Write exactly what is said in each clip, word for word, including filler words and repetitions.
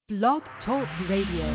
Blog Talk Radio.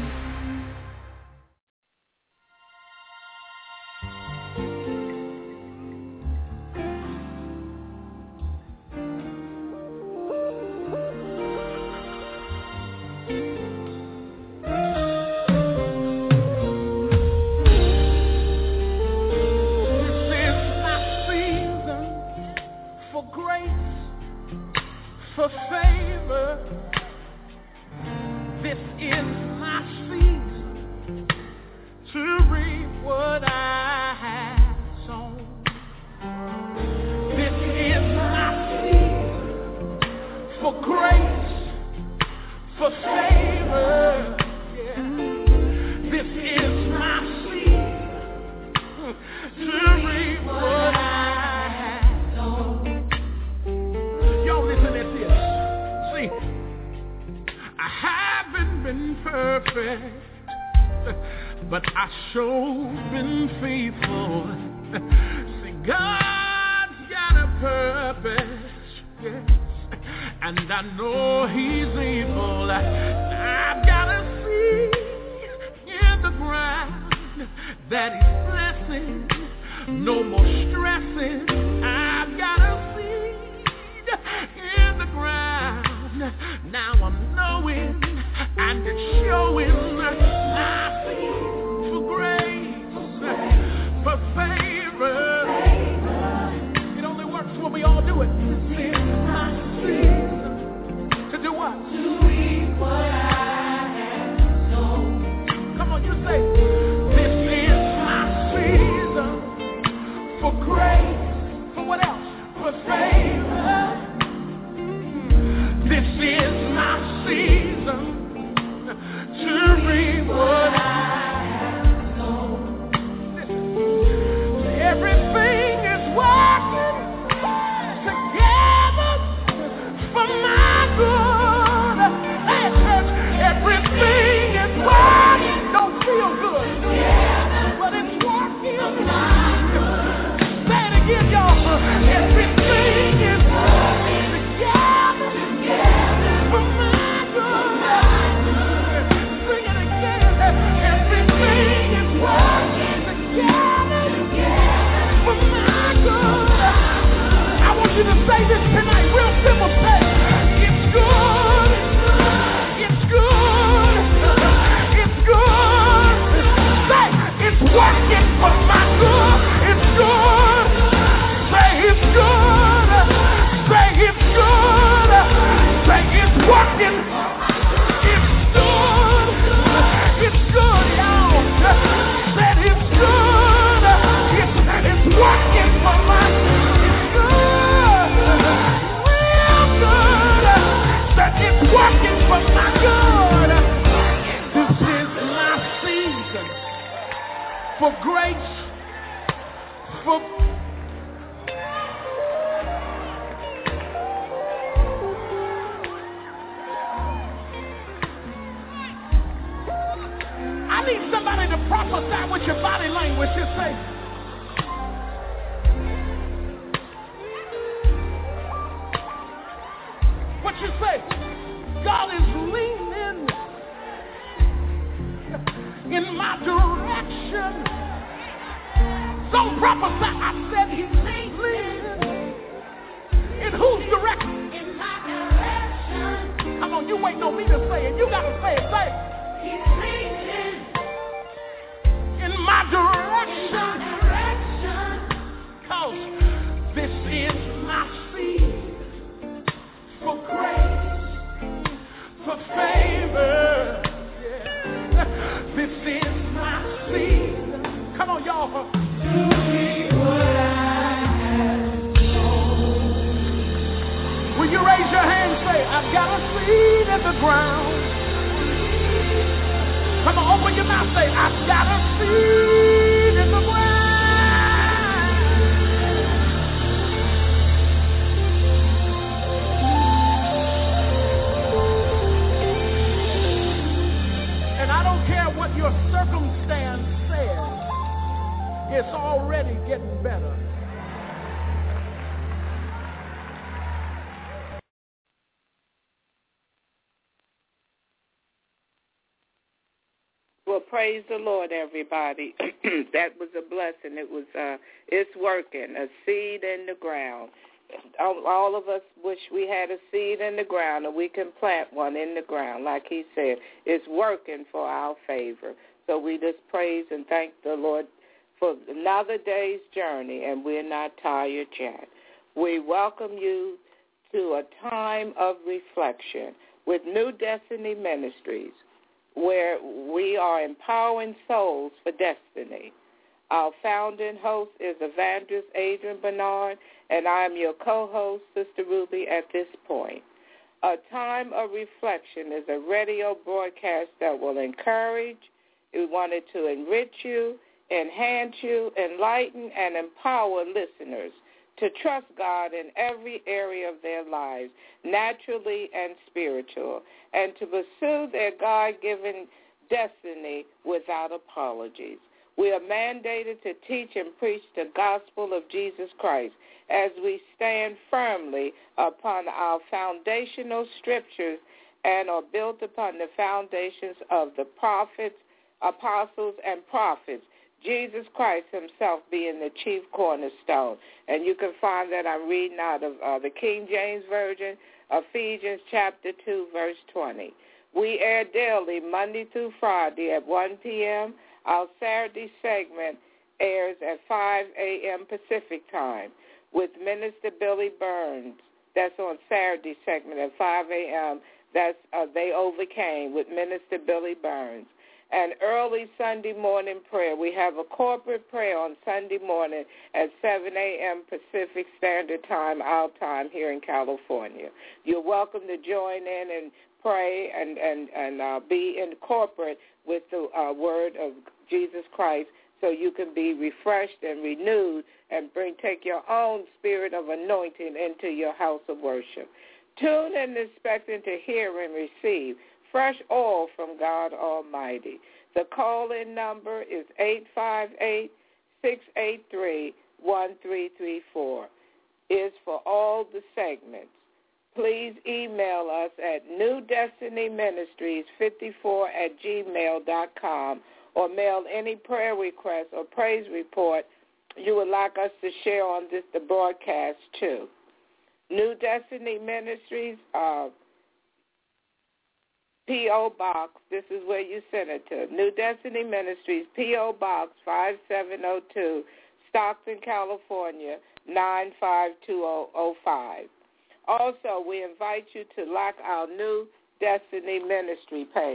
Well, praise the Lord, everybody. That was a blessing. It was, uh, it's working, a seed in the ground. All, all of us wish we had a seed in the ground, and we can plant one in the ground. Like he said, it's working for our favor. So we just praise and thank the Lord for another day's journey, and we're not tired yet. We welcome you to a time of reflection with New Destiny Ministries, where we are empowering souls for destiny. Our founding host is Evangelist Adrian Bernard, and I'm your co-host, Sister Ruby, at this point. A Time of Reflection is a radio broadcast that will encourage, we wanted to enrich you, enhance you, enlighten, and empower listeners to trust God in every area of their lives, naturally and spiritual, and to pursue their God-given destiny without apologies. We are mandated to teach and preach the gospel of Jesus Christ as we stand firmly upon our foundational scriptures and are built upon the foundations of the prophets, apostles, and prophets, Jesus Christ himself being the chief cornerstone. And you can find that I'm reading out of uh, the King James Version, Ephesians chapter two, verse twenty. We air daily, Monday through Friday at one p.m. Our Saturday segment airs at five a.m. Pacific time with Minister Billy Burns. That's on Saturday segment at five a.m. That's uh, They Overcame with Minister Billy Burns. And early Sunday morning prayer. We have a corporate prayer on Sunday morning at seven a.m. Pacific Standard Time, our time here in California. You're welcome to join in and pray and, and, and uh, be in corporate with the uh, word of Jesus Christ so you can be refreshed and renewed and bring take your own spirit of anointing into your house of worship. Tune in expecting to hear and receive fresh oil from God Almighty. The call-in number is eight five eight, six eight three, one three three four. It's for all the segments. Please email us at new destiny ministries fifty-four at gmail dot com or mail any prayer request or praise report you would like us to share on this the broadcast too. New Destiny Ministries, uh, P O. Box, this is where you send it to. New Destiny Ministries, P O. Box five seven zero two, Stockton, California, nine five two zero zero five. Also, we invite you to like our New Destiny Ministry page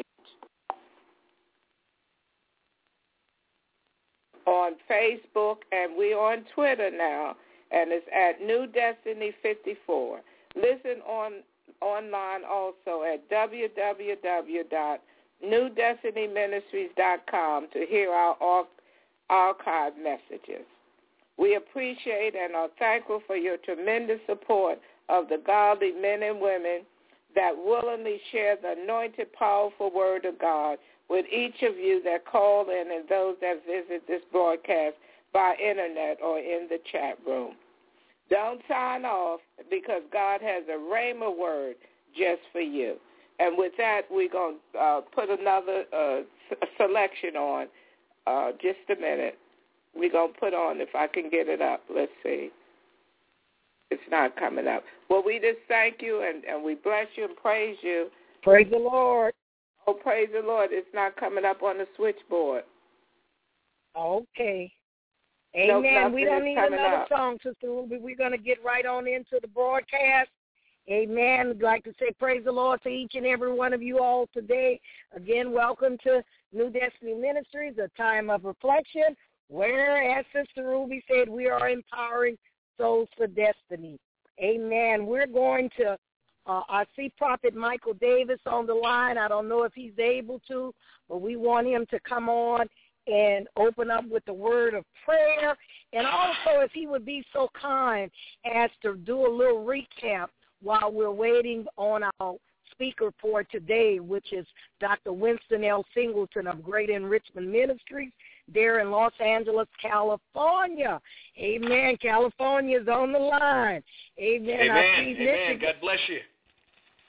on Facebook, and we're on Twitter now, and it's at New Destiny fifty-four. Listen on online also at w w w dot new destiny ministries dot com to hear our archive messages. We appreciate and are thankful for your tremendous support of the godly men and women that willingly share the anointed, powerful word of God with each of you that call in and those that visit this broadcast by internet or in the chat room. Don't sign off because God has a rhema word just for you. And with that, we're going to uh, put another uh, selection on. Uh, just a minute. We're going to put on, if I can get it up. Let's see. It's not coming up. Well, we just thank you, and, and we bless you and praise you. Praise the Lord. Oh, praise the Lord. It's not coming up on the switchboard. Okay. Amen. Nope, we don't need another up. song, Sister Ruby. We're going to get right on into the broadcast. Amen. I'd like to say praise the Lord to each and every one of you all today. Again, welcome to New Destiny Ministries, a time of reflection, where, as Sister Ruby said, we are empowering souls for destiny. Amen. We're going to, uh, I see Prophet Michael Davis on the line. I don't know if he's able to, but we want him to come on and open up with the word of prayer. And also, if he would be so kind as to do a little recap while we're waiting on our speaker for today, which is Doctor Winston L. Singleton of Great Enrichment Ministries there in Los Angeles, California. Amen. California is on the line. Amen. Amen. Amen. God bless you.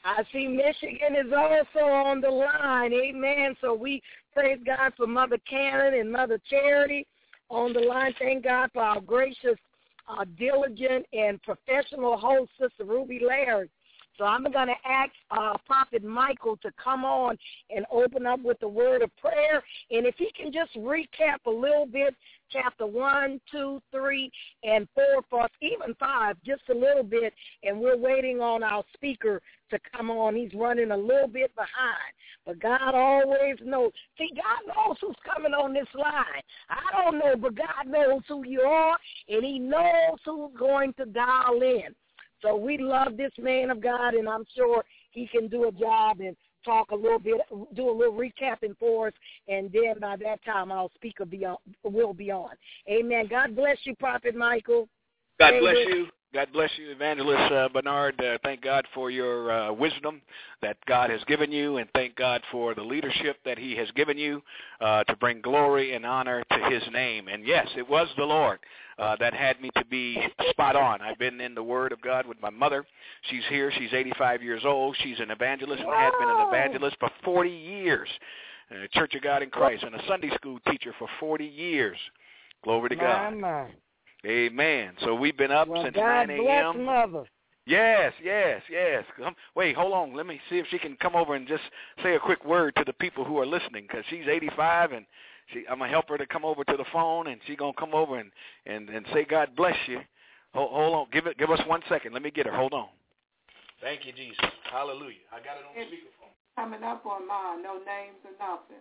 I see Michigan is also on the line. Amen. So we praise God for Mother Cannon and Mother Charity on the line. Thank God for our gracious, uh, diligent, and professional host, Sister Ruby Laird. So I'm going to ask uh, Prophet Michael to come on and open up with a word of prayer. And if he can just recap a little bit, chapter one, two, three, and four for us, even five, just a little bit. And we're waiting on our speaker to come on. He's running a little bit behind. But God always knows. See, God knows who's coming on this line. I don't know, but God knows who you are, and he knows who's going to dial in. So we love this man of God, and I'm sure he can do a job and talk a little bit, do a little recapping for us, and then by that time our speaker be on, will be on. Amen. God bless you, Prophet Michael. God bless you. God bless you, Evangelist uh, Bernard. Uh, thank God for your uh, wisdom that God has given you, and thank God for the leadership that he has given you uh, to bring glory and honor to his name. And, yes, it was the Lord uh, that had me to be spot on. I've been in the Word of God with my mother. She's here. She's eighty-five years old. She's an evangelist and has been an evangelist for forty years. A Church of God in Christ, and a Sunday school teacher for forty years. Glory to God. My, my. Amen. So we've been up well, since God nine a.m. bless Mother. Yes, yes, yes. Come, wait, hold on. Let me see if she can come over and just say a quick word to the people who are listening, because she's eighty-five, and she, I'm going to help her to come over to the phone, and she's going to come over and, and, and say God bless you. Hold, hold on. Give it. Give us one second. Let me get her. Hold on. Thank you, Jesus. Hallelujah. I got it on it's speakerphone. Coming up on mine. No names or nothing.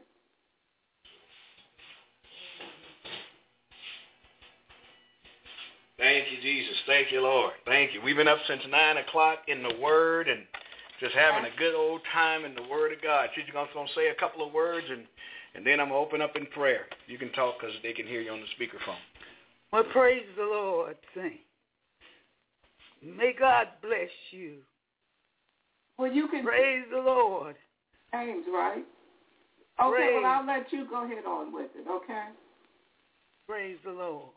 Thank you, Jesus. Thank you, Lord. Thank you. We've been up since nine o'clock in the Word and just having a good old time in the Word of God. She's going to say a couple of words, and, and then I'm going to open up in prayer. You can talk because they can hear you on the speakerphone. Well, praise the Lord, saint. May God bless you. Well, you can praise the Lord. Names, right? Okay, praise. well, I'll let you go ahead on with it, okay? Praise the Lord.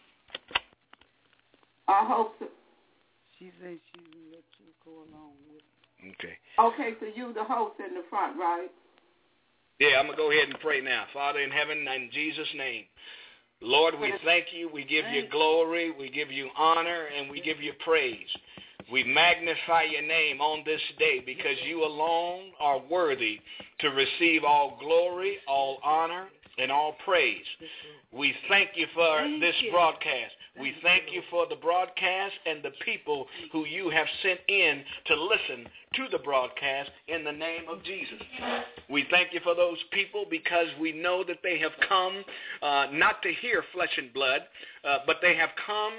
I hope so. She said she will let you go along with it. Okay. Okay, so you the host in the front, right? Yeah, I'm going to go ahead and pray now. Father in heaven, in Jesus' name, Lord, we thank you. We give you glory. We give you honor, and we give you praise. We magnify your name on this day because you alone are worthy to receive all glory, all honor, and all praise. We thank you for this broadcast. We thank you for the broadcast and the people who you have sent in to listen to the broadcast in the name of Jesus. We thank you for those people because we know that they have come uh, not to hear flesh and blood, uh, but they have come,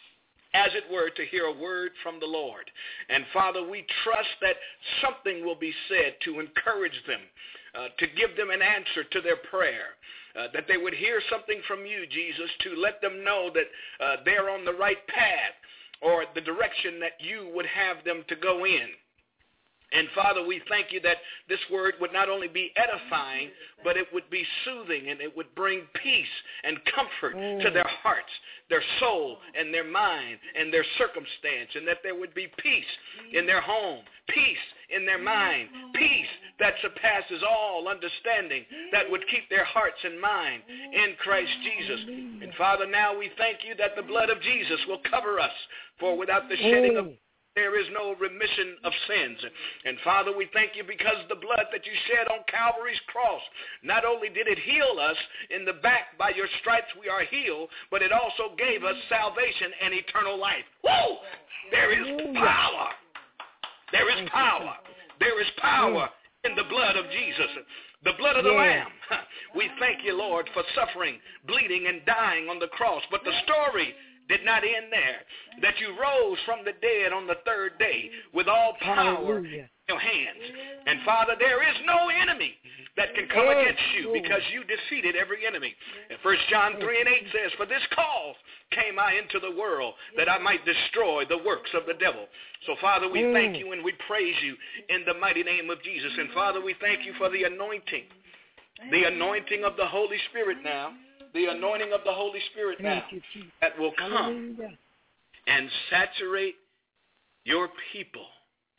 as it were, to hear a word from the Lord. And Father, we trust that something will be said to encourage them, uh, to give them an answer to their prayer. Uh, that they would hear something from you, Jesus, to let them know that uh, they're on the right path or the direction that you would have them to go in. And, Father, we thank you that this word would not only be edifying, but it would be soothing, and it would bring peace and comfort mm. to their hearts, their soul, and their mind, and their circumstance, and that there would be peace in their home, peace in their mind, peace that surpasses all understanding, that would keep their hearts and mind in Christ Jesus. And, Father, now we thank you that the blood of Jesus will cover us, for without the shedding of there is no remission of sins. And, Father, we thank you because the blood that you shed on Calvary's cross, not only did it heal us in the back, by your stripes we are healed, but it also gave us salvation and eternal life. Woo! There is power. There is power. There is power in the blood of Jesus. The blood of the Lamb. We thank you, Lord, for suffering, bleeding, and dying on the cross. But the story did not end there, that you rose from the dead on the third day with all power Hallelujah. in your hands. And, Father, there is no enemy that can come yes. against you because you defeated every enemy. And First John three and eight says, for this cause came I into the world, that I might destroy the works of the devil. So, Father, we mm. thank you and we praise you in the mighty name of Jesus. And, Father, we thank you for the anointing, the anointing of the Holy Spirit now. The anointing of the Holy Spirit now that will come and saturate your people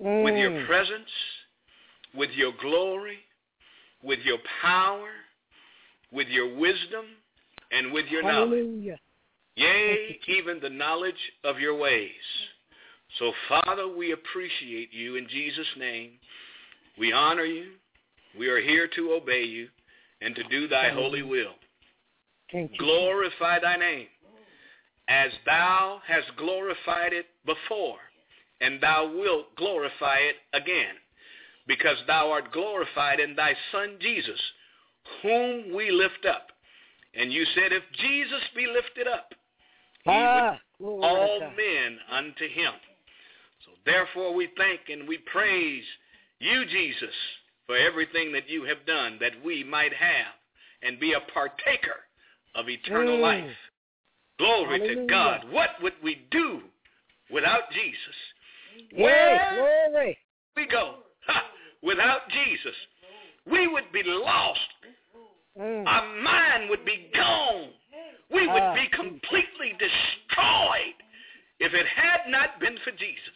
mm. with your presence, with your glory, with your power, with your wisdom, and with your Hallelujah. knowledge. Yea, even the knowledge of your ways. So, Father, we appreciate you in Jesus' name. We honor you. We are here to obey you and to do thy holy will. Thank you. Glorify thy name as thou hast glorified it before, and thou wilt glorify it again, because thou art glorified in thy Son Jesus, whom we lift up. And you said, if Jesus be lifted up, he ah, would all men unto him. So therefore we thank and we praise you, Jesus, for everything that you have done, that we might have and be a partaker of eternal mm. life. Glory Hallelujah. to God. What would we do without Jesus? Yeah, Where glory. we go ha, without Jesus? We would be lost. Mm. Our mind would be gone. We would ah. be completely destroyed if it had not been for Jesus.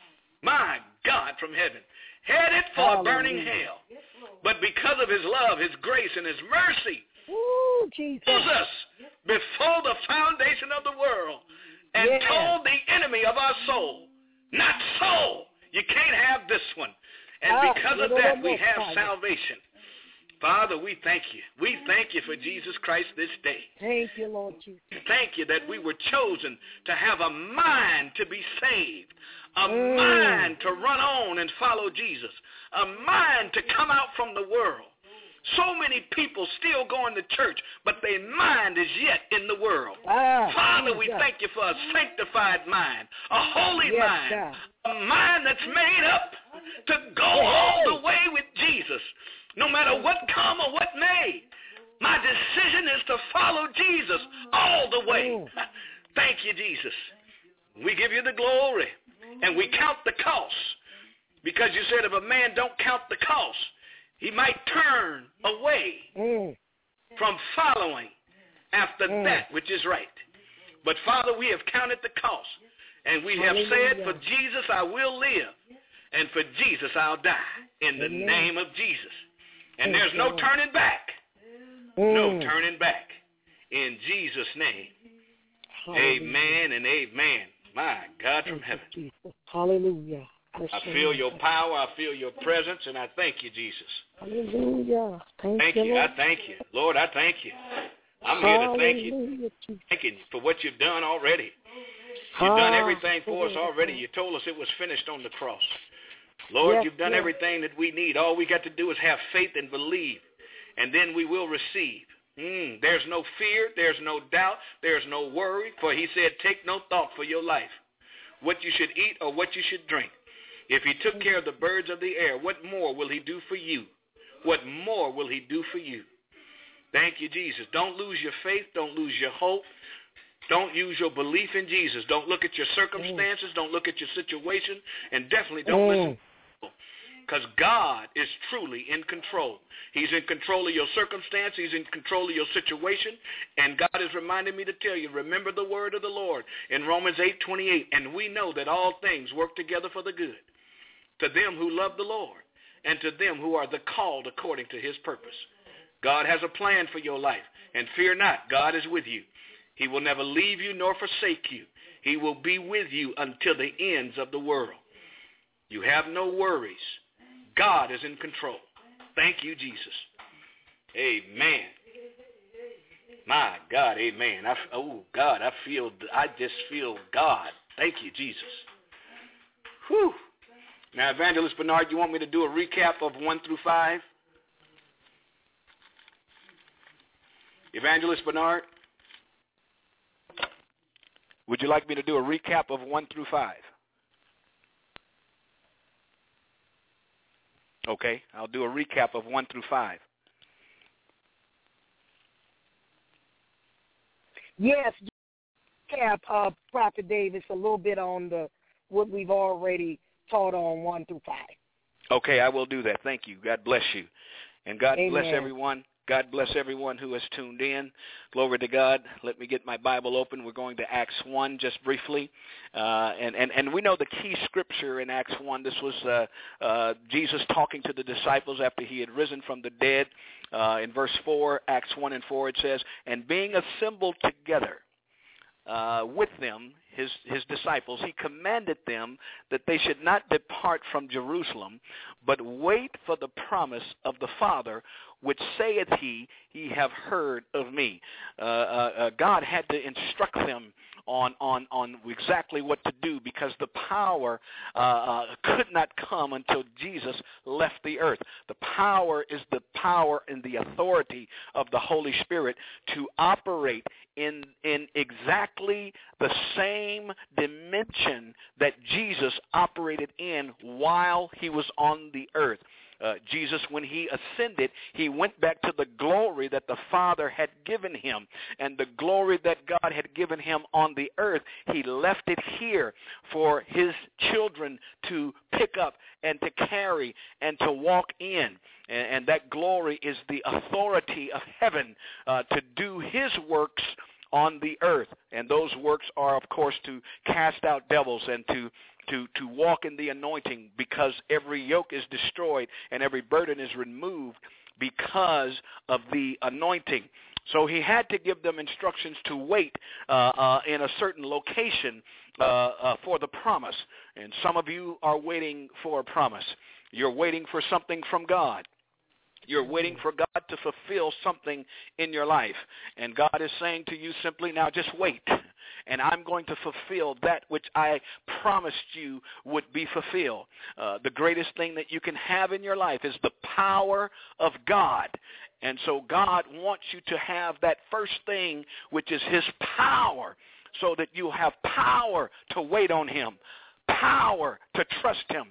My God from heaven, headed for Hallelujah. a burning hell. But because of his love, his grace, and his mercy, Ooh, Jesus. chose us before the foundation of the world and yeah. told the enemy of our soul, not so. You can't have this one. And ah, because of that, we have salvation. Father, we thank you. We thank you for Jesus Christ this day. Thank you, Lord Jesus. Thank you that we were chosen to have a mind to be saved, a mm. mind to run on and follow Jesus, a mind to come out from the world. So many people still going to church, but their mind is yet in the world. Ah, Father, we Jesus. thank you for a sanctified mind, a holy yes, mind, God. a mind that's made up to go hey. all the way with Jesus. No matter what come or what may, my decision is to follow Jesus all the way. Mm. Thank you, Jesus. We give you the glory, and we count the cost, because you said if a man don't count the cost, he might turn away mm. from following after mm. that which is right. But, Father, we have counted the cost, and we have Hallelujah. said, for Jesus I will live, and for Jesus I'll die, in the Amen. name of Jesus. And Thank there's no you. turning back. Mm. No turning back. In Jesus' name. Hallelujah. Amen and amen. My God from Thank heaven. you, Jesus. Hallelujah. I feel your power. I feel your presence, and I thank you, Jesus. Hallelujah. Thank, Thank you, you. Lord. I thank you. Lord, I thank you. I'm here to thank you. Hallelujah, Jesus. Thanking you for what you've done already. You've done everything for us already. You told us it was finished on the cross. Lord, yes, you've done yes. everything that we need. All we got to do is have faith and believe, and then we will receive. Mm, there's no fear. There's no doubt. There's no worry, for he said, take no thought for your life, what you should eat or what you should drink. If he took care of the birds of the air, what more will he do for you? What more will he do for you? Thank you, Jesus. Don't lose your faith. Don't lose your hope. Don't use your belief in Jesus. Don't look at your circumstances. Mm. Don't look at your situation. And definitely don't mm. listen. Because God is truly in control. He's in control of your circumstance. He's in control of your situation. And God is reminding me to tell you, remember the word of the Lord in Romans eight twenty-eight. And we know that all things work together for the good to them who love the Lord and to them who are the called according to his purpose. God has a plan for your life. And fear not, God is with you. He will never leave you nor forsake you. He will be with you until the ends of the world. You have no worries. God is in control. Thank you, Jesus. Amen. My God, amen. I, oh, God, I feel, I just feel God. Thank you, Jesus. Whew. Now, Evangelist Bernard, you want me to do a recap of one through five? Evangelist Bernard, would you like me to do a recap of one through five? Okay, I'll do a recap of one through five. Yes, recap, uh, Prophet Davis, a little bit on the what we've already taught on one through five. Okay, I will do that. Thank you. God bless you. And God Amen. bless everyone God bless everyone who has tuned in. Glory to God. Let me get my Bible open. We're going to Acts one just briefly. Uh, and, and, and we know the key scripture in Acts one. This was uh, uh, Jesus talking to the disciples after he had risen from the dead. Uh, in verse four, Acts one and four, it says, and being assembled together uh, with them, his, his disciples, he commanded them that they should not depart from Jerusalem, but wait for the promise of the Father, which saith he, ye have heard of me. Uh, uh, uh, God had to instruct them on, on, on exactly what to do, because the power uh, uh, could not come until Jesus left the earth. The power is the power and the authority of the Holy Spirit to operate in, in exactly the same dimension that Jesus operated in while he was on the earth. Uh, Jesus, when he ascended, he went back to the glory that the Father had given him. And the glory that God had given him on the earth, he left it here for his children to pick up and to carry and to walk in. And, and that glory is the authority of heaven uh, to do his works on the earth. And those works are, of course, to cast out devils and to To, to walk in the anointing, because every yoke is destroyed and every burden is removed because of the anointing. So he had to give them instructions to wait uh, uh, in a certain location uh, uh, for the promise. And some of you are waiting for a promise. You're waiting for something from God. You're waiting for God to fulfill something in your life. And God is saying to you simply, now just wait. And I'm going to fulfill that which I promised you would be fulfilled. Uh, the greatest thing that you can have in your life is the power of God. And so God wants you to have that first thing, which is his power, so that you have power to wait on him, power to trust him,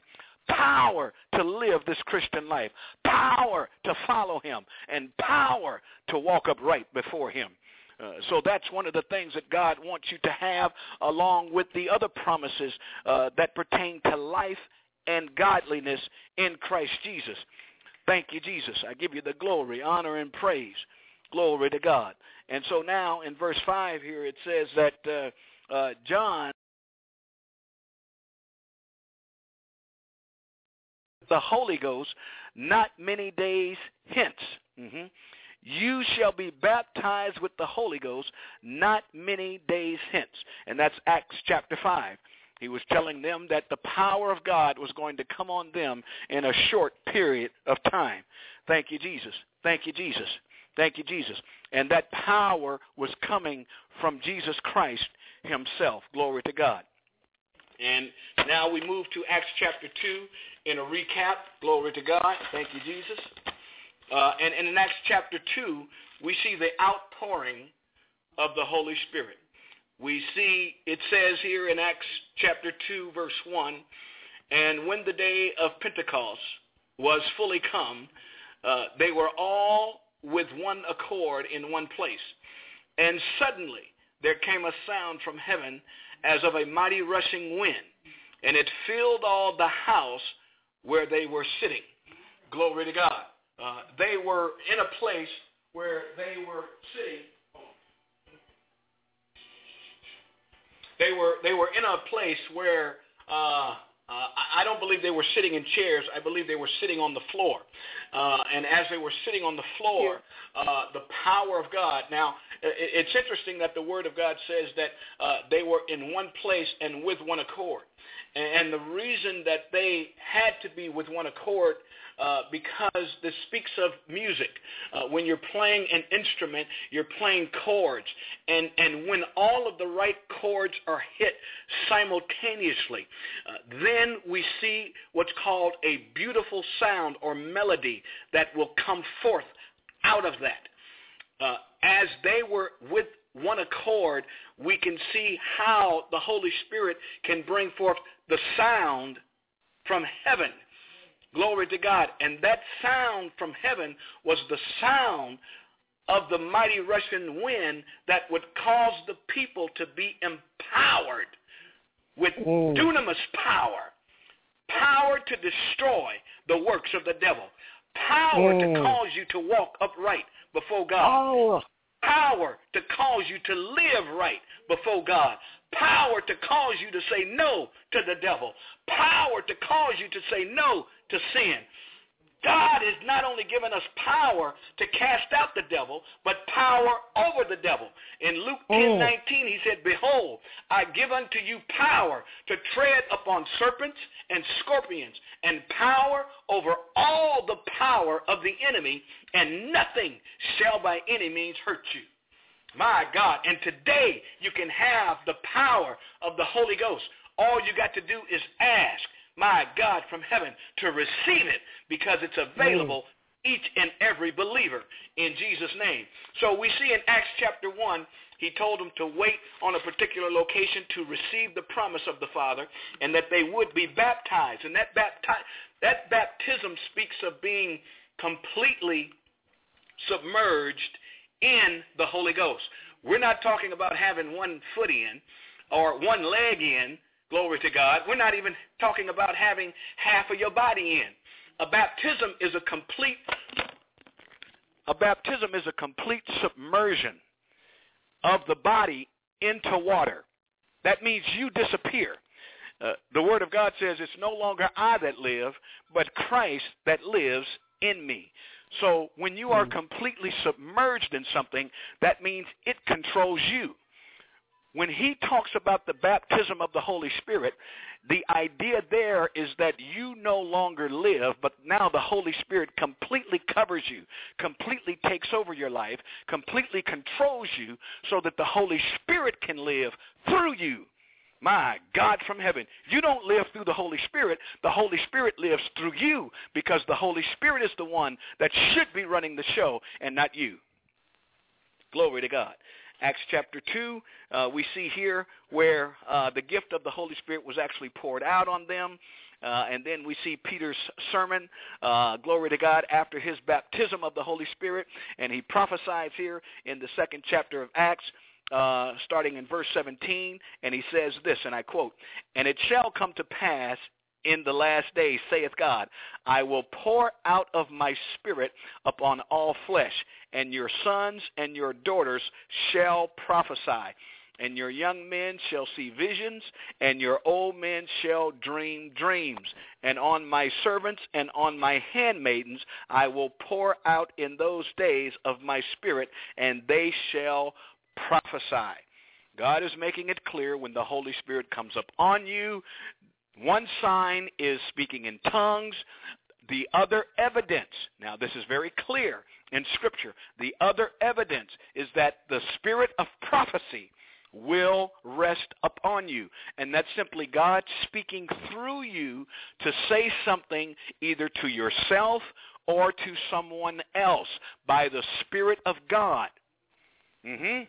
power to live this Christian life, power to follow him, and power to walk upright before him. Uh, so that's one of the things that God wants you to have, along with the other promises uh, that pertain to life and godliness in Christ Jesus. Thank you, Jesus. I give you the glory, honor, and praise. Glory to God. And so now in verse five here it says that uh, uh, John, the Holy Ghost, not many days hence. Mm-hmm. You shall be baptized with the Holy Ghost not many days hence. And that's Acts chapter five. He was telling them that the power of God was going to come on them in a short period of time. Thank you, Jesus. Thank you, Jesus. Thank you, Jesus. And that power was coming from Jesus Christ himself. Glory to God. And now we move to Acts chapter two in a recap. Glory to God. Thank you, Jesus. Uh, and, and in Acts chapter two, we see the outpouring of the Holy Spirit. We see, it says here in Acts chapter two, verse one, and when the day of Pentecost was fully come, uh, they were all with one accord in one place. And suddenly there came a sound from heaven as of a mighty rushing wind, and it filled all the house where they were sitting. Glory to God. Uh, they were in a place where they were sitting. They were they were in a place where uh, uh, I don't believe they were sitting in chairs. I believe they were sitting on the floor. Uh, and as they were sitting on the floor, uh, the power of God. Now, it's interesting that the Word of God says that uh, they were in one place and with one accord. And the reason that they had to be with one accord, uh, because this speaks of music. Uh, when you're playing an instrument, you're playing chords. And, and when all of the right chords are hit simultaneously, uh, then we see what's called a beautiful sound or melody that will come forth out of that. Uh, as they were with one accord, we can see how the Holy Spirit can bring forth the sound from heaven. Glory to God. And that sound from heaven was the sound of the mighty rushing wind that would cause the people to be empowered with mm. dunamis power, power to destroy the works of the devil, Power Mm. to cause you to walk upright before God. Oh. Power to cause you to live right before God. Power to cause you to say no to the devil. Power to cause you to say no to sin. God has not only given us power to cast out the devil, but power over the devil. In Luke ten nineteen, he said, behold, I give unto you power to tread upon serpents and scorpions, and power over all the power of the enemy, and nothing shall by any means hurt you. My God, and today you can have the power of the Holy Ghost. All you got to do is ask, my God, from heaven to receive it, because it's available mm. each and every believer in Jesus' name. So we see in Acts chapter one, he told them to wait on a particular location to receive the promise of the Father, and that they would be baptized. And that, bapti- that baptism speaks of being completely submerged in the Holy Ghost. We're not talking about having one foot in or one leg in, glory to God. We're not even talking about having half of your body in. A baptism is a complete a baptism is a complete submersion of the body into water. That means you disappear. Uh, the Word of God says it's no longer I that live, but Christ that lives in me. So when you are completely submerged in something, that means it controls you. When he talks about the baptism of the Holy Spirit, the idea there is that you no longer live, but now the Holy Spirit completely covers you, completely takes over your life, completely controls you, so that the Holy Spirit can live through you. My God from heaven, you don't live through the Holy Spirit. The Holy Spirit lives through you, because the Holy Spirit is the one that should be running the show and not you. Glory to God. Acts chapter two, uh, we see here where uh, the gift of the Holy Spirit was actually poured out on them. Uh, and then we see Peter's sermon, uh, glory to God, after his baptism of the Holy Spirit. And he prophesies here in the second chapter of Acts, uh, starting in verse seventeen. And he says this, and I quote, "And it shall come to pass in the last days, saith God, I will pour out of my spirit upon all flesh, and your sons and your daughters shall prophesy, and your young men shall see visions, and your old men shall dream dreams. And on my servants and on my handmaidens I will pour out in those days of my spirit, and they shall prophesy." God is making it clear when the Holy Spirit comes up on you, one sign is speaking in tongues. The other evidence, now this is very clear in Scripture, the other evidence is that the spirit of prophecy will rest upon you. And that's simply God speaking through you to say something either to yourself or to someone else by the Spirit of God. Mm-hmm.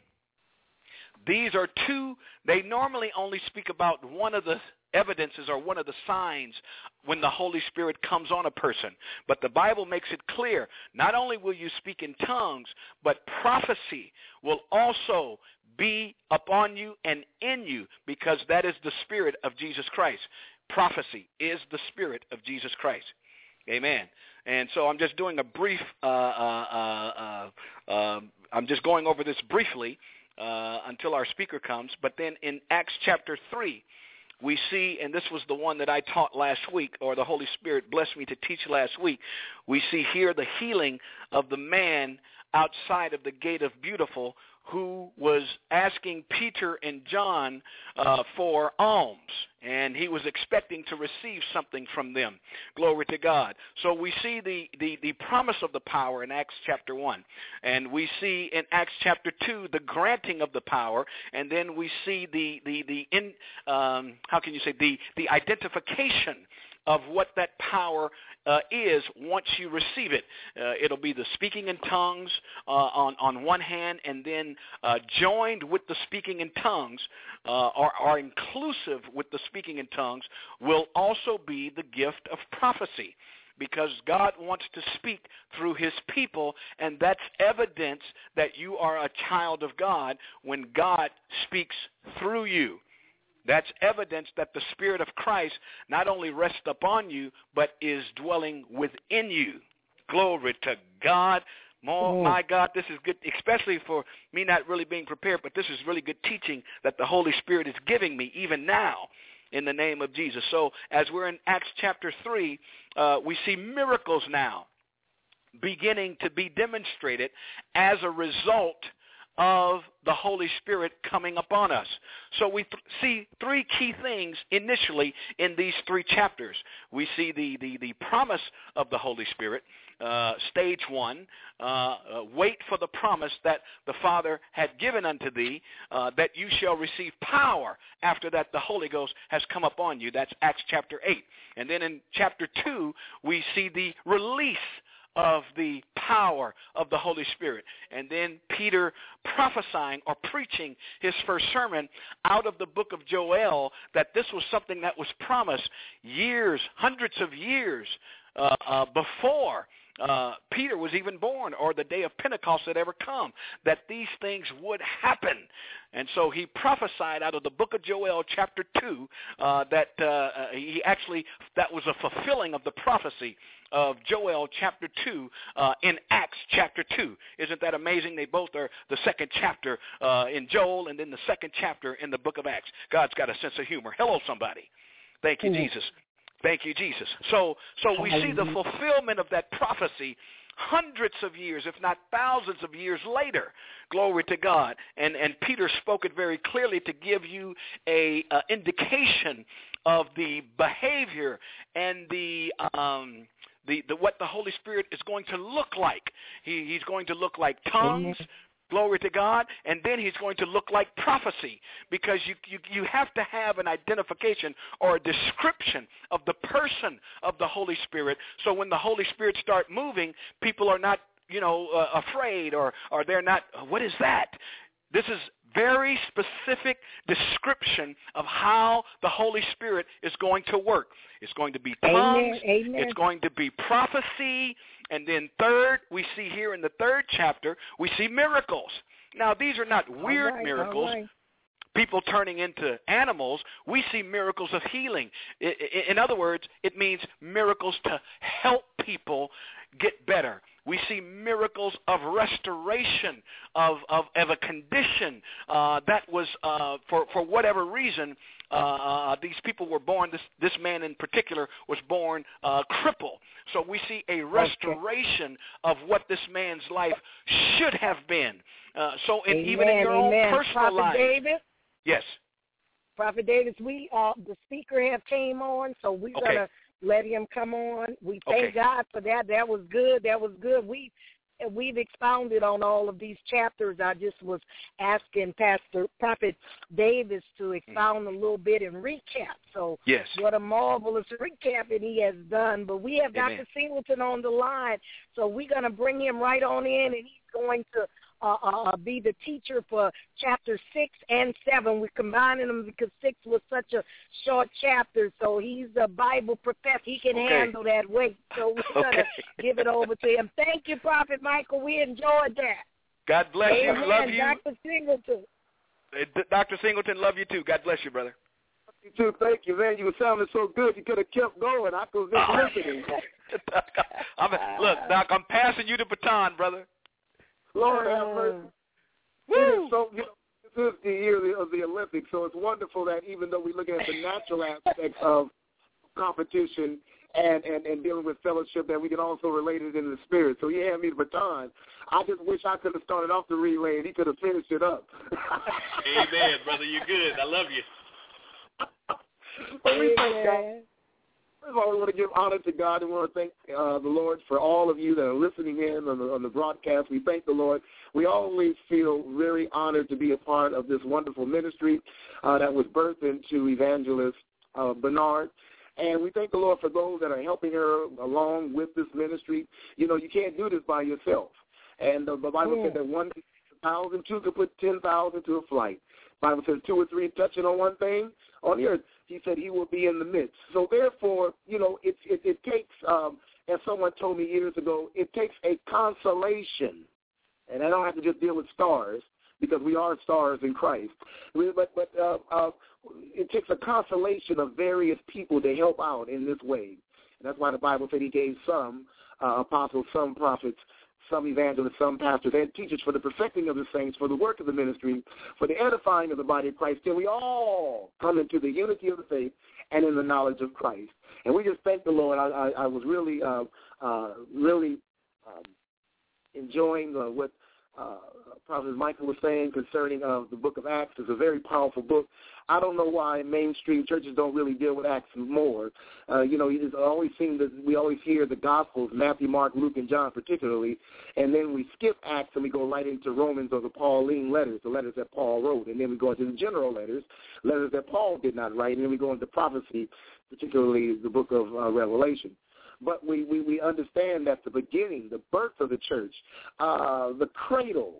These are two, they normally only speak about one of the evidences or one of the signs when the Holy Spirit comes on a person. But the Bible makes it clear, not only will you speak in tongues, but prophecy will also be upon you and in you, because that is the Spirit of Jesus Christ. Prophecy is the Spirit of Jesus Christ. Amen. And so I'm just doing a brief, uh, uh, uh, uh, uh, I'm just going over this briefly uh, until our speaker comes. But then in Acts chapter three, we see, and this was the one that I taught last week, or the Holy Spirit blessed me to teach last week, we see here the healing of the man outside of the gate of Beautiful, who was asking Peter and John uh, for alms, and he was expecting to receive something from them. Glory to God. So we see the, the, the promise of the power in Acts chapter one, and we see in Acts chapter two the granting of the power, and then we see the the the in um, how can you say the the identification of what that power uh, is once you receive it. Uh, it'll be the speaking in tongues uh, on, on one hand, and then uh, joined with the speaking in tongues, uh, or, or inclusive with the speaking in tongues, will also be the gift of prophecy, because God wants to speak through his people, and that's evidence that you are a child of God when God speaks through you. That's evidence that the Spirit of Christ not only rests upon you, but is dwelling within you. Glory to God. More, Mm. my God, this is good, especially for me not really being prepared, but this is really good teaching that the Holy Spirit is giving me even now in the name of Jesus. So as we're in Acts chapter three, uh, we see miracles now beginning to be demonstrated as a result of the Holy Spirit coming upon us. So we th- see three key things initially in these three chapters. We see the, the, the promise of the Holy Spirit, uh, stage one, uh, uh, wait for the promise that the Father had given unto thee, uh, that you shall receive power after that the Holy Ghost has come upon you. That's Acts chapter eight. And then in chapter two, we see the release of the power of the Holy Spirit. And then Peter prophesying or preaching his first sermon out of the book of Joel, that this was something that was promised years, hundreds of years uh, uh, before uh, Peter was even born, or the day of Pentecost had ever come, that these things would happen. And so he prophesied out of the book of Joel chapter two uh, that uh, he actually, that was a fulfilling of the prophecy of Joel chapter two uh, in Acts chapter two. Isn't that amazing? They both are the second chapter uh, in Joel and then the second chapter in the book of Acts. God's got a sense of humor. Hello, somebody. Thank you, Jesus. Thank you, Jesus. So, so we see the fulfillment of that prophecy hundreds of years, if not thousands of years later. Glory to God. And, and Peter spoke it very clearly to give you a uh, indication of the behavior and the um, The, the what the Holy Spirit is going to look like. He, he's going to look like tongues, Amen. Glory to God, and then he's going to look like prophecy, because you, you, you have to have an identification or a description of the person of the Holy Spirit, so when the Holy Spirit start moving, people are not, you know, uh, afraid, or, or they're not, what is that? This is very specific description of how the Holy Spirit is going to work. It's going to be tongues. Amen, amen. It's going to be prophecy. And then third, we see here in the third chapter, we see miracles. Now, these are not weird right, miracles. right. People turning into animals. We see miracles of healing. In other words, it means miracles to help people get better. We see miracles of restoration of, of, of a condition uh, that was, uh, for, for whatever reason, uh, these people were born, this, this man in particular was born uh, crippled. So we see a restoration okay. of what this man's life should have been. Uh, so in, even in your amen. own personal Prophet life. David? Yes. Prophet Davis, we uh, the speaker have came on, so we're okay. gonna let him come on. We thank okay. God for that. That was good. That was good. We we've expounded on all of these chapters. I just was asking Pastor Prophet Davis to expound a little bit and recap. So yes. what a marvelous recapping he has done. But we have Amen. Doctor Singleton on the line, so we're gonna bring him right on in, and he's going to Uh, uh, be the teacher for chapter six and seven. We're combining them because six was such a short chapter, so he's a Bible professor. He can okay. handle that weight, so we're okay. going to give it over to him. Thank you, Prophet Michael. We enjoyed that. God bless Amen. you. Love you. Doctor Singleton. Doctor Singleton, love you too. God bless you, brother. You too. Thank you, man. You were sounding so good. You could have kept going. I could have just listening. I'm, look, Doc, I'm passing you the baton, brother. Lord have mercy. It is so, you know, this is the year of the Olympics, so it's wonderful that even though we look at the natural aspects of competition and, and, and dealing with fellowship, that we can also relate it in the spirit. So he handed me the baton. I just wish I could have started off the relay and he could have finished it up. Amen, brother. You're good. I love you. But we thank God. First of all, we want to give honor to God, and we want to thank uh, the Lord for all of you that are listening in on the, on the broadcast. We thank the Lord. We always feel very honored to be a part of this wonderful ministry uh, that was birthed into Evangelist uh, Bernard. And we thank the Lord for those that are helping her along with this ministry. You know, you can't do this by yourself. And uh, the Bible yeah. said that one can put a thousand, two can put ten thousand to a flight. The Bible says two or three touching on one thing on the earth. He said he will be in the midst. So therefore, you know, it, it, it takes, um, as someone told me years ago, it takes a consolation. And I don't have to just deal with stars, because we are stars in Christ. But, but uh, uh, it takes a consolation of various people to help out in this way. And that's why the Bible said he gave some uh, apostles, some prophets, some evangelists, some pastors, and teachers for the perfecting of the saints, for the work of the ministry, for the edifying of the body of Christ, till we all come into the unity of the faith and in the knowledge of Christ. And we just thank the Lord. I, I, I was really, uh, uh, really um, enjoying uh, what uh, Prophet Michael was saying concerning uh, the book of Acts. It's a very powerful book. I don't know why mainstream churches don't really deal with Acts more. Uh, you know, it always seems that we always hear the Gospels, Matthew, Mark, Luke, and John particularly, and then we skip Acts and we go right into Romans or the Pauline letters, the letters that Paul wrote, and then we go into the general letters, letters that Paul did not write, and then we go into prophecy, particularly the book of uh, Revelation. But we, we, we understand that the beginning, the birth of the church, uh, the cradle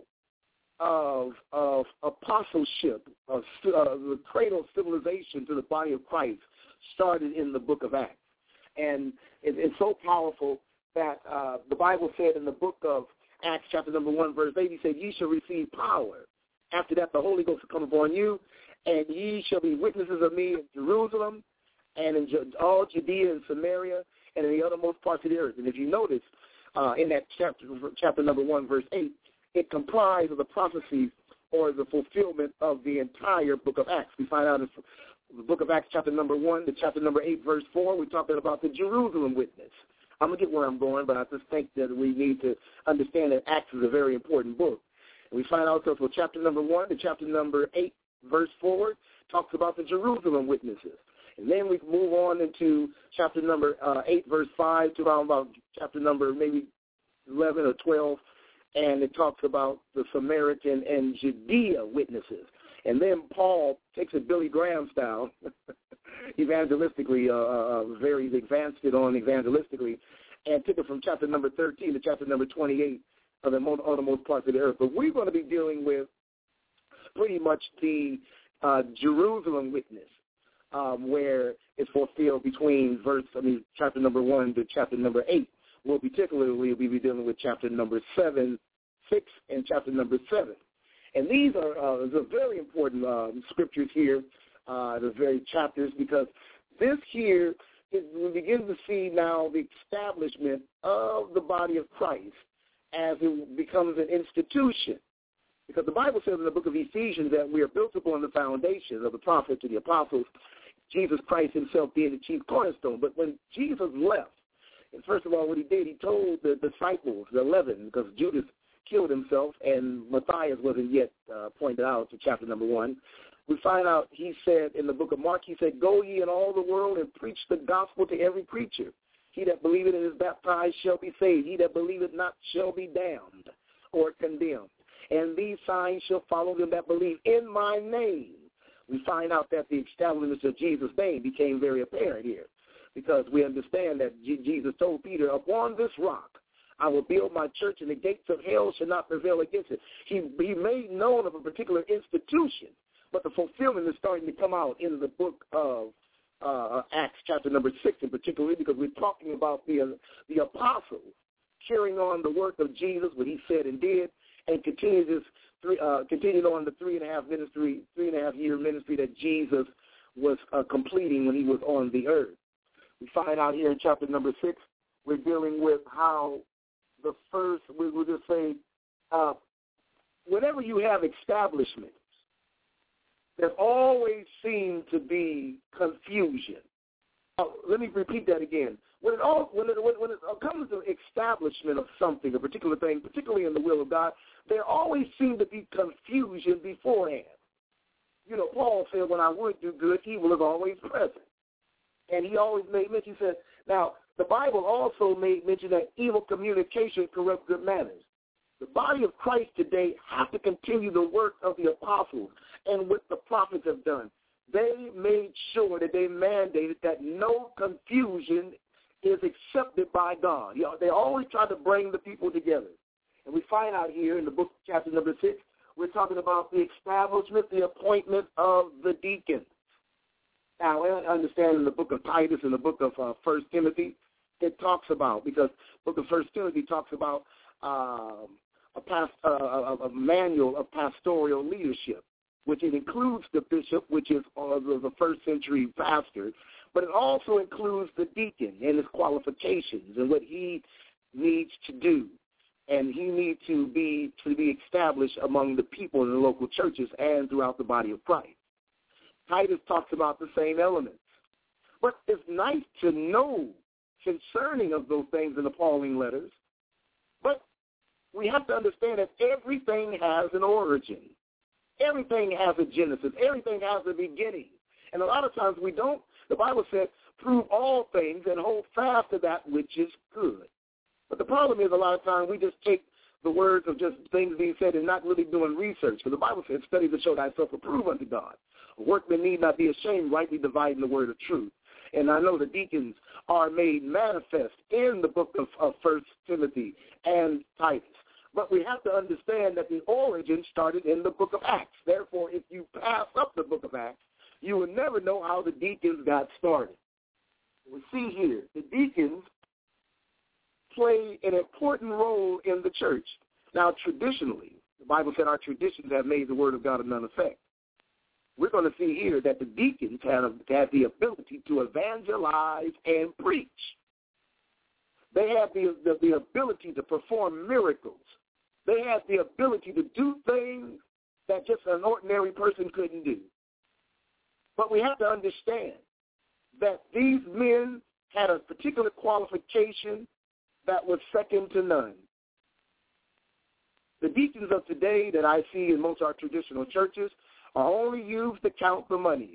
of of apostleship, of, uh, the cradle of civilization to the body of Christ started in the book of Acts. And it, it's so powerful that uh, the Bible said in the book of Acts, chapter number one, verse eight, he said, ye shall receive power. After that, the Holy Ghost will come upon you, and ye shall be witnesses of me in Jerusalem and in all Judea and Samaria and in the uttermost parts of the earth. And if you notice uh, in that chapter, chapter number one, verse eight, it comprises of the prophecies or the fulfillment of the entire book of Acts. We find out in the book of Acts, chapter number one to chapter number eight, verse four, we're talking about the Jerusalem witness. I'm going to get where I'm going, but I just think that we need to understand that Acts is a very important book. And we find out, so from chapter number one to chapter number eight, verse four, talks about the Jerusalem witnesses. And then we move on into chapter number uh, eight, verse five, to around about chapter number maybe eleven or twelve, and it talks about the Samaritan and Judea witnesses. And then Paul takes it Billy Graham style, evangelistically, uh, uh, very advanced it on evangelistically, and took it from chapter number thirteen to chapter number twenty-eight of the uttermost parts of the earth. But we're going to be dealing with pretty much the uh, Jerusalem witness, um, where it's fulfilled between verse, I mean, chapter number one to chapter number eight. We'll particularly be dealing with chapter number seven, six, and chapter number seven. And these are uh, the very important um, scriptures here, uh, the very chapters, because this here is, we begin to see now the establishment of the body of Christ as it becomes an institution. Because the Bible says in the book of Ephesians that we are built upon the foundation of the prophets and the apostles, Jesus Christ himself being the chief cornerstone. But when Jesus left, and first of all, what he did, he told the disciples, the eleven, because Judas killed himself and Matthias wasn't yet uh, pointed out to chapter number one. We find out he said in the book of Mark, he said, go ye in all the world and preach the gospel to every creature. He that believeth and is baptized shall be saved. He that believeth not shall be damned or condemned. And these signs shall follow them that believe in my name. We find out that the establishment of Jesus' name became very apparent here, because we understand that Jesus told Peter, upon this rock I will build my church, and the gates of hell shall not prevail against it. He, he made known of a particular institution, but the fulfillment is starting to come out in the book of uh, Acts chapter number six in particular, because we're talking about the, uh, the apostles carrying on the work of Jesus, what he said and did, and continued this three, uh, continued on the three and a half ministry, three and a half year ministry that Jesus was uh, completing when he was on the earth. We find out here in chapter number six, we're dealing with how the first, we will just say, uh, whenever you have establishments, there always seems to be confusion. Uh, let me repeat that again. When it, all, when, it, when it comes to establishment of something, a particular thing, particularly in the will of God, there always seems to be confusion beforehand. You know, Paul said, when I would do good, evil is always present. And he always made mention, he said, now, the Bible also made mention that evil communication corrupts good manners. The body of Christ today has to continue the work of the apostles and what the prophets have done. They made sure that they mandated that no confusion is accepted by God. You know, they always try to bring the people together. And we find out here in the book, chapter number six, we're talking about the establishment, the appointment of the deacons. Now, I understand in the book of Titus and the book of uh, First Timothy, it talks about, because the book of First Timothy talks about uh, a, past, uh, a, a manual of pastoral leadership, which it includes the bishop, which is uh, the, the first century pastor, but it also includes the deacon and his qualifications and what he needs to do, and he needs to be to be established among the people in the local churches and throughout the body of Christ. Titus talks about the same elements. But it's nice to know concerning of those things in the Pauline letters, but we have to understand that everything has an origin. Everything has a genesis. Everything has a beginning. And a lot of times we don't, the Bible says, prove all things and hold fast to that which is good. But the problem is a lot of times we just take the words of just things being said and not really doing research. Because the Bible says, study to show thyself approved unto God. A workman need not be ashamed, rightly dividing the word of truth. And I know the deacons are made manifest in the book of, of First Timothy and Titus. But we have to understand that the origin started in the book of Acts. Therefore, if you pass up the book of Acts, you will never know how the deacons got started. We see here, the deacons play an important role in the church. Now, traditionally, the Bible said our traditions have made the word of God of none effect. We're going to see here that the deacons have, have the ability to evangelize and preach. They have the, the, the ability to perform miracles. They have the ability to do things that just an ordinary person couldn't do. But we have to understand that these men had a particular qualification that was second to none. The deacons of today that I see in most of our traditional churches are only used to count the monies.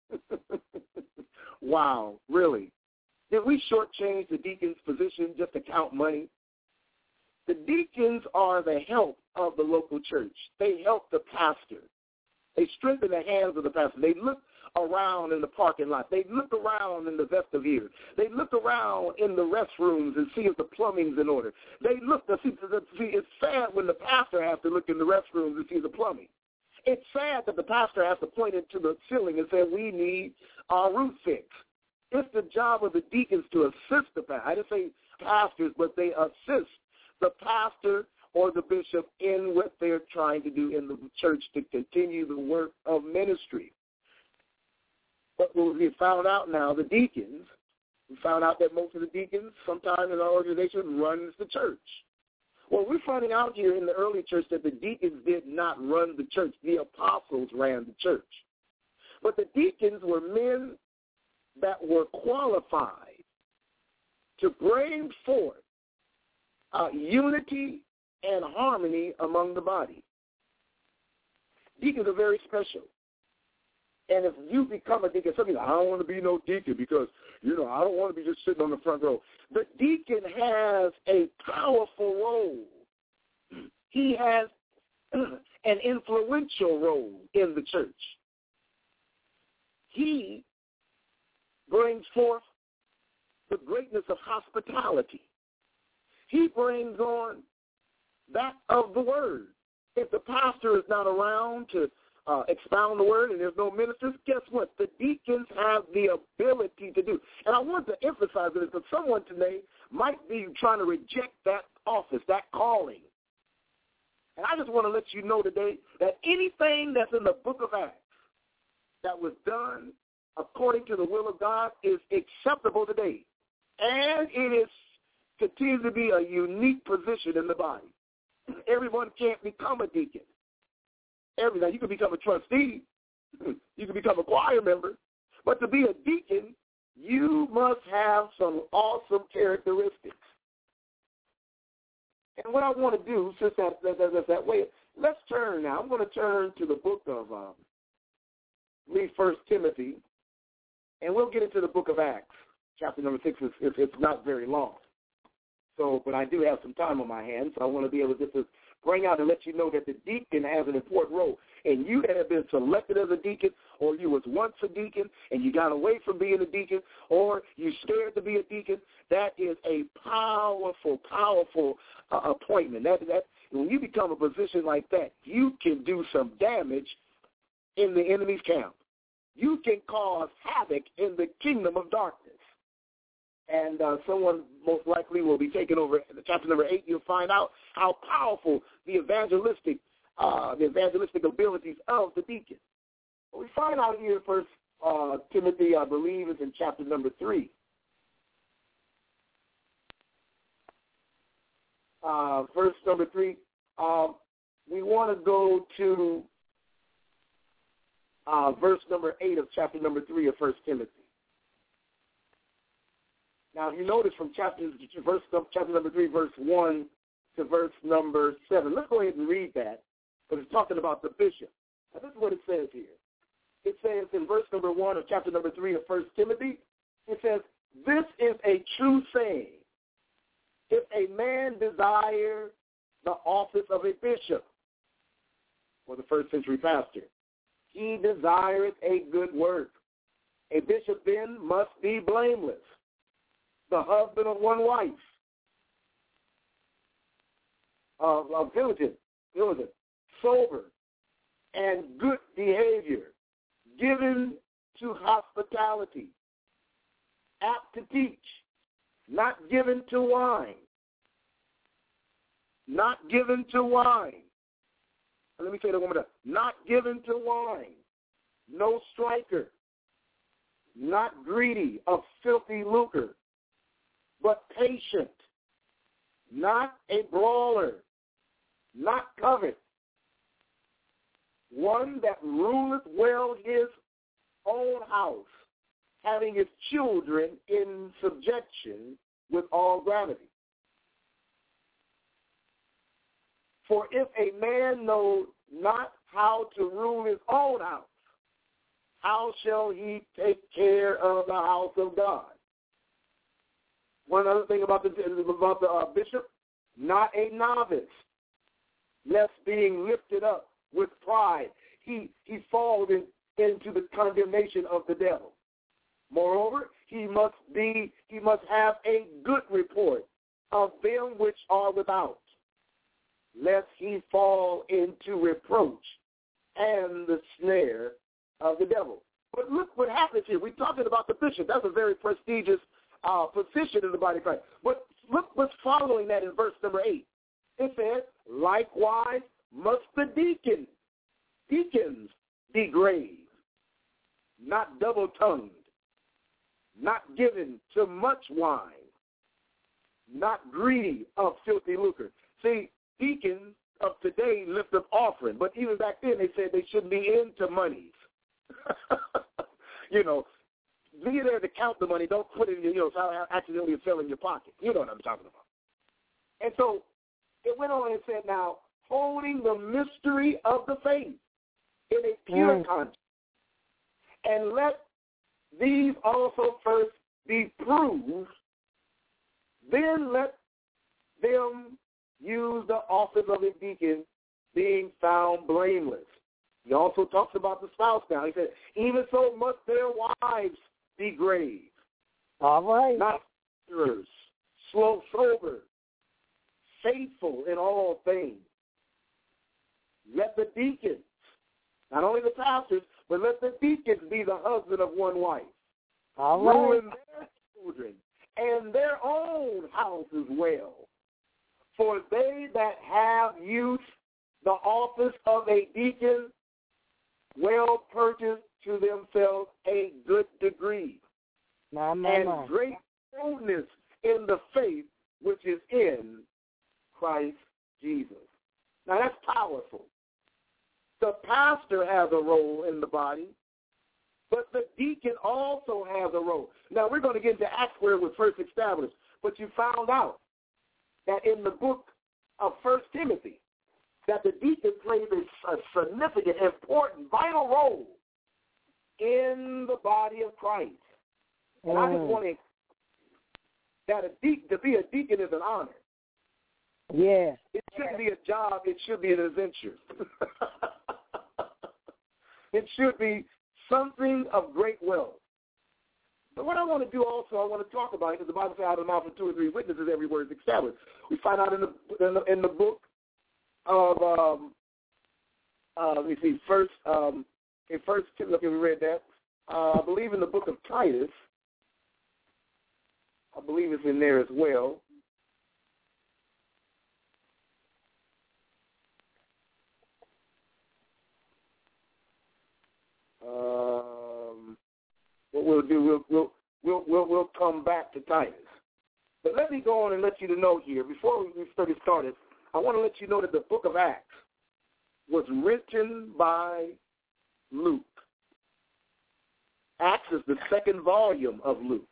Wow, really? Did we shortchange the deacon's position just to count money? The deacons are the help of the local church. They help the pastor. They strengthen the hands of the pastor. They look around in the parking lot. They look around in the vestibule. They look around in the restrooms and see if the plumbing's in order. They look to see, see it's sad when the pastor has to look in the restrooms and see the plumbing. It's sad that the pastor has to point into the ceiling and say, we need our roof fixed. It's the job of the deacons to assist the pastor. I didn't say pastors, but they assist the pastor or the bishop in what they're trying to do in the church to continue the work of ministry. But what we found out now, the deacons, we found out that most of the deacons, sometimes in our organization, runs the church. Well, we're finding out here in the early church that the deacons did not run the church. The apostles ran the church. But the deacons were men that were qualified to bring forth uh, unity and harmony among the body. Deacons are very special. And if you become a deacon, some people, I don't want to be no deacon because, you know, I don't want to be just sitting on the front row. The deacon has a powerful role. He has an influential role in the church. He brings forth the greatness of hospitality. He brings on that of the word. If the pastor is not around to uh, expound the word and there's no ministers, guess what? The deacons have the ability to do. And I want to emphasize this because someone today might be trying to reject that office, that calling. And I just want to let you know today that anything that's in the book of Acts that was done according to the will of God is acceptable today. And it is continues to be a unique position in the body. Everyone can't become a deacon. Every now you can become a trustee, you can become a choir member, but to be a deacon, you must have some awesome characteristics. And what I want to do, since that, that, that, that way, let's turn now. I'm going to turn to the book of, um, read First Timothy, and we'll get into the book of Acts, chapter number six. It's, it's, it's not very long. So, but I do have some time on my hands, so I want to be able just to bring out and let you know that the deacon has an important role. And you that have been selected as a deacon, or you was once a deacon and you got away from being a deacon, or you scared to be a deacon, that is a powerful, powerful uh, appointment. That that when you become a position like that, you can do some damage in the enemy's camp. You can cause havoc in the kingdom of darkness. And uh, someone most likely will be taking over chapter number eight. You'll find out how powerful the evangelistic, uh, the evangelistic abilities of the deacon. We find out here first, uh, Timothy, I believe, is in chapter number three. uh, verse number three, um, we want to go to uh, verse number eight of chapter number three of First Timothy. Now, if you notice from chapter, verse, chapter number three, verse one to verse number seven, let's go ahead and read that, because it's talking about the bishop. Now, this is what it says here. It says in verse number one of chapter number three of First Timothy, it says, this is a true saying. If a man desire the office of a bishop, or the first century pastor, he desireth a good work. A bishop then must be blameless, the husband of one wife, of, of diligent, diligent, sober, and good behavior, given to hospitality, apt to teach, not given to wine, not given to wine. Let me say that one more time. Not given to wine, no striker, not greedy of filthy lucre, but patient, not a brawler, not covet, one that ruleth well his own house, having his children in subjection with all gravity. For if a man know not how to rule his own house, how shall he take care of the house of God? One other thing about the, about the uh, bishop, not a novice, lest being lifted up with pride, he, he falls in, into the condemnation of the devil. Moreover, he must be he must have a good report of them which are without, lest he fall into reproach and the snare of the devil. But look what happens here. We're talking about the bishop. That's a very prestigious uh, position in the body of Christ. But look what's following that in verse number eight. It says, likewise must the deacon, deacons be grave, not double-tongued, not given to much wine, not greedy of filthy lucre. See, deacons of today lift up offering, but even back then they said they shouldn't be into monies. You know, be there to count the money. Don't put it in your, you know, accidentally fell in your pocket. You know what I'm talking about. And so it went on and said, now, holding the mystery of the faith in a pure mm. conscience, and let these also first be proved, then let them use the office of a deacon, being found blameless. He also talks about the spouse now. He said, even so must their wives be grave. All right. Not stirrers, slow, sober, faithful in all things. Let the deacons, not only the pastors, but let the deacons be the husband of one wife. All right. Ruling their children and their own house as well. For they that have used the office of a deacon well purchased to themselves a good degree no, no, and no. great boldness in the faith which is in Christ Jesus. Now that's powerful. The pastor has a role in the body, but the deacon also has a role. Now we're going to get into Acts where it was first established, but you found out that in the book of First Timothy, that the deacon plays a, a significant, important, vital role in the body of Christ. And mm. I just want to that a de- to be a deacon is an honor. Yeah. It shouldn't be a job. It should be an adventure. It should be something of great wealth. But what I want to do also, I want to talk about, because the Bible says out of the mouth of two or three witnesses, every word is established. We find out in the in the, in the book of, um, uh, let me see, first, um, in First Timothy, we read that. Uh, I believe in the book of Titus, I believe it's in there as well. Um, what we'll do, we'll we'll we'll we'll, we'll come back to Titus. But let me go on and let you know here, before we get started, I want to let you know that the book of Acts was written by Luke. Acts is the second volume of Luke.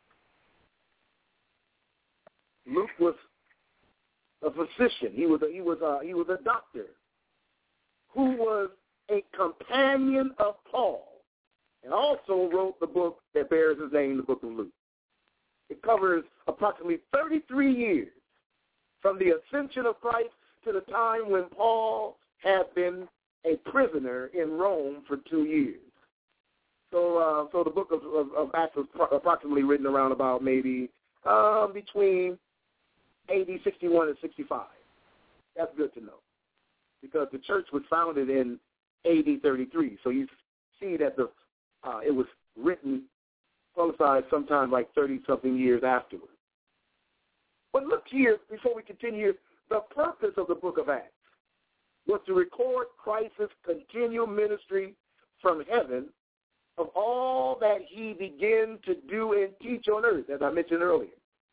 Luke was a physician. He was a, he was a, he was a doctor who was a companion of Paul and also wrote the book that bears his name, the book of Luke. It covers approximately thirty-three years from the ascension of Christ to the time when Paul had been a prisoner in Rome for two years. So uh, so the book of, of, of Acts was pro- approximately written around about maybe uh, between A D sixty-one and sixty-five. That's good to know because the church was founded in A D thirty-three. So you see that the uh, it was written, publicized sometime like thirty-something years afterwards. But look here, before we continue, the purpose of the book of Acts was to record Christ's continual ministry from heaven of all that he began to do and teach on earth, as I mentioned earlier.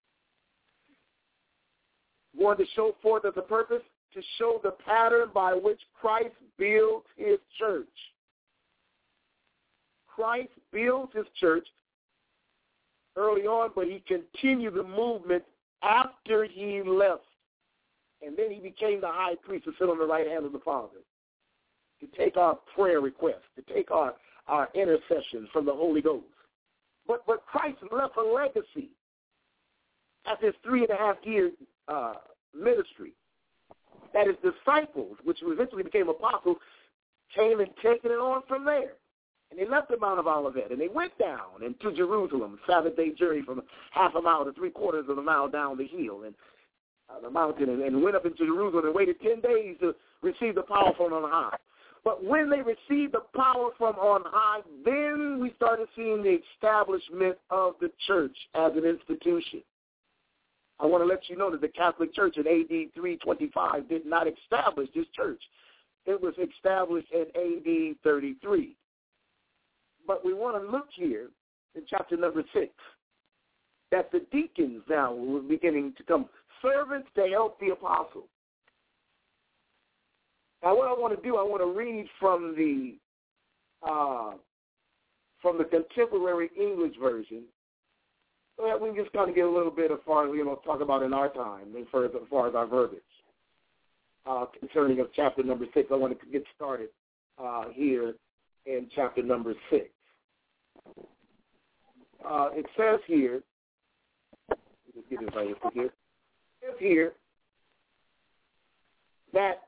Wanted to show forth as a purpose to show the pattern by which Christ builds his church. Christ builds his church early on, but he continued the movement after he left. And then he became the high priest to sit on the right hand of the Father, to take our prayer requests, to take our, our intercession from the Holy Ghost. But but Christ left a legacy after his three and a half year uh, ministry that his disciples, which eventually became apostles, came and taken it on from there. And they left the Mount of Olivet, and they went down into Jerusalem, Sabbath-day journey from half a mile to three-quarters of a mile down the hill and uh, the mountain, and, and went up into Jerusalem and waited ten days to receive the power from on high. But when they received the power from on high, then we started seeing the establishment of the church as an institution. I want to let you know that the Catholic Church in A D three twenty-five did not establish this church. It was established in A D thirty-three. But we want to look here in chapter number six that the deacons now were beginning to come, servants to help the apostles. Now, what I want to do, I want to read from the uh, from the contemporary English version, so that we can just kind of get a little bit as far as, you know, talk about in our time as far as, as, far as our verbiage uh, concerning of chapter number six. I want to get started uh, here in chapter number six. Uh, it says here, let's get it right here. It says here that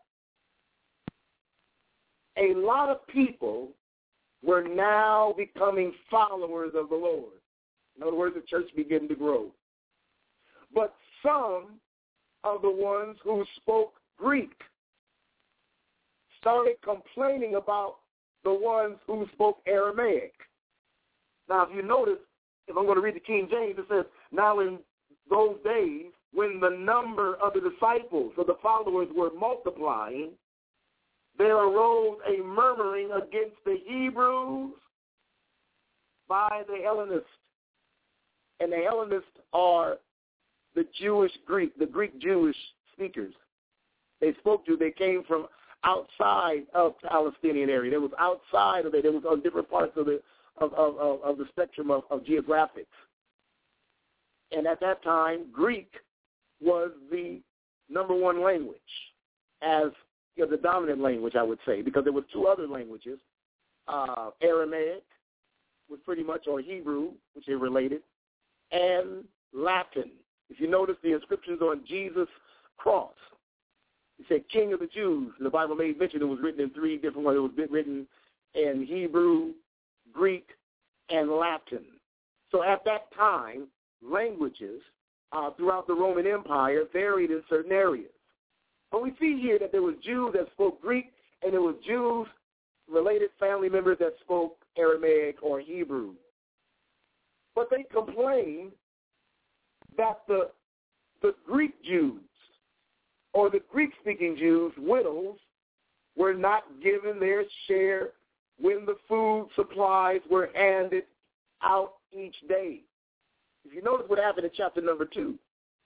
a lot of people were now becoming followers of the Lord. In other words, the church began to grow. But some of the ones who spoke Greek started complaining about the ones who spoke Aramaic. Now, if you notice, if I'm going to read the King James, it says, now in those days, when the number of the disciples or the followers were multiplying, there arose a murmuring against the Hebrews by the Hellenists. And the Hellenists are the Jewish Greek, the Greek Jewish speakers. They spoke to, they came from outside of Palestinian area. They was outside of it. They was on different parts of the of, of, of, of the spectrum of, of geographics. And at that time, Greek was the number one language, as you know, the dominant language, I would say, because there were two other languages. Uh, Aramaic was pretty much, or Hebrew, which are related, and Latin. If you notice the inscriptions on Jesus' cross, it said King of the Jews. And the Bible made mention it was written in three different ways. It was written in Hebrew, Greek, and Latin. So at that time, languages uh, throughout the Roman Empire varied in certain areas. But we see here that there were Jews that spoke Greek, and there were Jews, related family members that spoke Aramaic or Hebrew. But they complained that the the Greek Jews or the Greek-speaking Jews, widows, were not given their share when the food supplies were handed out each day. If you notice what happened in chapter number two,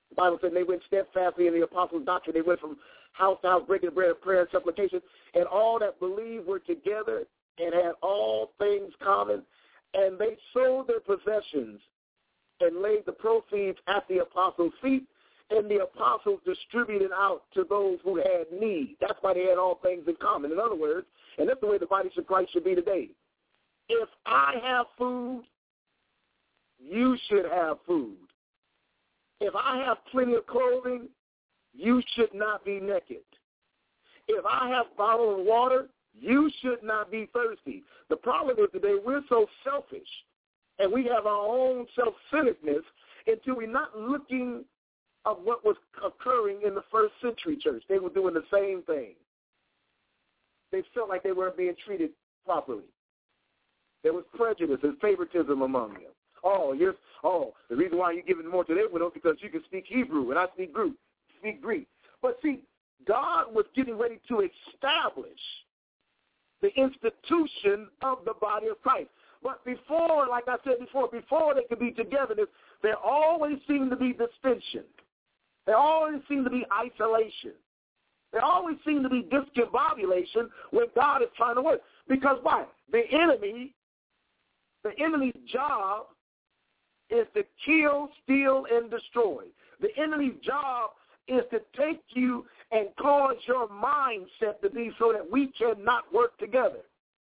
The Bible said they went steadfastly in the apostles' doctrine. They went from house to house, breaking bread of prayer and supplication. And all that believed were together and had all things common. And they sold their possessions and laid the proceeds at the apostles' feet. And the apostles distributed out to those who had need. That's why they had all things in common. In other words, and that's the way the body of Christ should be today. If I have food, you should have food. If I have plenty of clothing, you should not be naked. If I have bottled water, you should not be thirsty. The problem is today we're so selfish, and we have our own self-centeredness until we're not looking of what was occurring in the first century church. They were doing the same thing. They felt like they weren't being treated properly. There was prejudice and favoritism among them. Oh, you're, oh, the reason why you're giving more to them is because you can speak Hebrew and I speak Greek. Speak Greek. But see, God was getting ready to establish the institution of the body of Christ. But before, like I said before, before they could be togetherness, there always seemed to be dissension. There always seemed to be isolation. There always seemed to be discombobulation when God is trying to work. Because why? The enemy, the enemy's job is to kill, steal, and destroy. The enemy's job is to take you and cause your mindset to be so that we cannot work together.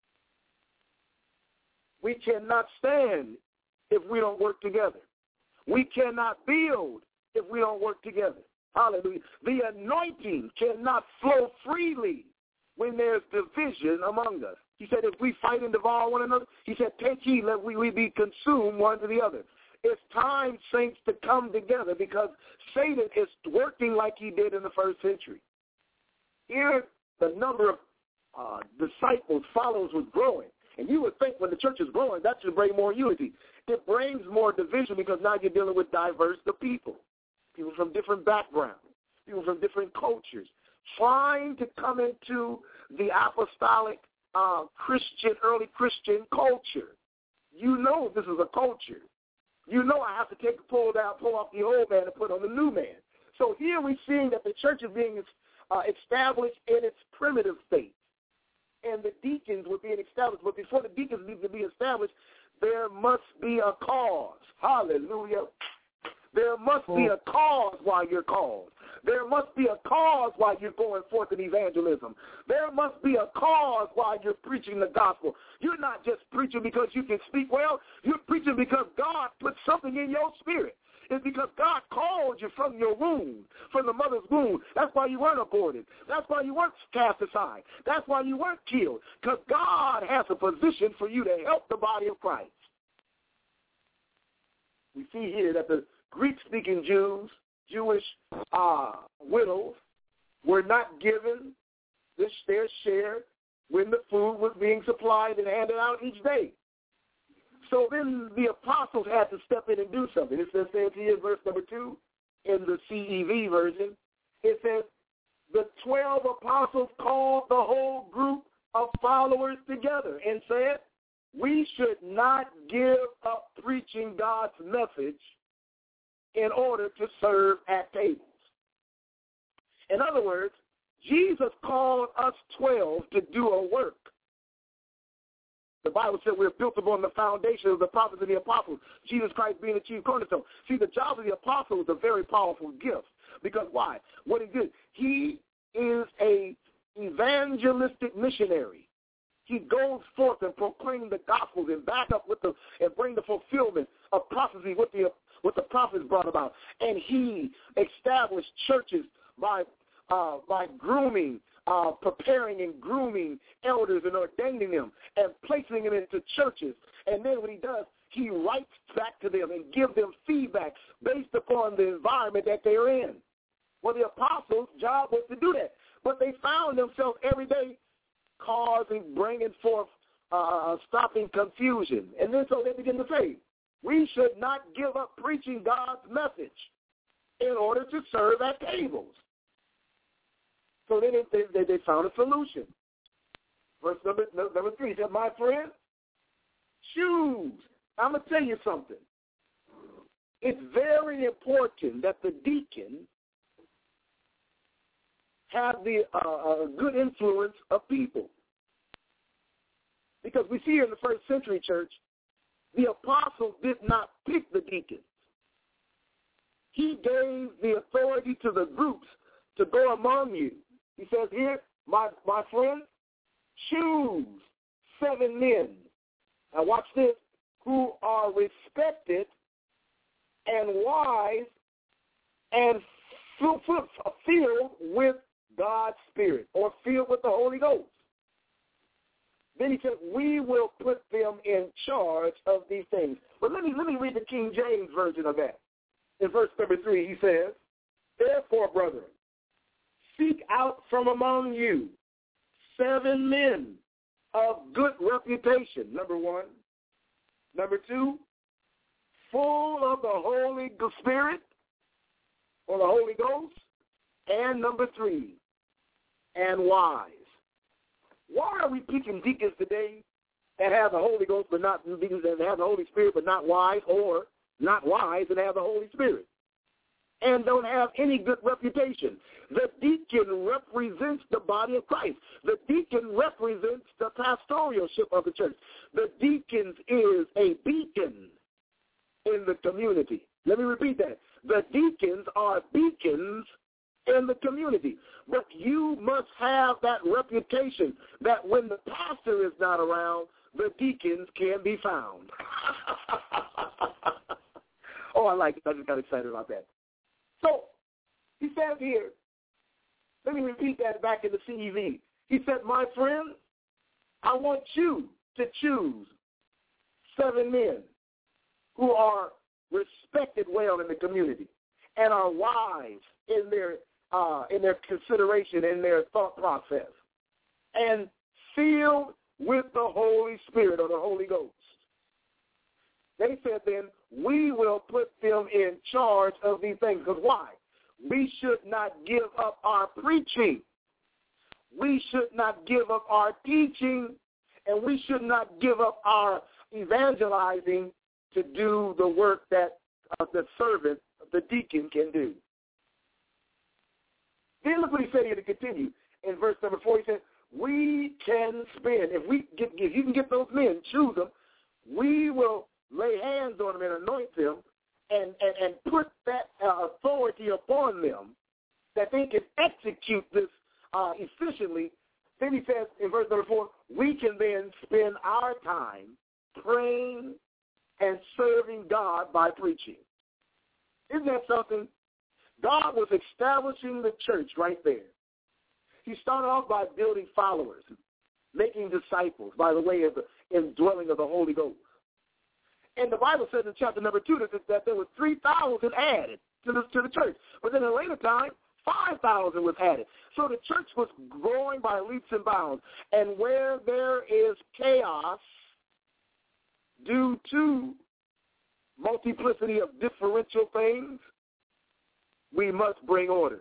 We cannot stand if we don't work together. We cannot build if we don't work together. Hallelujah. The anointing cannot flow freely when there's division among us. He said, if we fight and devour one another, he said, take heed lest we, we be consumed one to the other. It's time, saints, to come together because Satan is working like he did in the first century. Here, the number of uh, disciples, followers was growing. And you would think when the church is growing, that should bring more unity. It brings more division because now you're dealing with diverse people, people from different backgrounds, people from different cultures, trying to come into the apostolic uh, Christian, early Christian culture. You know this is a culture. You know I have to take pull down, pull off the old man and put on the new man. So here we're seeing that the church is being uh, established in its primitive state. And the deacons were being established. But before the deacons need to be established, there must be a cause. Hallelujah. There must be a cause why you're called. There must be a cause why you're going forth in evangelism. There must be a cause why you're preaching the gospel. You're not just preaching because you can speak well. You're preaching because God put something in your spirit. It's because God called you from your womb, from the mother's womb. That's why you weren't aborted. That's why you weren't cast aside. That's why you weren't killed, because God has a position for you to help the body of Christ. We see here that the Greek-speaking Jews, Jewish uh, widows, were not given this, their share when the food was being supplied and handed out each day. So then the apostles had to step in and do something. It says, says here, verse number two, in the C E V version, it says, the twelve apostles called the whole group of followers together and said, we should not give up preaching God's message in order to serve at tables. In other words, Jesus called us twelve to do a work. The Bible said we're built upon the foundation of the prophets and the apostles, Jesus Christ being the chief cornerstone. See, the job of the apostle is a very powerful gift. Because why? What he did, he is a evangelistic missionary. He goes forth and proclaim the gospel and back up with the and bring the fulfillment of prophecy what the what the prophets brought about. And he established churches by uh, by grooming. Uh, preparing and grooming elders and ordaining them and placing them into churches. And then what he does, he writes back to them and gives them feedback based upon the environment that they're in. Well, the apostles' job was to do that. But they found themselves every day causing, bringing forth, uh, stopping confusion. And then so they begin to say, we should not give up preaching God's message in order to serve at tables. So then they, they, they found a solution. Verse number, number three said, my friend, choose. I'm going to tell you something. it's very important that the deacon have the uh, good influence of people. Because we see here in the first century church, the apostles did not pick the deacons. He gave the authority to the groups to go among you. He says here, my, my friend, choose seven men. Now watch this, who are respected and wise and filled with God's Spirit, or filled with the Holy Ghost. Then he said, we will put them in charge of these things. But let me let me read the King James version of that. In verse number three, he says, therefore, brethren, seek out from among you seven men of good reputation, number one. Number two, full of the Holy Spirit, or the Holy Ghost. And number three, and wise. Why are we picking deacons today that have the Holy Ghost but not deacons that have the Holy Spirit but not wise, or not wise and have the Holy Spirit and don't have any good reputation? The deacon represents the body of Christ. The deacon represents the pastoralship of the church. The deacon is a beacon in the community. Let me repeat that. The deacons are beacons in the community. But you must have that reputation that when the pastor is not around, the deacons can be found. Oh, I like it. I just got excited about that. So he says here, let me repeat that back in the C E V. He said, my friend, I want you to choose seven men who are respected well in the community and are wise in their uh, in their consideration, in their thought process, and filled with the Holy Spirit or the Holy Ghost. They said then, we will put them in charge of these things. Because why? We should not give up our preaching. We should not give up our teaching. And we should not give up our evangelizing to do the work that uh, the servant, the deacon, can do. Then look what he said here to continue. In verse number four, he said, we can spend, if we get, if you can get those men, choose them, we will lay hands on them and anoint them and, and, and put that uh, authority upon them that they can execute this uh, efficiently. Then he says in verse number four, we can then spend our time praying and serving God by preaching. Isn't that something? God was establishing the church right there. He started off by building followers, making disciples by the way of the indwelling of the Holy Ghost. And the Bible says in chapter number two that, that there were three thousand added to the, to the church. But then in a later time, five thousand was added. So the church was growing by leaps and bounds. And where there is chaos due to multiplicity of differential things, we must bring order.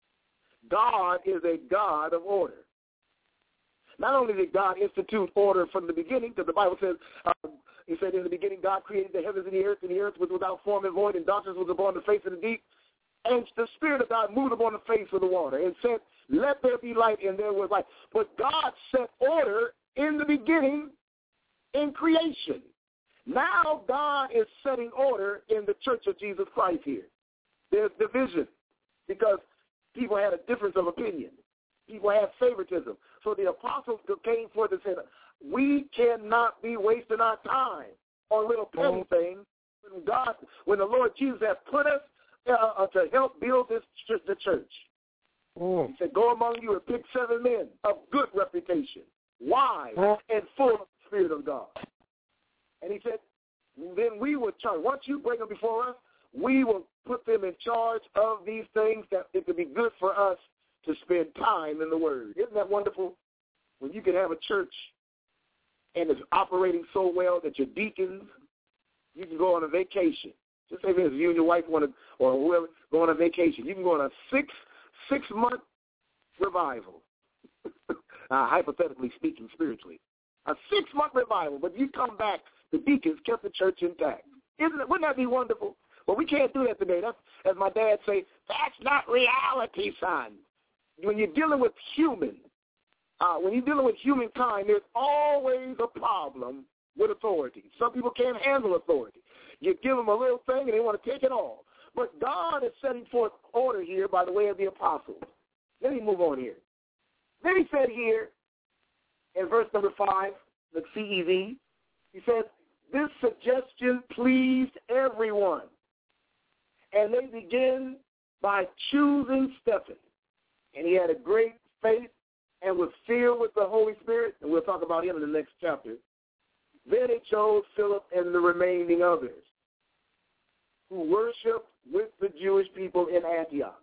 God is a God of order. Not only did God institute order from the beginning, because the Bible says, uh, he said in the beginning God created the heavens and the earth, and the earth was without form and void, and darkness was upon the face of the deep. And the Spirit of God moved upon the face of the water and said, let there be light, and there was light. But God set order in the beginning in creation. Now God is setting order in the church of Jesus Christ here. There's division because people had a difference of opinion. People had favoritism. So the apostles came forth and said, we cannot be wasting our time on little petty things when God, when the Lord Jesus has put us uh, to help build this the church. Mm. He said, go among you and pick seven men of good reputation, wise mm. and full of the Spirit of God. And he said, then we will charge. Once you bring them before us, we will put them in charge of these things that it could be good for us to spend time in the Word. Isn't that wonderful? When you can have a church and it's operating so well that your deacons, you can go on a vacation. Just say, if you and your wife want to, or whoever, go on a vacation. You can go on a six, six-month revival, uh, hypothetically speaking, spiritually. A six-month revival, but you come back, the deacons kept the church intact. Isn't it, wouldn't that be wonderful? But we can't do that today. That's, as my dad say, that's not reality, son. When you're dealing with human, uh, when you're dealing with humankind, there's always a problem with authority. Some people can't handle authority. You give them a little thing and they want to take it all. But God is setting forth order here by the way of the apostles. Let me move on here. Then he said here in verse number five, the C E V, he says, this suggestion pleased everyone. And they begin by choosing Stephen. And he had a great faith and was filled with the Holy Spirit. And we'll talk about him in the next chapter. Then he chose Philip and the remaining others who worshiped with the Jewish people in Antioch.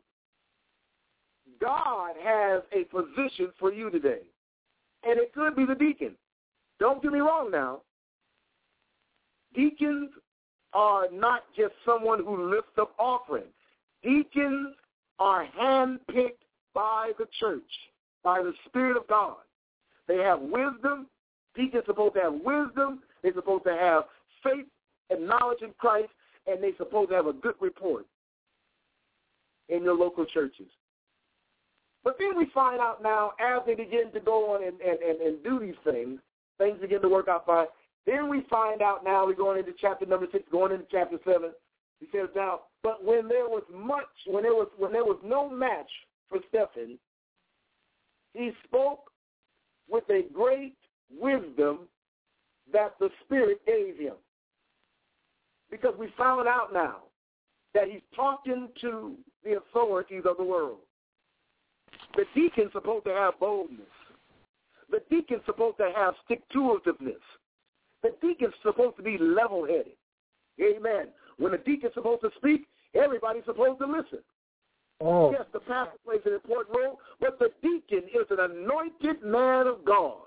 God has a position for you today. And it could be the deacon. Don't get me wrong now. Deacons are not just someone who lifts up offerings. Deacons are handpicked by the church, by the Spirit of God. They have wisdom. Deacons are supposed to have wisdom. They're supposed to have faith and knowledge in Christ, and they're supposed to have a good report in your local churches. But then we find out now, as they begin to go on and, and, and, and do these things, things begin to work out fine. Then we find out now, we're going into chapter number six, going into chapter seven. He says now, but when there was much, when there was when there was no match for Stephen, he spoke with a great wisdom that the Spirit gave him. Because we found out now that he's talking to the authorities of the world. The deacon's supposed to have boldness. The deacon's supposed to have stick-to-itiveness. The deacon's supposed to be level-headed. Amen. When the deacon's supposed to speak, everybody's supposed to listen. Oh. Yes, the pastor plays an important role, but the deacon is an anointed man of God.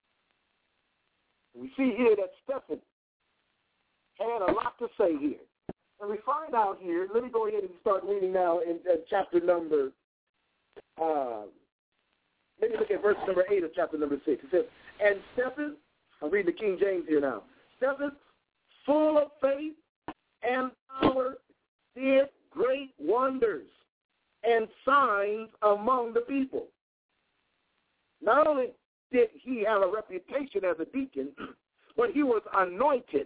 We see here that Stephen had a lot to say here. And we find out here, let me go ahead and start reading now in, in chapter number, uh, let me look at verse number eight of chapter number six. It says, and Stephen, I'm reading the King James here now, Stephen, full of faith and power, did great wonders and signs among the people. Not only did he have a reputation as a deacon, but he was anointed.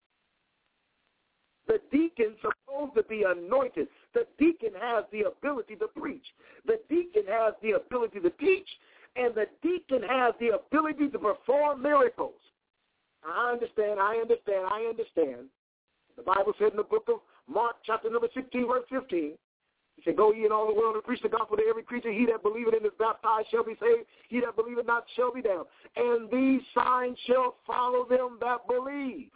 The deacon's supposed to be anointed. The deacon has the ability to preach. The deacon has the ability to teach. And the deacon has the ability to perform miracles. I understand, I understand, I understand. The Bible said in the book of Mark, chapter number sixteen, verse fifteen, he said, go ye in all the world and preach the gospel to every creature. He that believeth and is baptized shall be saved. He that believeth not shall be damned. And these signs shall follow them that believe.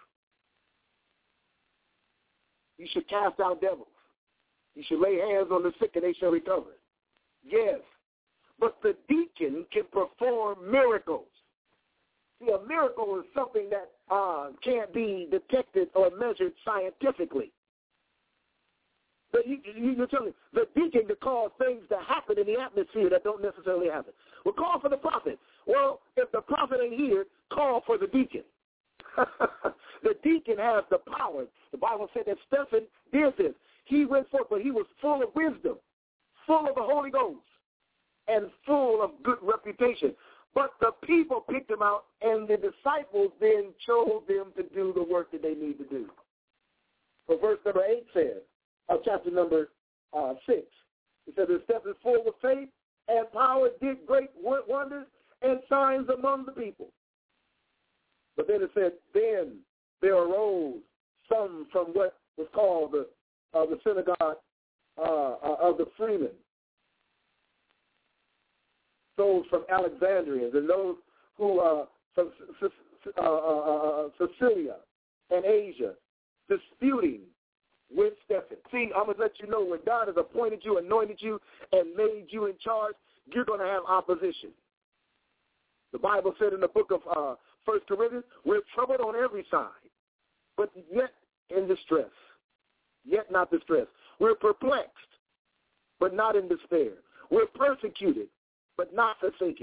You should cast out devils. You should lay hands on the sick and they shall recover. Yes. But the deacon can perform miracles. See, a miracle is something that uh, can't be detected or measured scientifically. But you, you, you're telling me, the deacon can cause things to happen in the atmosphere that don't necessarily happen. Well, call for the prophet. Well, if the prophet ain't here, call for the deacon. The deacon has the power. The Bible said that Stephen did this. He went forth, but he was full of wisdom, full of the Holy Ghost, and full of good reputation. But the people picked him out, and the disciples then chose them to do the work that they need to do. So verse number eight says, of chapter number uh, six, it says that Stephen, full of faith and power, did great wonders and signs among the people. But then it said, then there arose some from what was called the, uh, the synagogue uh, uh, of the freemen, those from Alexandria, and those who uh, from uh, uh, Sicilia and Asia, disputing with Stephen. See, I'm going to let you know, when God has appointed you, anointed you, and made you in charge, you're going to have opposition. The Bible said in the book of uh, First Corinthians, we're troubled on every side, but yet in distress, yet not distressed. We're perplexed, but not in despair. We're persecuted, but not forsaken.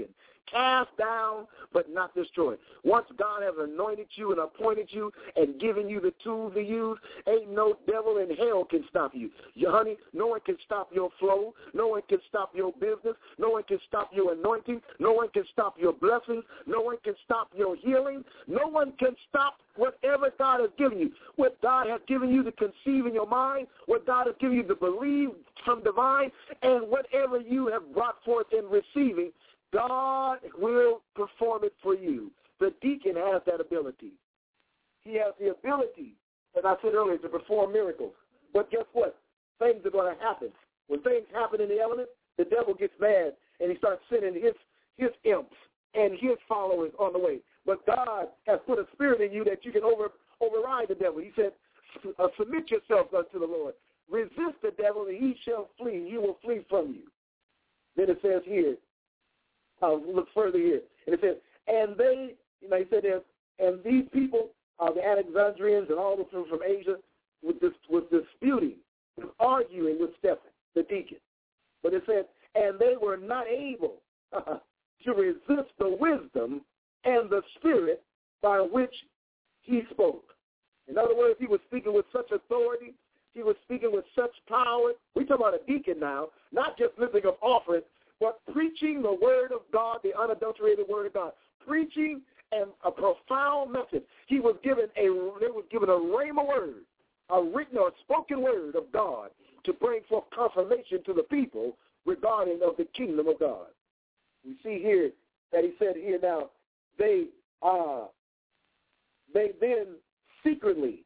cast down but not destroyed. Once God has anointed you and appointed you and given you the tools to use, ain't no devil in hell can stop you. You honey, no one can stop your flow. No one can stop your business. No one can stop your anointing. No one can stop your blessings. No one can stop your healing. No one can stop whatever God has given you. What God has given you to conceive in your mind, what God has given you to believe from divine, and whatever you have brought forth in receiving, God will perform it for you. The deacon has that ability. He has the ability, as I said earlier, to perform miracles. But guess what? Things are going to happen. When things happen in the element, the devil gets mad, and he starts sending his, his imps and his followers on the way. But God has put a spirit in you that you can over, override the devil. He said, uh, submit yourself unto the Lord. Resist the devil, and he shall flee. He will flee from you. Then it says here, I'll look further here, and it says, and they, you know, he said this, and these people, uh, the Alexandrians and all the people from Asia, with this, with disputing, with arguing with Stephen, the deacon. But it said, and they were not able uh, to resist the wisdom and the spirit by which he spoke. In other words, he was speaking with such authority. He was speaking with such power. We talk about a deacon now, not just lifting up offerings, but preaching the word of God, the unadulterated word of God. Preaching and a profound message. He was given a, they was given a rhema word, a written or spoken word of God to bring forth confirmation to the people regarding of the kingdom of God. We see here that he said here now, they uh, they then secretly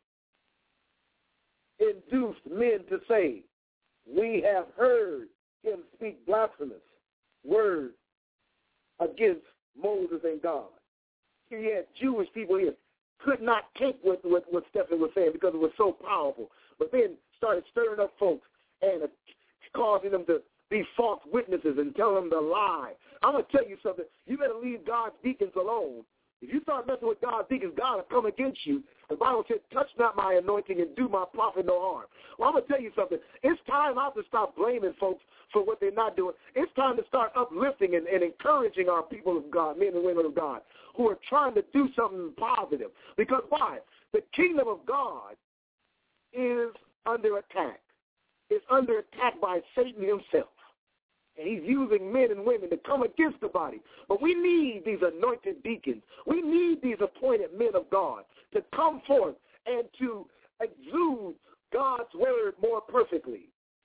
induced men to say, we have heard him speak blasphemous words against Moses and God. Here you had Jewish people here could not take what, what, what Stephen was saying because it was so powerful, but then started stirring up folks and uh, causing them to be false witnesses and tell them to lie. I'm going to tell you something. You better leave God's deacons alone. If you start messing with God's deacons, God will come against you. The Bible said, touch not my anointing and do my prophet no harm. Well, I'm going to tell you something. It's time out to stop blaming folks for what they're not doing. It's time to start uplifting and, and encouraging our people of God, men and women of God, who are trying to do something positive. Because why? The kingdom of God is under attack. It's under attack by Satan himself. And he's using men and women to come against the body. But we need these anointed deacons. We need these appointed men of God to come forth and to exude God's word more perfectly.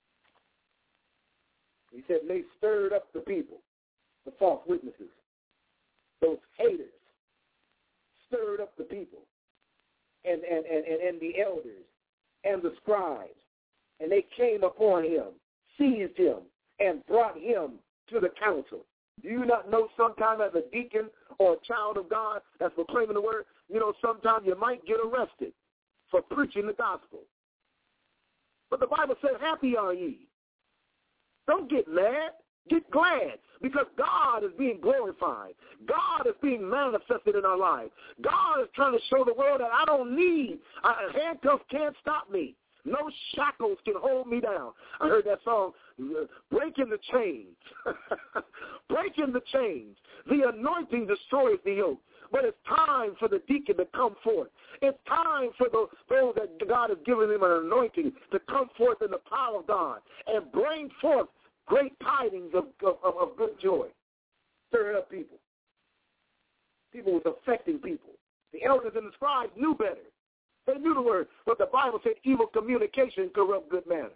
He said they stirred up the people, the false witnesses, those haters, stirred up the people and, and, and, and, and the elders and the scribes. And they came upon him, seized him, and brought him to the council. Do you not know sometimes as a deacon or a child of God that's proclaiming the word, you know, sometimes you might get arrested for preaching the gospel. But the Bible says, happy are ye. Don't get mad. Get glad, because God is being glorified. God is being manifested in our lives. God is trying to show the world that I don't need, uh, handcuffs can't stop me. No shackles can hold me down. I heard that song, Breaking the Chains. Breaking the chains. The anointing destroys the yoke. But it's time for the deacon to come forth. It's time for the, those that God has given them an anointing to come forth in the power of God and bring forth great tidings of, of, of good joy. Stirring up people. People was affecting people. The elders and the scribes knew better. They knew the word, but the Bible said evil communication corrupt good manners.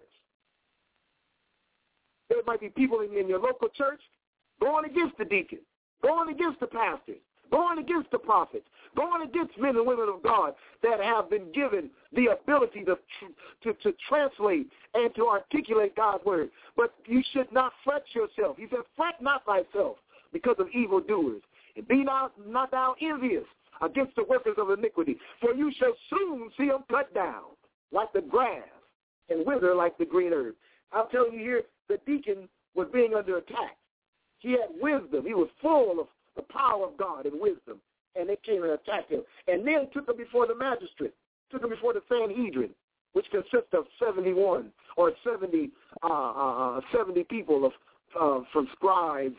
There might be people in, in your local church going against the deacon, going against the pastors, going against the prophets, going against men and women of God that have been given the ability to, to, to translate and to articulate God's word. But you should not fret yourself. He said, fret not thyself because of evildoers, and be not, not thou envious against the workers of iniquity, for you shall soon see them cut down like the grass and wither like the green herb. I'm telling you here, the deacon was being under attack. He had wisdom. He was full of the power of God and wisdom, and they came and attacked him. And then took him before the magistrate, took him before the Sanhedrin, which consists of seventy-one or seventy, uh, uh, seventy people of uh, from scribes and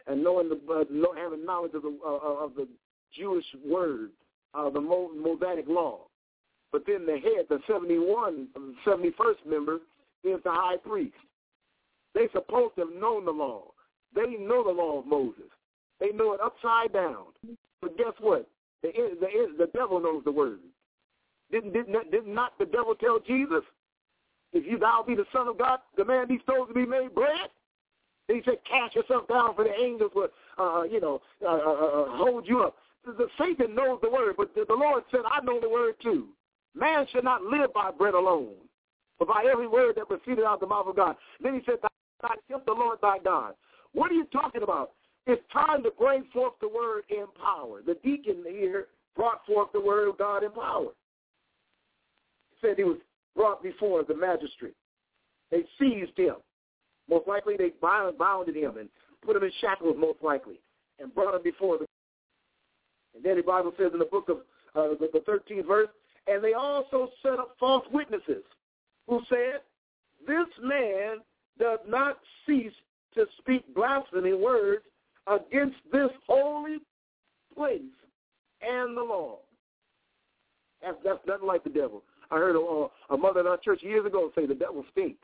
and knowing the uh, know, having knowledge of the uh, of the Jewish word, uh, the Mosaic law. But then the head, the seventy-one, seventy-first member, is the high priest. They're supposed to have known the law. They know the law of Moses. They know it upside down. But guess what? The the, the devil knows the word. Didn't, didn't, did not the devil tell Jesus, if you thou be the Son of God, command these stones to be made bread? And he said, cast yourself down, for the angels will, uh, you know, uh, uh, uh, hold you up. The, the Satan knows the word, but the, the Lord said, I know the word too. Man should not live by bread alone, but by every word that proceeded out of the mouth of God. Then he said, thou tempt the Lord thy God. What are you talking about? It's time to bring forth the word in power. The deacon here brought forth the word of God in power. He said he was brought before the magistrate. They seized him. Most likely they bounded him and put him in shackles, most likely, and brought him before the. And then the Bible says in the book of uh, the, the thirteenth verse, and they also set up false witnesses who said, this man does not cease to speak blasphemy words against this holy place and the law. That's, that's nothing like the devil. I heard a, a mother in our church years ago say the devil stinks.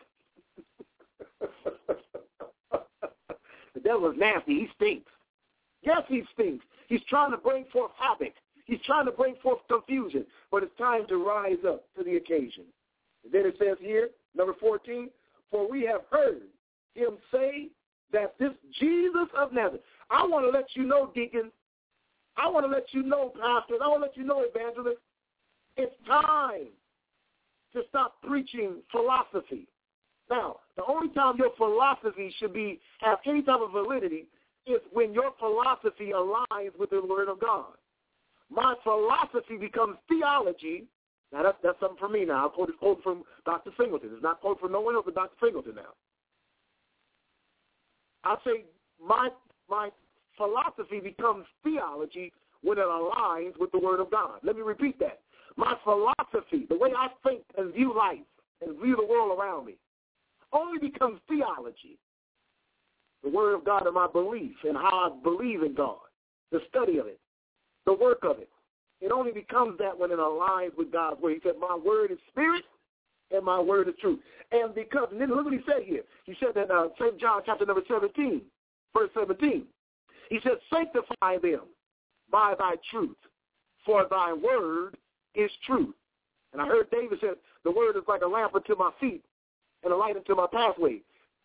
The devil is nasty. He stinks. Yes, he stinks. He's trying to bring forth havoc. He's trying to bring forth confusion. But it's time to rise up to the occasion. And then it says here, number fourteen, for we have heard him say that this Jesus of Nazareth. I want to let you know, deacon. I want to let you know, pastors. I want to let you know, evangelists. It's time to stop preaching philosophy. Now, the only time your philosophy should be have any type of validity is when your philosophy aligns with the Word of God. My philosophy becomes theology. Now, that's, that's something for me now. I'll quote, quote from Doctor Singleton. It's not quote from no one else but Doctor Singleton now. I say my my philosophy becomes theology when it aligns with the Word of God. Let me repeat that. My philosophy, the way I think and view life and view the world around me, only becomes theology. The Word of God and my belief and how I believe in God, the study of it, the work of it. It only becomes that when it aligns with God's Word. He said, my Word is spirit and my Word is truth. And because, and then look what he said here. He said that uh, Saint John chapter number seventeen, verse seventeen. He said, sanctify them by thy truth, for thy word is truth. And I heard David said, the word is like a lamp unto my feet and a light unto my pathway.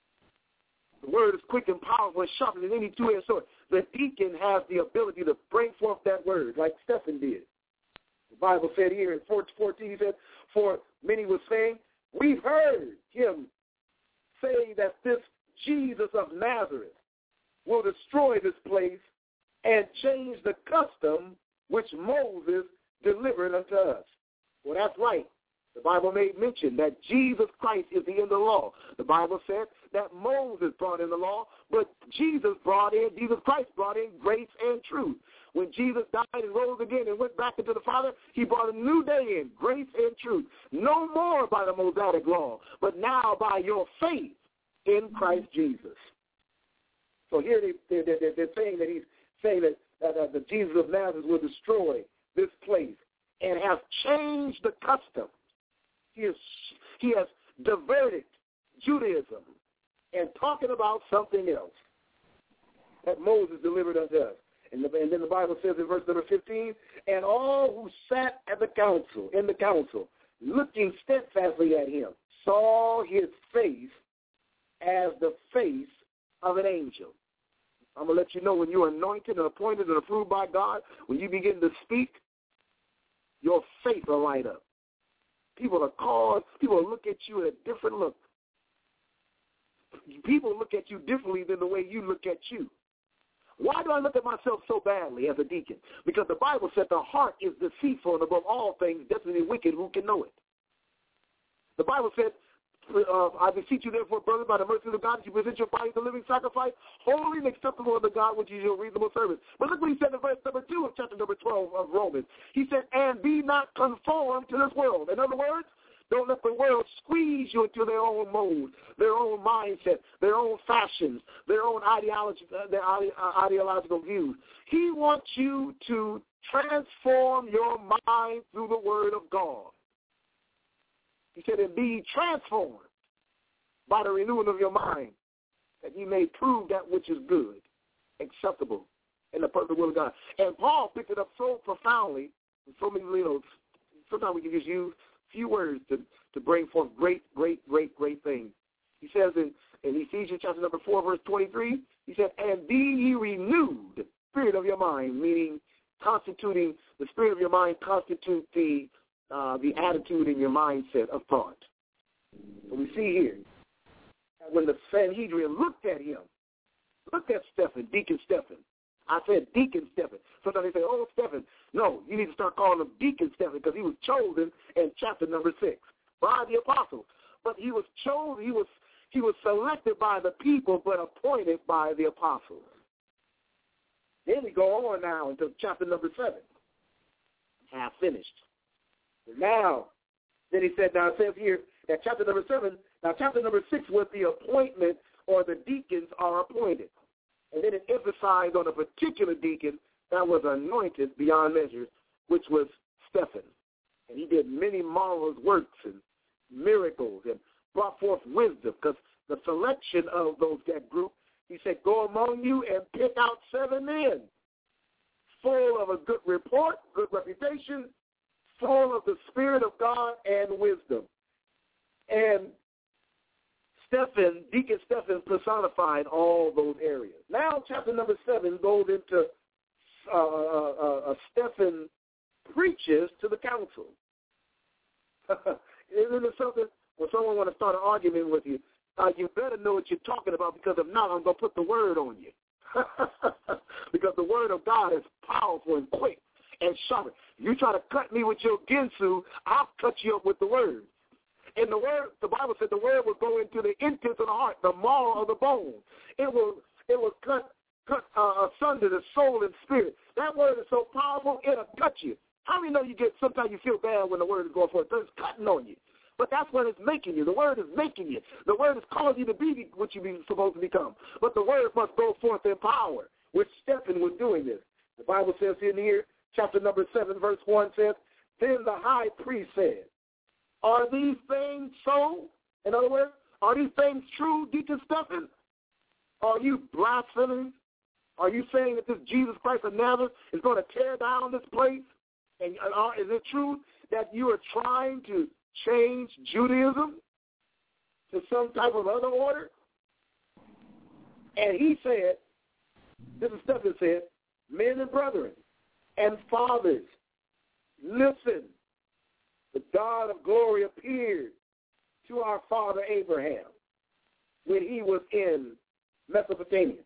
The word is quick and powerful and sharper than any two-edged sword. The deacon has the ability to bring forth that word like Stephen did. The Bible said here in fourteen, he said, for many were saying, we've heard him say that this Jesus of Nazareth will destroy this place and change the custom which Moses delivered unto us. Well, that's right. The Bible made mention that Jesus Christ is the end of the law. The Bible said that Moses brought in the law, but Jesus brought in, Jesus Christ brought in grace and truth. When Jesus died and rose again and went back into the Father, he brought a new day in, grace and truth. No more by the Mosaic law, but now by your faith in Christ Jesus. So here they, they, they, they're saying that he's saying that, that uh, the Jesus of Nazareth will destroy this place and has changed the custom. He has, he has diverted Judaism and talking about something else that Moses delivered unto us. And, the, and then the Bible says in verse number fifteen, and all who sat at the council, in the council, looking steadfastly at him, saw his face as the face of an angel. I'm going to let you know when you're anointed and appointed and approved by God, when you begin to speak, your face will light up. People are called, people will look at you at a different look. People look at you differently than the way you look at you. Why do I look at myself so badly as a deacon? Because the Bible said the heart is deceitful and above all things desperately wicked. Who can know it? The Bible said, uh, I beseech you therefore, brother, by the mercy of God, that you present your body as a living sacrifice, holy and acceptable unto God, which is your reasonable service. But look what he said in verse number two of chapter number twelve of Romans. He said, and be not conformed to this world. In other words, Don't let the world squeeze you into their own mold, their own mindset, their own fashions, their own ideology, their ideological views. He wants you to transform your mind through the word of God. He said, and be transformed by the renewing of your mind, that you may prove that which is good, acceptable, and the perfect will of God. And Paul picked it up so profoundly, so many, you know, sometimes we can just use few words to, to bring forth great, great, great, great things. He says in, in Ephesians chapter number four, verse twenty-three, he said, and be ye renewed, spirit of your mind, meaning constituting, the spirit of your mind constitute the, uh, the attitude in your mindset of thought. So we see here, when the Sanhedrin looked at him, looked at Stephen, Deacon Stephen. I said Deacon Stephen. Sometimes they say, oh, Stephen. No, you need to start calling him Deacon Stephen because he was chosen in chapter number six by the apostles. But he was chosen, he was he was selected by the people but appointed by the apostles. Then we go on now into chapter number seven. Half finished. And now, then he said, now it says here that chapter number seven, now chapter number six was the appointment or the deacons are appointed. And then it emphasized on a particular deacon that was anointed beyond measure, which was Stephen. And he did many marvelous works and miracles and brought forth wisdom, because the selection of those that group, he said, go among you and pick out seven men full of a good report, good reputation, full of the Spirit of God and wisdom. And Stephen, Deacon Stephen personified all those areas. Now chapter number seven goes into uh, uh, uh, Stephen preaches to the council. Isn't it something when someone want to start an argument with you, uh, you better know what you're talking about, because if not, I'm going to put the word on you. Because the word of God is powerful and quick and sharp. You try to cut me with your ginsu, I'll cut you up with the word. And the word, the Bible said the word will go into the intents of the heart, the marrow of the bone. It will, it will cut, cut uh, asunder the soul and spirit. That word is so powerful, it'll cut you. How many know you get, sometimes you feel bad when the word is going forth? It's cutting on you. But that's what it's making you. The word is making you. The word is causing you to be what you're supposed to become. But the word must go forth in power, which Stephen was doing this. The Bible says in here, chapter number seven, verse one says, then the high priest said, are these things so? In other words, are these things true, Deacon Stephen? Are you blaspheming? Are you saying that this Jesus Christ of Nazareth is going to tear down this place? And uh, is it true that you are trying to change Judaism to some type of other order? And he said, this is Stephen said, men and brethren and fathers, listen. The God of glory appeared to our father Abraham when he was in Mesopotamia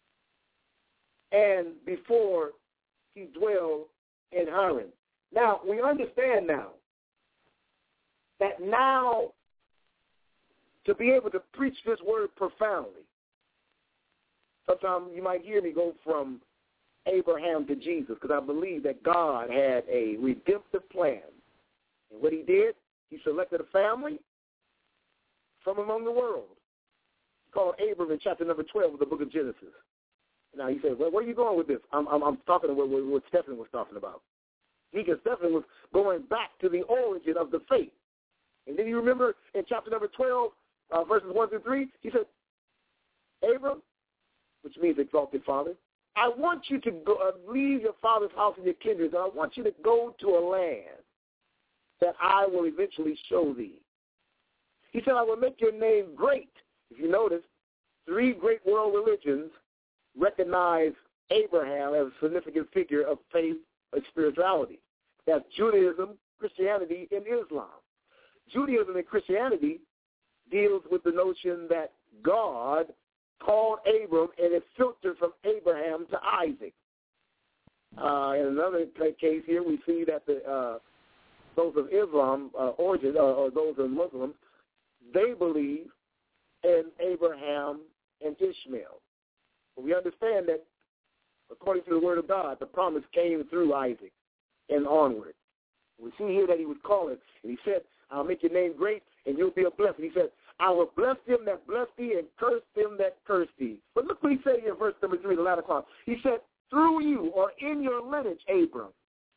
and before he dwelled in Haran. Now, we understand now that now to be able to preach this word profoundly, sometimes you might hear me go from Abraham to Jesus, because I believe that God had a redemptive plan. And what he did, he selected a family from among the world. It's called Abram in chapter number twelve of the book of Genesis. Now he said, well, where are you going with this? I'm, I'm, I'm talking about what, what Stephen was talking about. Deacon Stephen was going back to the origin of the faith. And then you remember in chapter number twelve, uh, verses one through three, he said, Abram, which means exalted father, I want you to go, uh, leave your father's house and your kindred, and I want you to go to a land that I will eventually show thee. He said, I will make your name great. If you notice, three great world religions recognize Abraham as a significant figure of faith and spirituality. That's Judaism, Christianity, and Islam. Judaism and Christianity deals with the notion that God called Abram, and it filtered from Abraham to Isaac. Uh, in another case here, we see that the uh, those of Islam uh, origin, uh, or those of Muslims, they believe in Abraham and Ishmael. But we understand that, according to the Word of God, the promise came through Isaac and onward. We see here that he was calling, and he said, I'll make your name great, and you'll be a blessing. He said, I will bless them that bless thee and curse them that curse thee. But look what he said here in verse number three, the latter part. He said, through you or in your lineage, Abram,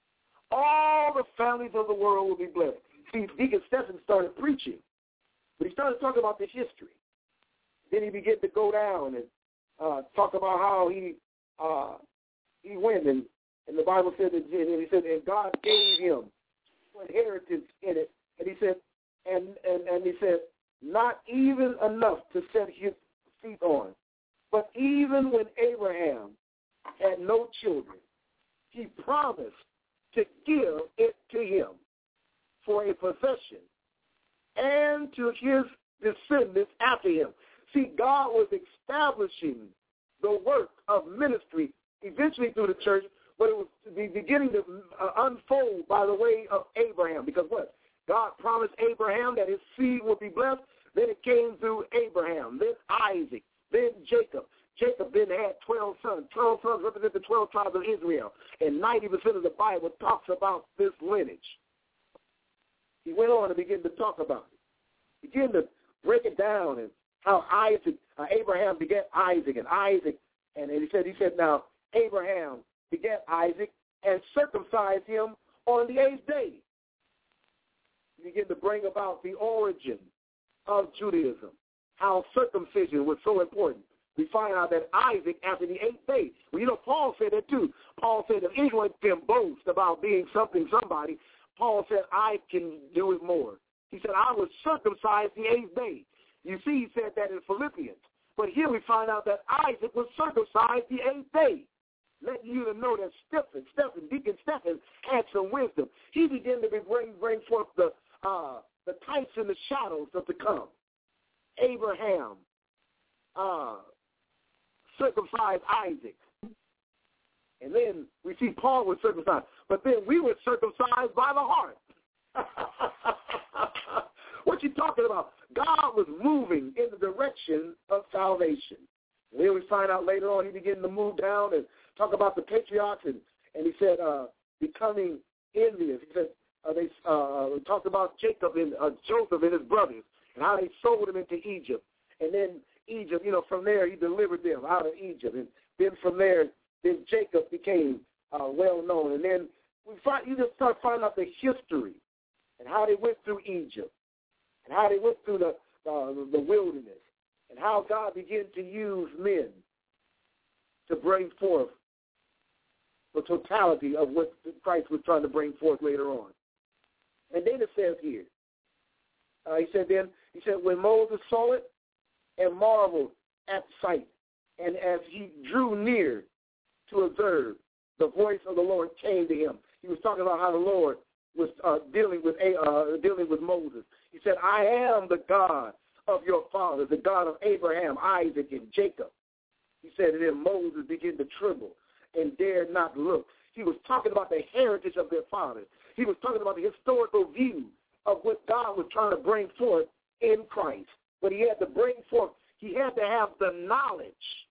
all the families of the world will be blessed. See, Deacon Stephen started preaching, but he started talking about the history. Then he began to go down and uh, talk about how he uh, he went, and, and the Bible said that and he said, and God gave him inheritance in it, and he said, and, and, and he said, not even enough to set his feet on, but even when Abraham had no children, he promised to give it to him for a possession and to his descendants after him. See, God was establishing the work of ministry eventually through the church, but it was beginning to uh, unfold by the way of Abraham. Because what? God promised Abraham that his seed would be blessed. Then it came through Abraham, then Isaac, then Jacob. Jacob then had twelve sons. Twelve sons represent the twelve tribes of Israel. And ninety percent of the Bible talks about this lineage. He went on and began to talk about it. Began to break it down and how Isaac, uh, Abraham begat Isaac, and Isaac, and, and he said, he said, now Abraham begat Isaac and circumcised him on the eighth day. He began to bring about the origin of Judaism, how circumcision was so important. We find out that Isaac, after the eighth day, well, you know, Paul said that too. Paul said if anyone can boast about being something, somebody, Paul said, I can do it more. He said, I was circumcised the eighth day. You see, he said that in Philippians. But here we find out that Isaac was circumcised the eighth day. Letting you to know that Stephen, Stephen, Deacon Stephen had some wisdom. He began to bring, bring forth the uh, the types and the shadows of to come. Abraham uh, circumcised Isaac. And then we see Paul was circumcised. But then we were circumcised by the heart. What you talking about? God was moving in the direction of salvation. And then we find out later on he began to move down and talk about the patriarchs. And, and he said uh, becoming envious. He said, Uh, they uh, talked about Jacob and uh, Joseph and his brothers and how they sold him into Egypt. And then Egypt, you know, from there he delivered them out of Egypt. And then from there, then Jacob became uh, well known. And then we find, you just start finding out the history and how they went through Egypt and how they went through the, uh, the wilderness and how God began to use men to bring forth the totality of what Christ was trying to bring forth later on. And then it says here, uh, he said then, he said, when Moses saw it and marveled at the sight, and as he drew near to observe, the voice of the Lord came to him. He was talking about how the Lord was uh, dealing with uh, dealing with Moses. He said, I am the God of your fathers, the God of Abraham, Isaac, and Jacob. He said, and then Moses began to tremble and dared not look. He was talking about the heritage of their fathers. He was talking about the historical view of what God was trying to bring forth in Christ. But he had to bring forth, he had to have the knowledge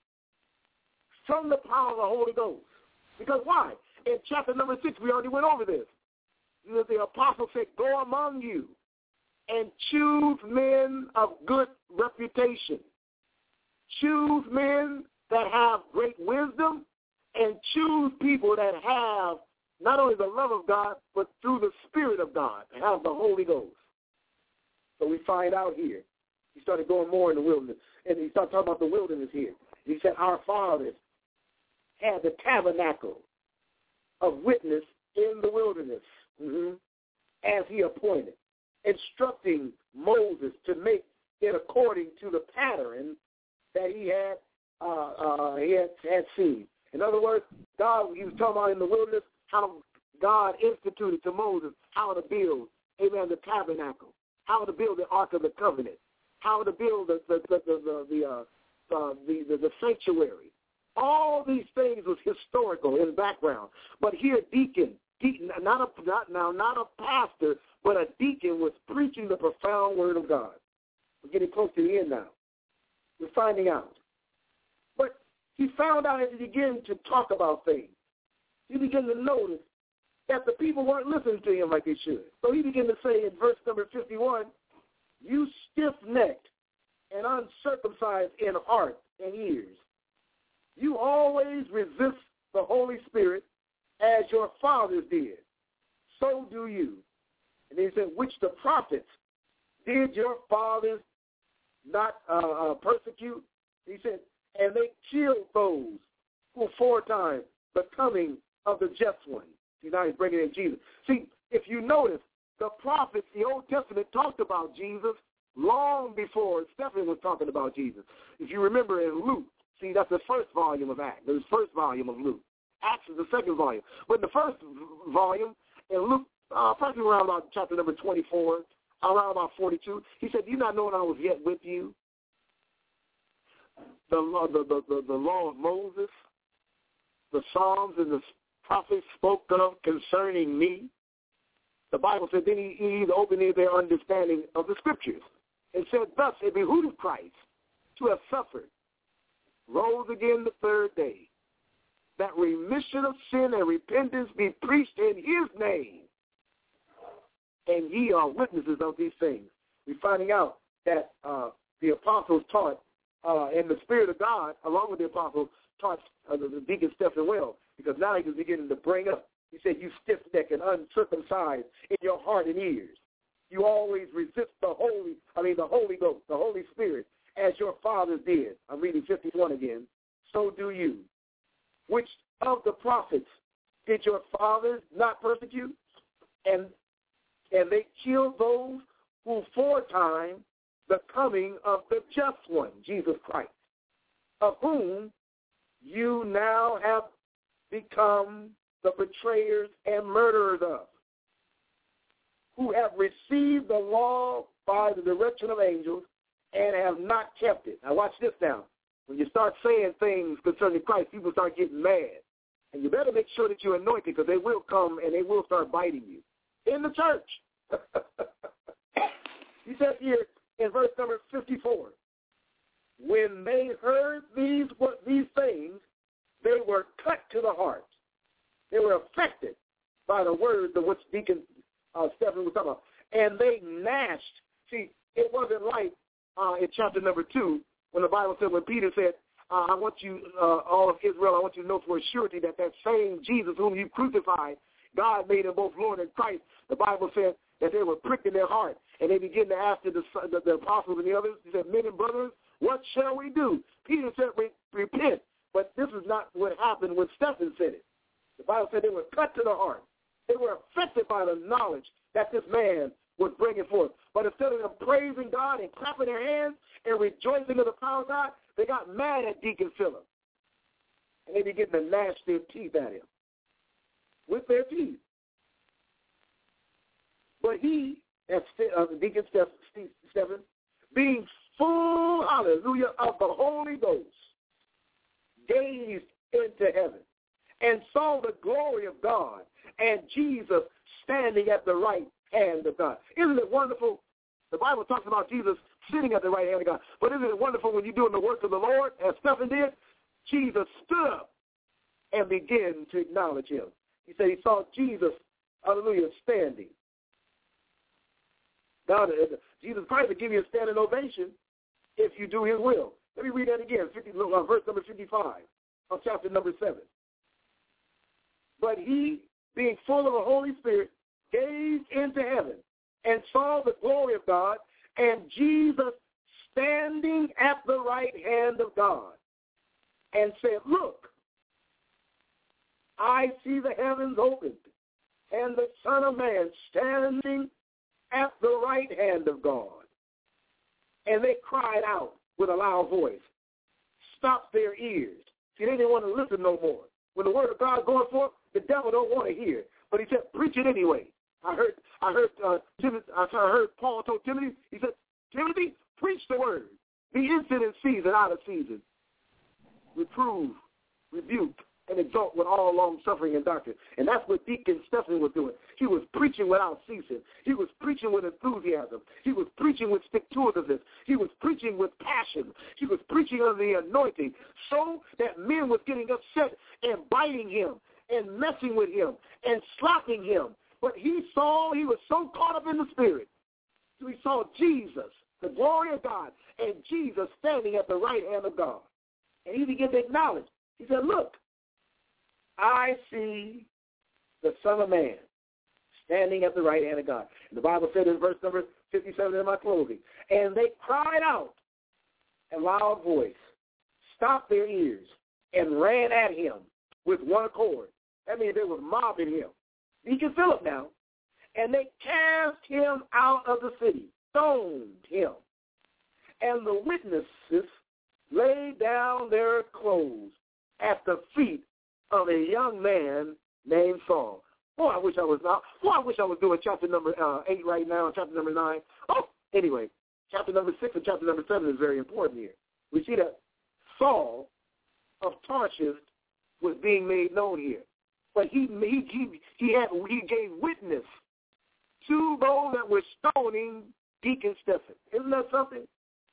from the power of the Holy Ghost. Because why? In chapter number six, we already went over this. The apostle said, go among you and choose men of good reputation. Choose men that have great wisdom, and choose people that have not only the love of God, but through the Spirit of God, have the Holy Ghost. So we find out here. He started going more in the wilderness. And he started talking about the wilderness here. He said, our fathers had the tabernacle of witness in the wilderness, mm-hmm, as he appointed, instructing Moses to make it according to the pattern that he had uh, uh, he had, had seen. In other words, God, he was talking about in the wilderness how God instituted to Moses how to build, amen, the tabernacle, how to build the Ark of the Covenant, how to build the the the the the, uh, uh, the, the, the sanctuary. All these things was historical in the background. But here, deacon, deacon not a not now not a pastor, but a deacon was preaching the profound word of God. We're getting close to the end now. We're finding out. But he found out as he began to talk about things. He began to notice that the people weren't listening to him like they should. So he began to say in verse number fifty-one, you stiff-necked and uncircumcised in heart and ears, you always resist the Holy Spirit as your fathers did. So do you. And he said, which the prophets did your fathers not uh, uh, persecute? He said, and they killed those who aforetime the coming of the just one. See, now he's bringing in Jesus. See, if you notice, the prophets, the Old Testament, talked about Jesus long before Stephen was talking about Jesus. If you remember in Luke, see, that's the first volume of Acts, the first volume of Luke. Acts is the second volume. But in the first volume, in Luke, uh, probably around about chapter number twenty-four, around about forty-two, he said, do you not know that I was yet with you? The law, the, the, the, the law of Moses, the Psalms and the prophets spoke of concerning me. The Bible said, then he, he opened their understanding of the Scriptures and said, thus it behooved Christ to have suffered, rose again the third day, that remission of sin and repentance be preached in his name. And ye are witnesses of these things. We're finding out that uh, the apostles taught, uh, and the Spirit of God, along with the apostles, taught uh, the, the deacon Stephen well, because now he was beginning to bring up. He said, you stiff-necked and uncircumcised in your heart and ears. You always resist the Holy, I mean the Holy Ghost, the Holy Spirit, as your fathers did. I'm reading fifty-one again. So do you. Which of the prophets did your fathers not persecute? And and they killed those who foretime the coming of the just one, Jesus Christ, of whom you now have become the betrayers and murderers of, who have received the law by the direction of angels and have not kept it. Now watch this now. When you start saying things concerning Christ, people start getting mad. And you better make sure that you're anointed, because they will come and they will start biting you in the church. He says here in verse number fifty-four, when they heard these these things, they were cut to the heart. They were affected by the words of which Deacon uh, Stephen was talking about. And they gnashed. See, it wasn't like uh, in chapter number two, when the Bible said, when Peter said, uh, I want you, uh, all of Israel, I want you to know for a surety that that same Jesus whom you crucified, God made him both Lord and Christ. The Bible said that they were pricked in their heart, and they began to ask the, the, the apostles and the others, he said, men and brothers, what shall we do? Peter said, repent. But this is not what happened when Stephen said it. The Bible said they were cut to the heart. They were affected by the knowledge that this man was bringing forth. But instead of them praising God and clapping their hands and rejoicing in the power of God, they got mad at Deacon Philip. And they began to gnash their teeth at him with their teeth. But he, as uh, Deacon Stephen, being full, hallelujah, of the Holy Ghost, gazed into heaven and saw the glory of God and Jesus standing at the right hand of God. Isn't it wonderful? The Bible talks about Jesus sitting at the right hand of God. But isn't it wonderful when you're doing the work of the Lord, as Stephen did? Jesus stood up and began to acknowledge him. He said he saw Jesus, hallelujah, standing. God, Jesus Christ will give you a standing ovation if you do his will. Let me read that again, fifty, uh, verse number fifty-five of chapter number seven. But he, being full of the Holy Spirit, gazed into heaven and saw the glory of God and Jesus standing at the right hand of God, and said, look, I see the heavens opened and the Son of Man standing at the right hand of God. And they cried out with a loud voice, stopped their ears. See, they didn't want to listen no more. When the word of God going forth, the devil don't want to hear. But he said, preach it anyway. I heard I heard uh, Timothy, I heard Paul told Timothy, he said, Timothy, preach the word. Be instant in season, out of season. Reprove, rebuke, and exalt with all long suffering and doctrine. And that's what Deacon Stephen was doing. He was preaching without ceasing. He was preaching with enthusiasm. He was preaching with stick-to-itiveness. He was preaching with passion. He was preaching under the anointing, so that men was getting upset and biting him and messing with him and slapping him. But he saw, he was so caught up in the spirit. So he saw Jesus, the glory of God, and Jesus standing at the right hand of God. And he began to acknowledge. He said, look, I see the Son of Man standing at the right hand of God. And the Bible said in verse number fifty-seven in my clothing, and they cried out in a loud voice, stopped their ears, and ran at him with one accord. That means they were mobbing him. Deacon Philip now. And they cast him out of the city, stoned him. And the witnesses laid down their clothes at the feet of a young man named Saul. Boy, I wish I was now. Boy, I wish I was doing chapter number uh, eight right now and chapter number nine. Oh, anyway, chapter number six and chapter number seven is very important here. We see that Saul of Tarshish was being made known here, but he he he he had he gave witness to those that were stoning Deacon Stephen. Isn't that something?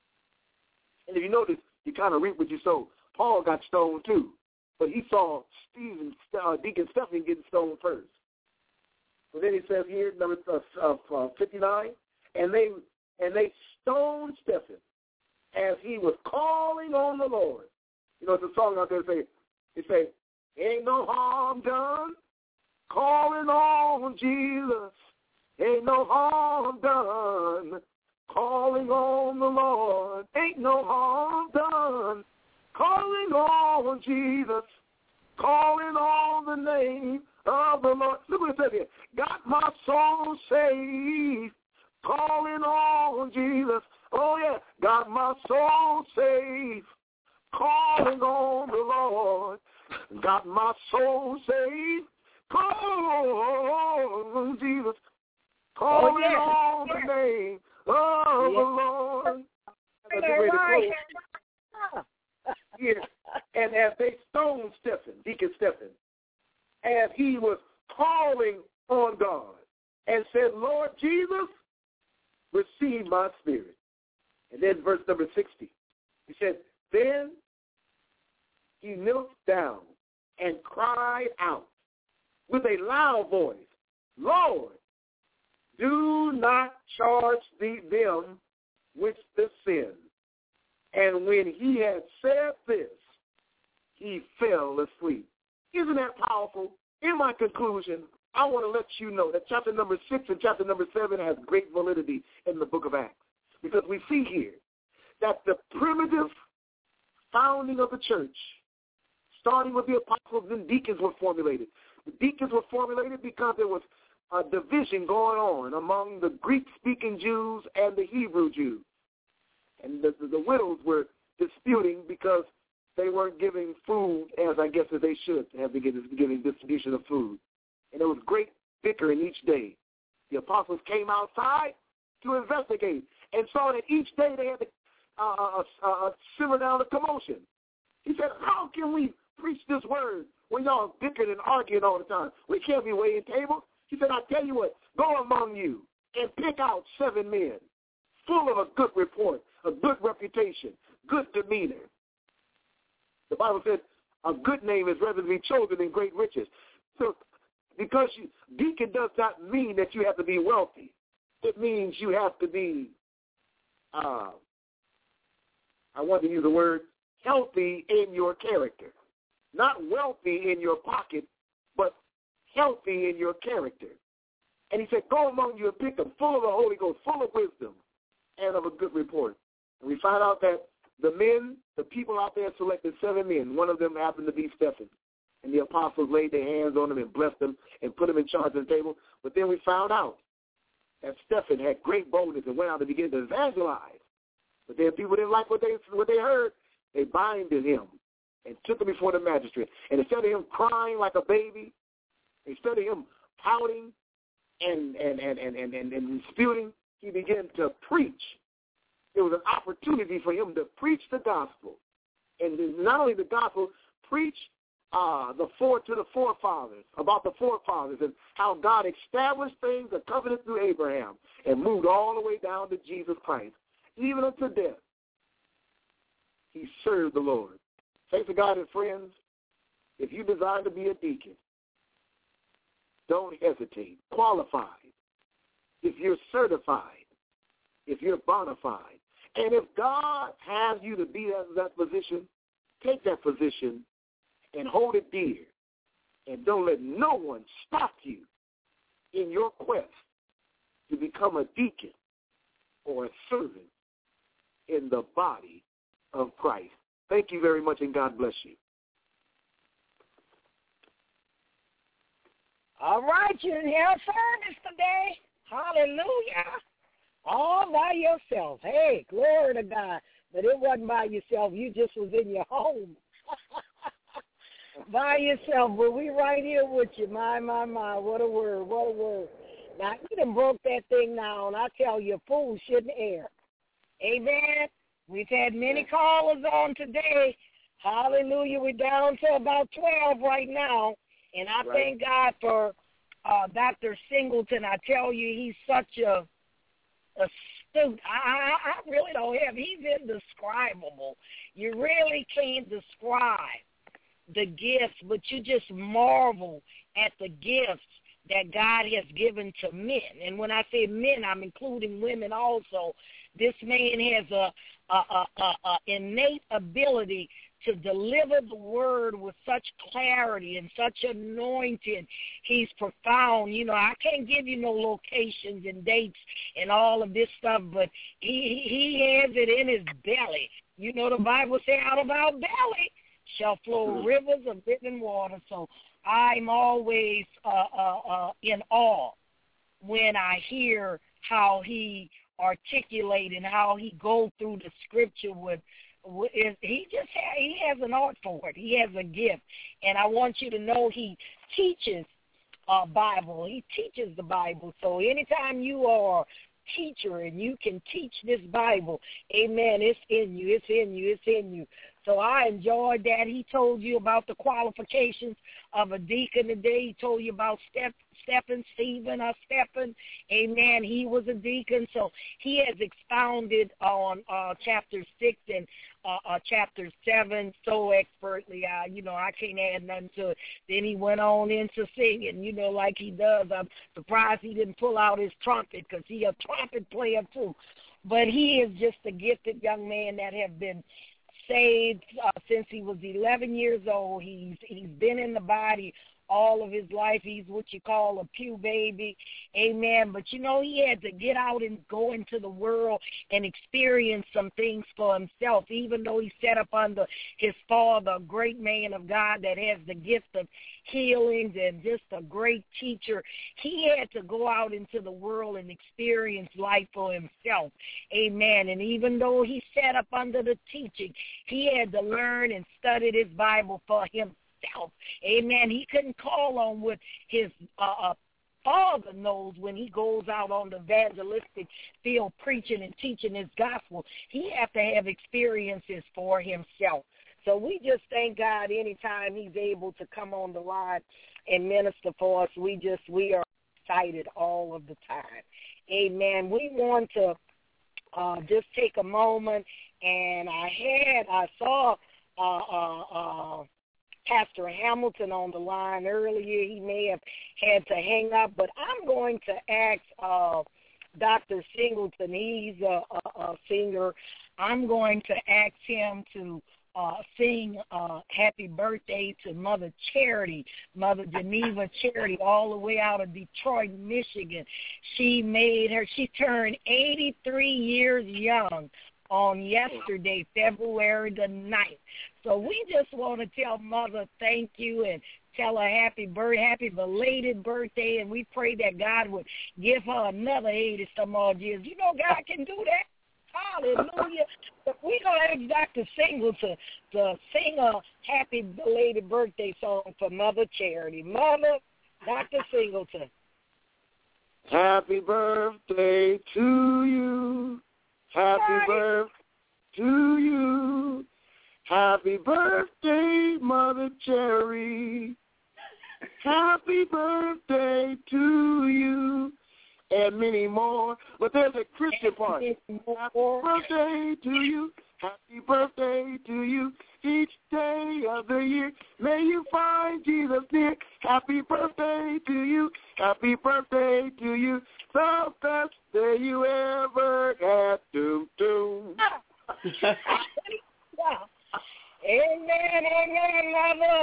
And if you notice, you kind of reap what you sow. Paul got stoned too, but he saw Stephen, uh, Deacon Stephen getting stoned first. So then he says here, number uh, uh, fifty-nine, and they and they stoned Stephen as he was calling on the Lord. You know, it's a song out there that say, it say, ain't no harm done, calling on Jesus. Ain't no harm done, calling on the Lord. Ain't no harm done, calling on Jesus, calling on the name of the Lord. Look what it says here. Got my soul saved, calling on Jesus. Oh, yeah, got my soul saved, calling on the Lord. Got my soul saved, calling on Jesus. Calling oh, yeah. on the name of yeah. the Lord. Right. Yeah. And as they stoned Stephen, Deacon Stephen, as he was calling on God and said, Lord Jesus, receive my spirit. And then verse number sixty, he said, then he knelt down and cried out with a loud voice, Lord, do not charge thee them with the sin. And when he had said this, he fell asleep. Isn't that powerful? In my conclusion, I want to let you know that chapter number six and chapter number seven has great validity in the book of Acts. Because we see here that the primitive founding of the church, starting with the apostles and deacons, were formulated. The deacons were formulated because there was a division going on among the Greek-speaking Jews and the Hebrew Jews. And the, the, the widows were disputing because they weren't giving food as I guess as they should have been giving, giving distribution of food. And there was great bickering each day. The apostles came outside to investigate and saw that each day they had to uh, uh, uh, simmer down the commotion. He said, how can we preach this word when y'all bickering and arguing all the time? We can't be waiting tables. He said, I tell you what, go among you and pick out seven men full of a good report, a good reputation, good demeanor. The Bible said a good name is rather to be chosen than great riches. So because you, deacon does not mean that you have to be wealthy. It means you have to be, uh, I want to use the word, healthy in your character. Not wealthy in your pocket, but healthy in your character. And he said, go among you and pick them full of the Holy Ghost, full of wisdom, and of a good report. And we find out that the men, the people out there selected seven men. One of them happened to be Stephen. And the apostles laid their hands on him and blessed him and put him in charge of the table. But then we found out that Stephen had great boldness and went out and began to evangelize. But then people didn't like what they what they heard. They binded him and took him before the magistrate. And instead of him crying like a baby, instead of him pouting and and, and, and, and, and, and disputing, he began to preach. It was an opportunity for him to preach the gospel. And not only the gospel, preach uh, the four to the forefathers, about the forefathers and how God established things, a covenant through Abraham, and moved all the way down to Jesus Christ. Even unto death, he served the Lord. Thanks to God and friends, if you desire to be a deacon, don't hesitate. Qualified. If you're certified, if you're bona fide, and if God has you to be in that position, take that position and hold it dear. And don't let no one stop you in your quest to become a deacon or a servant in the body of Christ. Thank you very much, and God bless you. All right, you in here service today. Hallelujah. All by yourself. Hey, glory to God. But it wasn't by yourself. You just was in your home. By yourself. But we right here with you. My, my, my. What a word. What a word. Now, you done broke that thing now, and I tell you, fools shouldn't err. Amen. We've had many callers on today. Hallelujah. We're down to about twelve right now. And I right. thank God for uh, Doctor Singleton. I tell you, he's such a astute. I, I, I really don't have. He's indescribable. You really can't describe the gifts, but you just marvel at the gifts that God has given to men. And when I say men, I'm including women also. This man has a, a, a, a, a innate ability to deliver the word with such clarity and such anointing. He's profound. You know, I can't give you no locations and dates and all of this stuff, but he he has it in his belly. You know, the Bible says out of our belly shall flow rivers of living water. So I'm always uh, uh, uh, in awe when I hear how he articulate and how he goes through the scripture with he just ha- he has an art for it. He has a gift, and I want you to know he teaches uh, Bible. He teaches the Bible. So anytime you are a teacher and you can teach this Bible, amen, it's in you, it's in you, it's in you. So I enjoyed that. He told you about the qualifications of a deacon today. He told you about Steph, Stephen, Stephen, or Stephen. Amen. He was a deacon. So he has expounded on uh, chapter six and uh, uh, chapter seven so expertly. Uh, you know, I can't add nothing to it. Then he went on into singing, you know, like he does. I'm surprised he didn't pull out his trumpet because he's a trumpet player too. But he is just a gifted young man that have been saved uh, since he was eleven years old. He's he's been in the body all of his life. He's what you call a pew baby. Amen. But, you know, he had to get out and go into the world and experience some things for himself, even though he set up under his father, a great man of God that has the gift of healings and just a great teacher. He had to go out into the world and experience life for himself. Amen. And even though he set up under the teaching, he had to learn and study this Bible for himself. Amen. He couldn't call on what his uh, father knows when he goes out on the evangelistic field preaching and teaching his gospel. He has to have experiences for himself. So we just thank God anytime he's able to come on the line and minister for us. We just, we are excited all of the time. Amen. We want to uh, just take a moment, and I had, I saw uh, uh, uh, Pastor Hamilton on the line earlier. He may have had to hang up, but I'm going to ask uh, Doctor Singleton. He's a, a, a singer. I'm going to ask him to uh, sing uh, happy birthday to Mother Charity, Mother Geneva Charity, all the way out of Detroit, Michigan. She made her, she turned eighty-three years young on yesterday, February the ninth. So we just want to tell Mother thank you and tell her happy birthday, happy belated birthday, and we pray that God would give her another eighty-some odd years. You know God can do that. Hallelujah. But we're going to ask Doctor Singleton to, to sing a happy belated birthday song for Mother Charity. Mother, Doctor Singleton. Happy birthday to you. Happy Right. birthday to you. Happy birthday, Mother Cherry. Happy birthday to you. And many more. But there's a Christian part. Happy birthday to you. Happy birthday to you each day of the year. May you find Jesus near. Happy birthday to you. Happy birthday to you. The best day you ever had. Doom, doom. Amen, amen, Mother.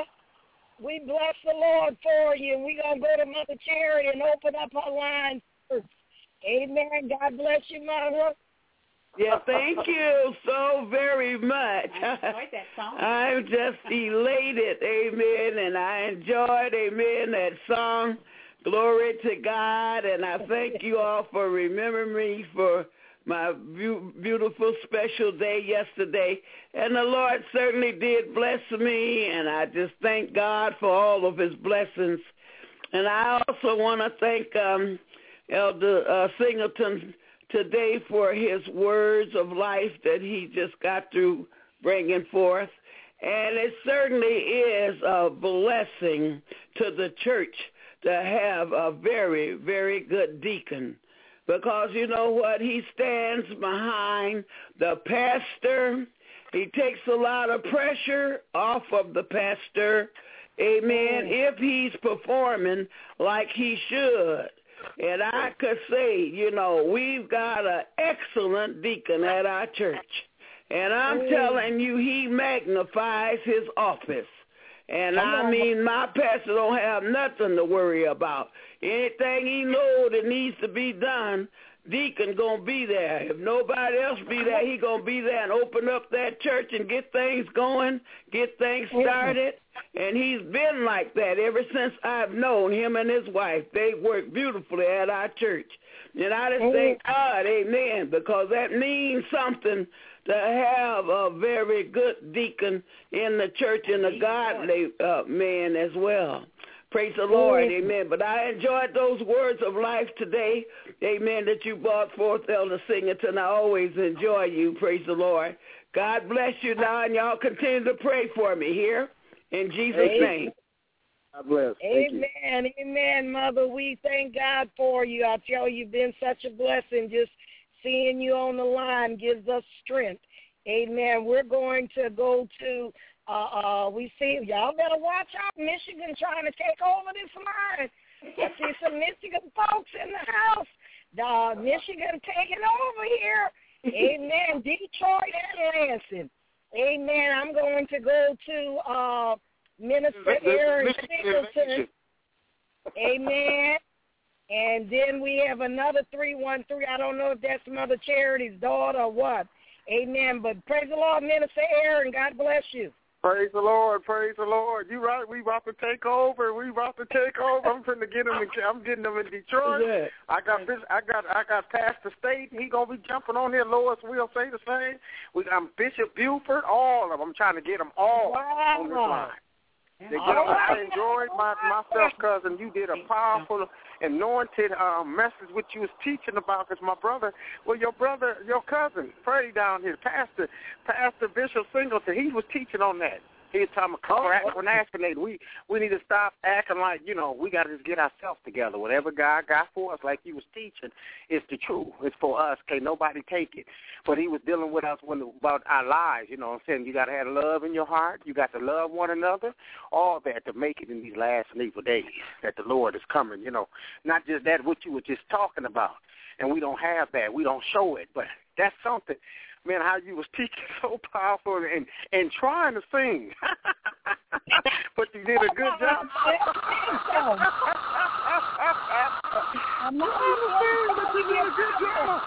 We bless the Lord for you. We're going to go to Mother Charity and open up our lines first. Amen. God bless you, Mother. Yeah, thank you so very much. I enjoyed that song. I'm just elated, amen, and I enjoyed, amen, that song. Glory to God, and I thank you all for remembering me for my beautiful special day yesterday. And the Lord certainly did bless me, and I just thank God for all of his blessings. And I also want to thank um, Elder uh, Singleton today for his words of life that he just got through bringing forth. And it certainly is a blessing to the church to have a very, very good deacon. Because you know what? He stands behind the pastor. He takes a lot of pressure off of the pastor, amen, if he's performing like he should. And I could say, you know, we've got an excellent deacon at our church. And I'm telling you, he magnifies his office. And I mean, my pastor don't have nothing to worry about. Anything he knows that needs to be done, deacon going to be there. If nobody else be there, he going to be there and open up that church and get things going, get things started. And he's been like that ever since I've known him and his wife. They work beautifully at our church. And I just thank God, amen, because that means something to have a very good deacon in the church and a godly uh, man as well. Praise the Lord, amen. But I enjoyed those words of life today, amen, that you brought forth, Elder Singleton. I always enjoy you, praise the Lord. God bless you now, and y'all continue to pray for me here in Jesus' amen. name. God bless. Thank amen, you. amen, Mother. We thank God for you. I tell you, you've been such a blessing. Just seeing you on the line gives us strength. Amen. We're going to go to, uh, uh, we see, y'all better watch out. Michigan trying to take over this line. I see some Michigan folks in the house. Uh, Michigan taking over here. Amen. Detroit and Lansing. Amen. I'm going to go to uh, Minister Aaron Singleton. Amen. And then we have another three one three. I don't know if that's Mother Charity's daughter or what. Amen. But praise the Lord, Minister Aaron. God bless you. Praise the Lord. Praise the Lord. You right. We about to take over. We about to take over. I'm trying to get him. In, I'm getting him in Detroit. Yeah. I got. I got. I got Pastor State. He gonna be jumping on here. Lois will say the same. We got Bishop Buford. All of them. I'm trying to get them all wow. on this line. They get on, I enjoyed my, myself, cousin. You did a powerful, anointed um, message which you was teaching about. Because my brother, well, your brother, your cousin, Freddie down here, Pastor, Pastor Bishop Singleton, he was teaching on that. He was talking about procrastinating. We we need to stop acting like, you know, we got to just get ourselves together. Whatever God got for us, like he was teaching, is the truth. It's for us. Can't nobody take it. But he was dealing with us when, about our lives. You know what I'm saying? You got to have love in your heart. You got to love one another. All that to make it in these last and evil days that the Lord is coming. You know, not just that, what you were just talking about. And we don't have that. We don't show it. But that's something. Man, how you was teaching so powerful and, and trying to sing. But you did a good job. I'm not saying, but you did a good job.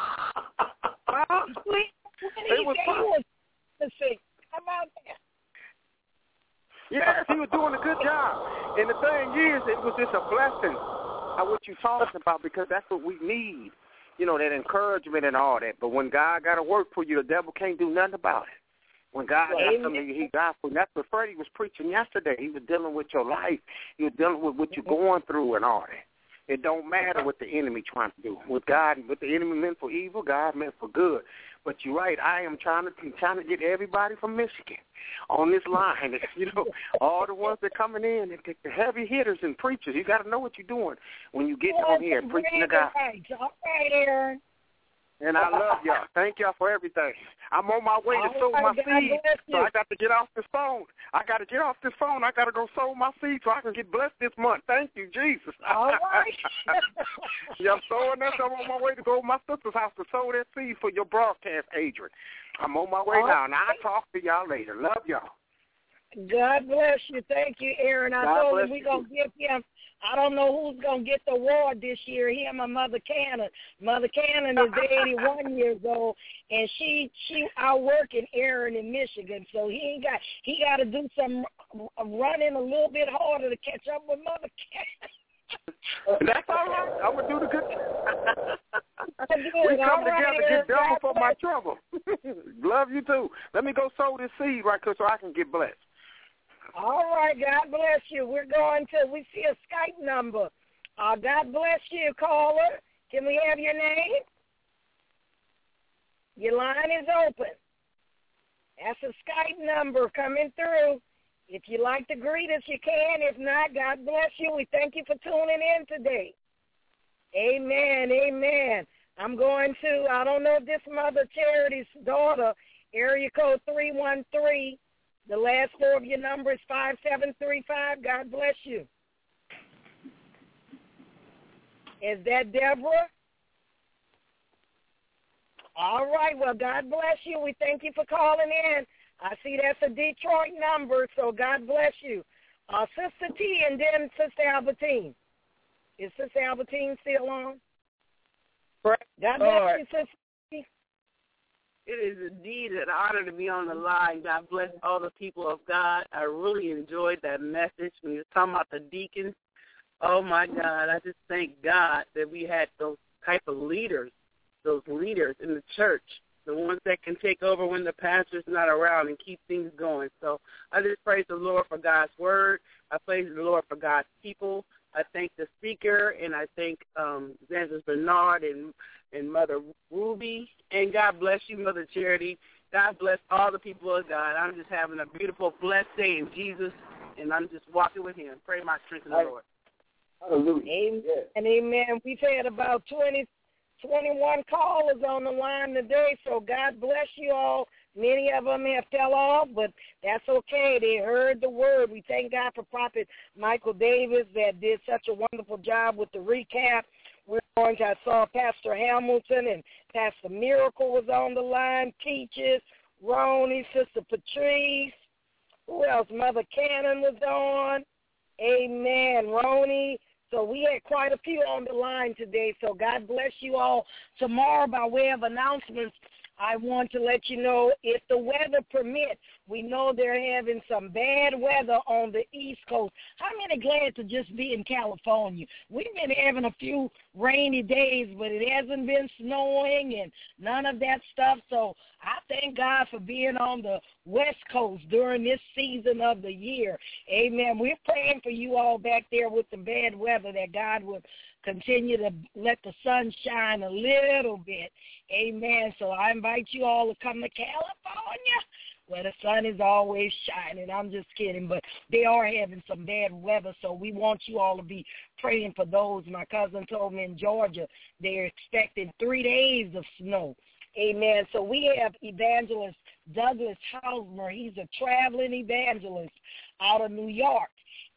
It was fun. How about that? Yes, he was doing a good job. And the thing is, it was just a blessing of what you're talking about, because that's what we need. You know, that encouragement and all that. But when God got to work for you, the devil can't do nothing about it. When God got something he got for you. That's what Freddie was preaching yesterday. He was dealing with your life. He was dealing with what you're going through and all that. It don't matter what the enemy trying to do. With God, what the enemy meant for evil, God meant for good. But you're right. I am trying to trying to get everybody from Michigan on this line. You know, all the ones that coming in, and the heavy hitters and preachers. You got to know what you're doing when you get on here preaching to God. All right, Aaron. And I love y'all. Thank y'all for everything. I'm on my way to sow my seed, so I got to get off this phone. I got to get off this phone. I got to go sow my seed so I can get blessed this month. Thank you, Jesus. All right. Yeah, I'm sowing that. I'm on my way to go to my sister's house to sow that seed for your broadcast, Adrian. I'm on my way All now, right. and I'll talk to y'all later. Love y'all. God bless you. Thank you, Aaron. I God told him bless we're going to give him, I don't know who's going to get the award this year, him or Mother Cannon. Mother Cannon is eighty-one years old, and she she outworking Aaron in Michigan, so he ain't got, he got to do some running a little bit harder to catch up with Mother Cannon. That's all right. I'm going to do the good. Good. We come All right, together to Aaron. get double God for my trouble. Love you, too. Let me go sow this seed right quick so I can get blessed. All right, God bless you. We're going to, we see a Skype number. Uh, God bless you, caller. Can we have your name? Your line is open. That's a Skype number coming through. If you'd like to greet us, you can. If not, God bless you. We thank you for tuning in today. Amen, amen. I'm going to, I don't know if this Mother Charity's daughter, area code three one three, the last four of your number is five seven three five. God bless you. Is that Deborah? All right. Well, God bless you. We thank you for calling in. I see that's a Detroit number, so God bless you. Uh, Sister T and then Sister Albertine. Is Sister Albertine still on? Praise God bless Lord. you, Sister T. It is indeed an honor to be on the line. God bless all the people of God. I really enjoyed that message when you were talking about the deacons. Oh, my God. I just thank God that we had those type of leaders, those leaders in the church, the ones that can take over when the pastor's not around and keep things going. So I just praise the Lord for God's word. I praise the Lord for God's people. I thank the speaker, and I thank um, Evangelist Bernard and, and Mother Ruby. And God bless you, Mother Charity. God bless all the people of God. I'm just having a beautiful, blessed day in Jesus, and I'm just walking with him. Pray my strength in the Lord. Hallelujah. Amen. And amen. We've had about twenty, twenty-one callers on the line today, so God bless you all. Many of them have fell off, but that's okay. They heard the word. We thank God for Prophet Michael Davis that did such a wonderful job with the recap. We're going to, I saw Pastor Hamilton and Pastor Miracle was on the line, Peaches, Ronnie, Sister Patrice. Who else? Mother Cannon was on. Amen. Ronnie. So we had quite a few on the line today, so God bless you all. Tomorrow, by way of announcements, I want to let you know, if the weather permits, we know they're having some bad weather on the East Coast. How many glad to just be in California? We've been having a few rainy days, but it hasn't been snowing and none of that stuff. So I thank God for being on the West Coast during this season of the year. Amen. We're praying for you all back there with the bad weather, that God would continue to let the sun shine a little bit. Amen. So I invite you all to come to California where the sun is always shining. I'm just kidding, but they are having some bad weather, so we want you all to be praying for those. My cousin told me in Georgia they're expecting three days of snow. Amen. So we have evangelist Douglas Hausmer. He's a traveling evangelist out of New York.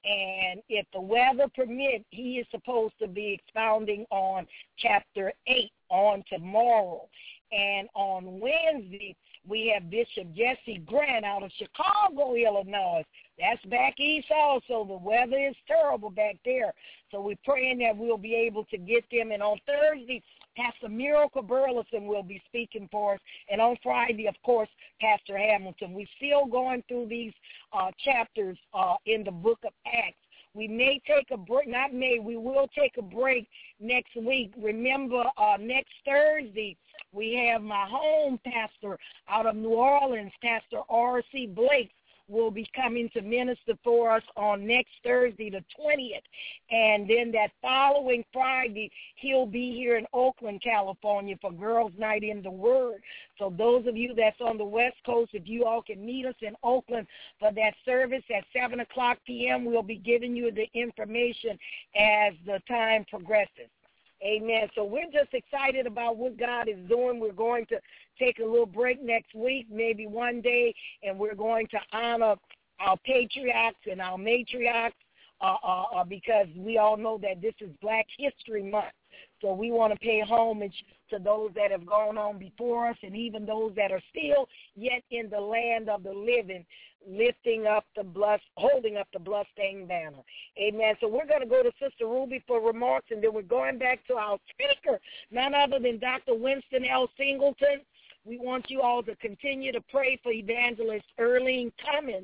And if the weather permits, he is supposed to be expounding on chapter eight on tomorrow. And on Wednesday, we have Bishop Jesse Grant out of Chicago, Illinois. That's back east also. The weather is terrible back there. So we're praying that we'll be able to get them. And on Thursday, Pastor Miracle Burleson will be speaking for us. And on Friday, of course, Pastor Hamilton. We're still going through these uh, chapters uh, in the book of Acts. We may take a break, not may, we will take a break next week. Remember, uh, next Thursday, we have my home pastor out of New Orleans, Pastor R C Blake, will be coming to minister for us on next Thursday, the twentieth. And then that following Friday, he'll be here in Oakland, California for Girls' Night in the Word. So those of you that's on the West Coast, if you all can meet us in Oakland for that service at seven o'clock p.m., we'll be giving you the information as the time progresses. Amen. So we're just excited about what God is doing. We're going to take a little break next week, maybe one day, and we're going to honor our patriarchs and our matriarchs uh, uh, uh, because we all know that this is Black History Month. So we want to pay homage to those that have gone on before us and even those that are still yet in the land of the living, lifting up the blood, holding up the bloodstained banner. Amen. So we're going to go to Sister Ruby for remarks, and then we're going back to our speaker, none other than Doctor Winston L. Singleton. We want you all to continue to pray for Evangelist Earlene Cummins.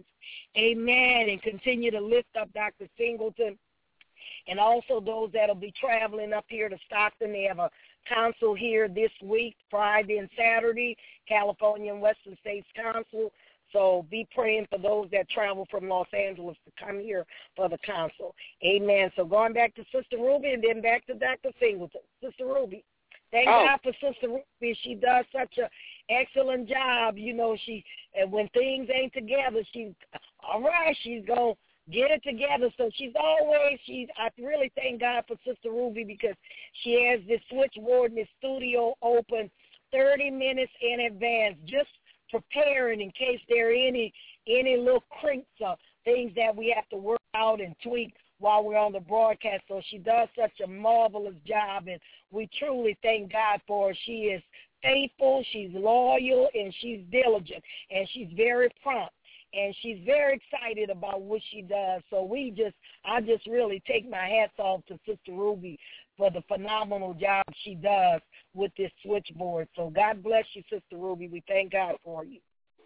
Amen. And continue to lift up Doctor Singleton. And also those that will be traveling up here to Stockton. They have a council here this week, Friday and Saturday, California and Western States Council. So be praying for those that travel from Los Angeles to come here for the council. Amen. So going back to Sister Ruby and then back to Doctor Singleton. Sister Ruby. Thank oh. God for Sister Ruby. She does such an excellent job. You know, she and when things ain't together, she's all right. She's going to get it together. So she's always, she's, I really thank God for Sister Ruby because she has this switchboard in the studio open thirty minutes in advance, just preparing in case there are any, any little crinks or things that we have to work out and tweak while we're on the broadcast. So she does such a marvelous job, and we truly thank God for her. She is faithful, she's loyal, and she's diligent, and she's very prompt. And she's very excited about what she does. So we just, I just really take my hats off to Sister Ruby for the phenomenal job she does with this switchboard. So God bless you, Sister Ruby. We thank God for you.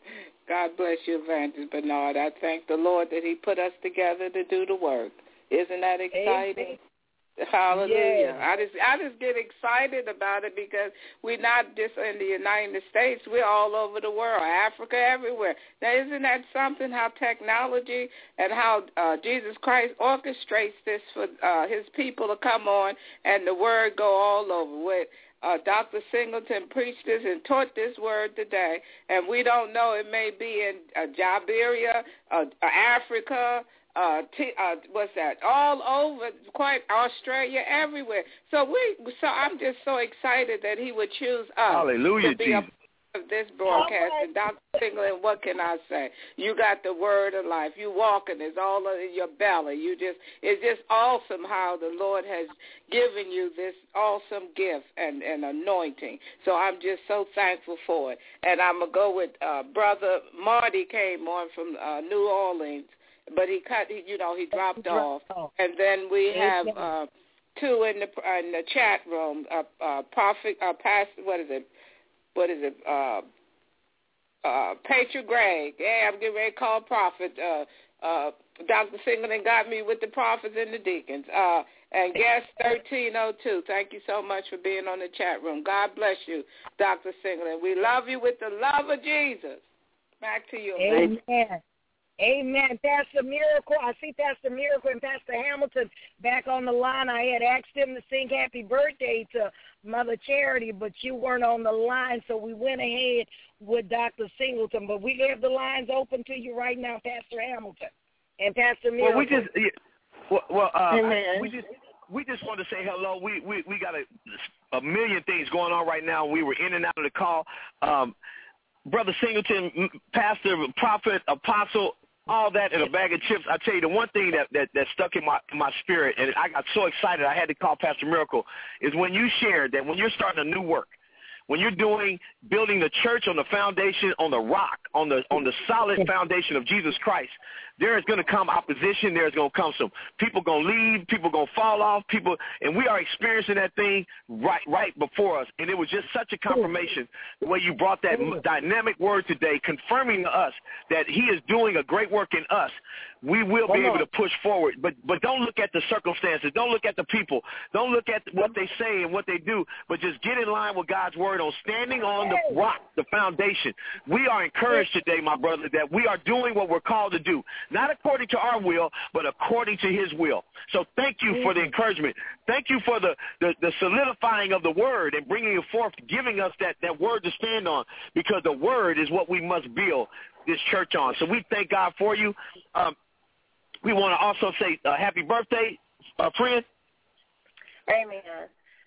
God bless you, Evangelist Bernard. I thank the Lord that he put us together to do the work. Isn't that exciting? Amen. Hallelujah. Yes. I just I just get excited about it because we're not just in the United States. We're all over the world, Africa, everywhere. Now, isn't that something, how technology and how uh, Jesus Christ orchestrates this for uh, his people to come on and the word go all over with. Uh, Doctor Singleton preached this and taught this word today, and we don't know, it may be in uh, Liberia, uh, Africa, Uh, t- uh, what's that? All over, quite Australia, everywhere. So we, so I'm just so excited that he would choose us Hallelujah, to be Jesus. a part of this broadcast. And Doctor Singleton, what can I say? You got the word of life. You walking, it's all in your belly. You just, it's just awesome how the Lord has given you this awesome gift and, and anointing. So I'm just so thankful for it. And I'm gonna go with uh, Brother Marty came on from uh, New Orleans. But he cut, he, you know, he dropped off. And then we have uh, two in the in the chat room. Uh, uh, Prophet, uh, Pastor, what is it? What is it? Uh, uh, Patriot Greg. Yeah, I'm getting ready to call Prophet. Uh, uh, Doctor Singleton got me with the prophets and the deacons. Uh, and guest thirteen oh two. Thank you so much for being on the chat room. God bless you, Doctor Singleton. We love you with the love of Jesus. Back to you. Amen. Man. Amen. Pastor Miracle, I see Pastor Miracle and Pastor Hamilton back on the line. I had asked them to sing happy birthday to Mother Charity, but you weren't on the line, so we went ahead with Doctor Singleton. But we have the lines open to you right now, Pastor Hamilton and Pastor Miracle. Well, we just, yeah, well, well uh, I, we just, we just want to say hello. We we we got a, a million things going on right now. We were in and out of the call. Um, Brother Singleton, Pastor, Prophet, Apostle, all that in a bag of chips. I tell you, the one thing that, that, that stuck in my in my spirit, and I got so excited I had to call Pastor Miracle, is when you shared that when you're starting a new work, when you're doing, building the church on the foundation, on the rock, on the on the solid foundation of Jesus Christ, there is going to come opposition. There is going to come some people going to leave, people going to fall off, people, and we are experiencing that thing right right before us. And it was just such a confirmation the way you brought that dynamic word today, confirming to us that he is doing a great work in us. We will be able to push forward, but but don't look at the circumstances. Don't look at the people. Don't look at what they say and what they do, but just get in line with God's word on standing on the rock, the foundation. We are encouraged today, my brother, that we are doing what we're called to do, not according to our will, but according to his will. So thank you for the encouragement. Thank you for the, the, the solidifying of the word and bringing it forth, giving us that, that word to stand on, because the word is what we must build this church on. So we thank God for you. Um, we want to also say uh, happy birthday, uh, friend. Amen.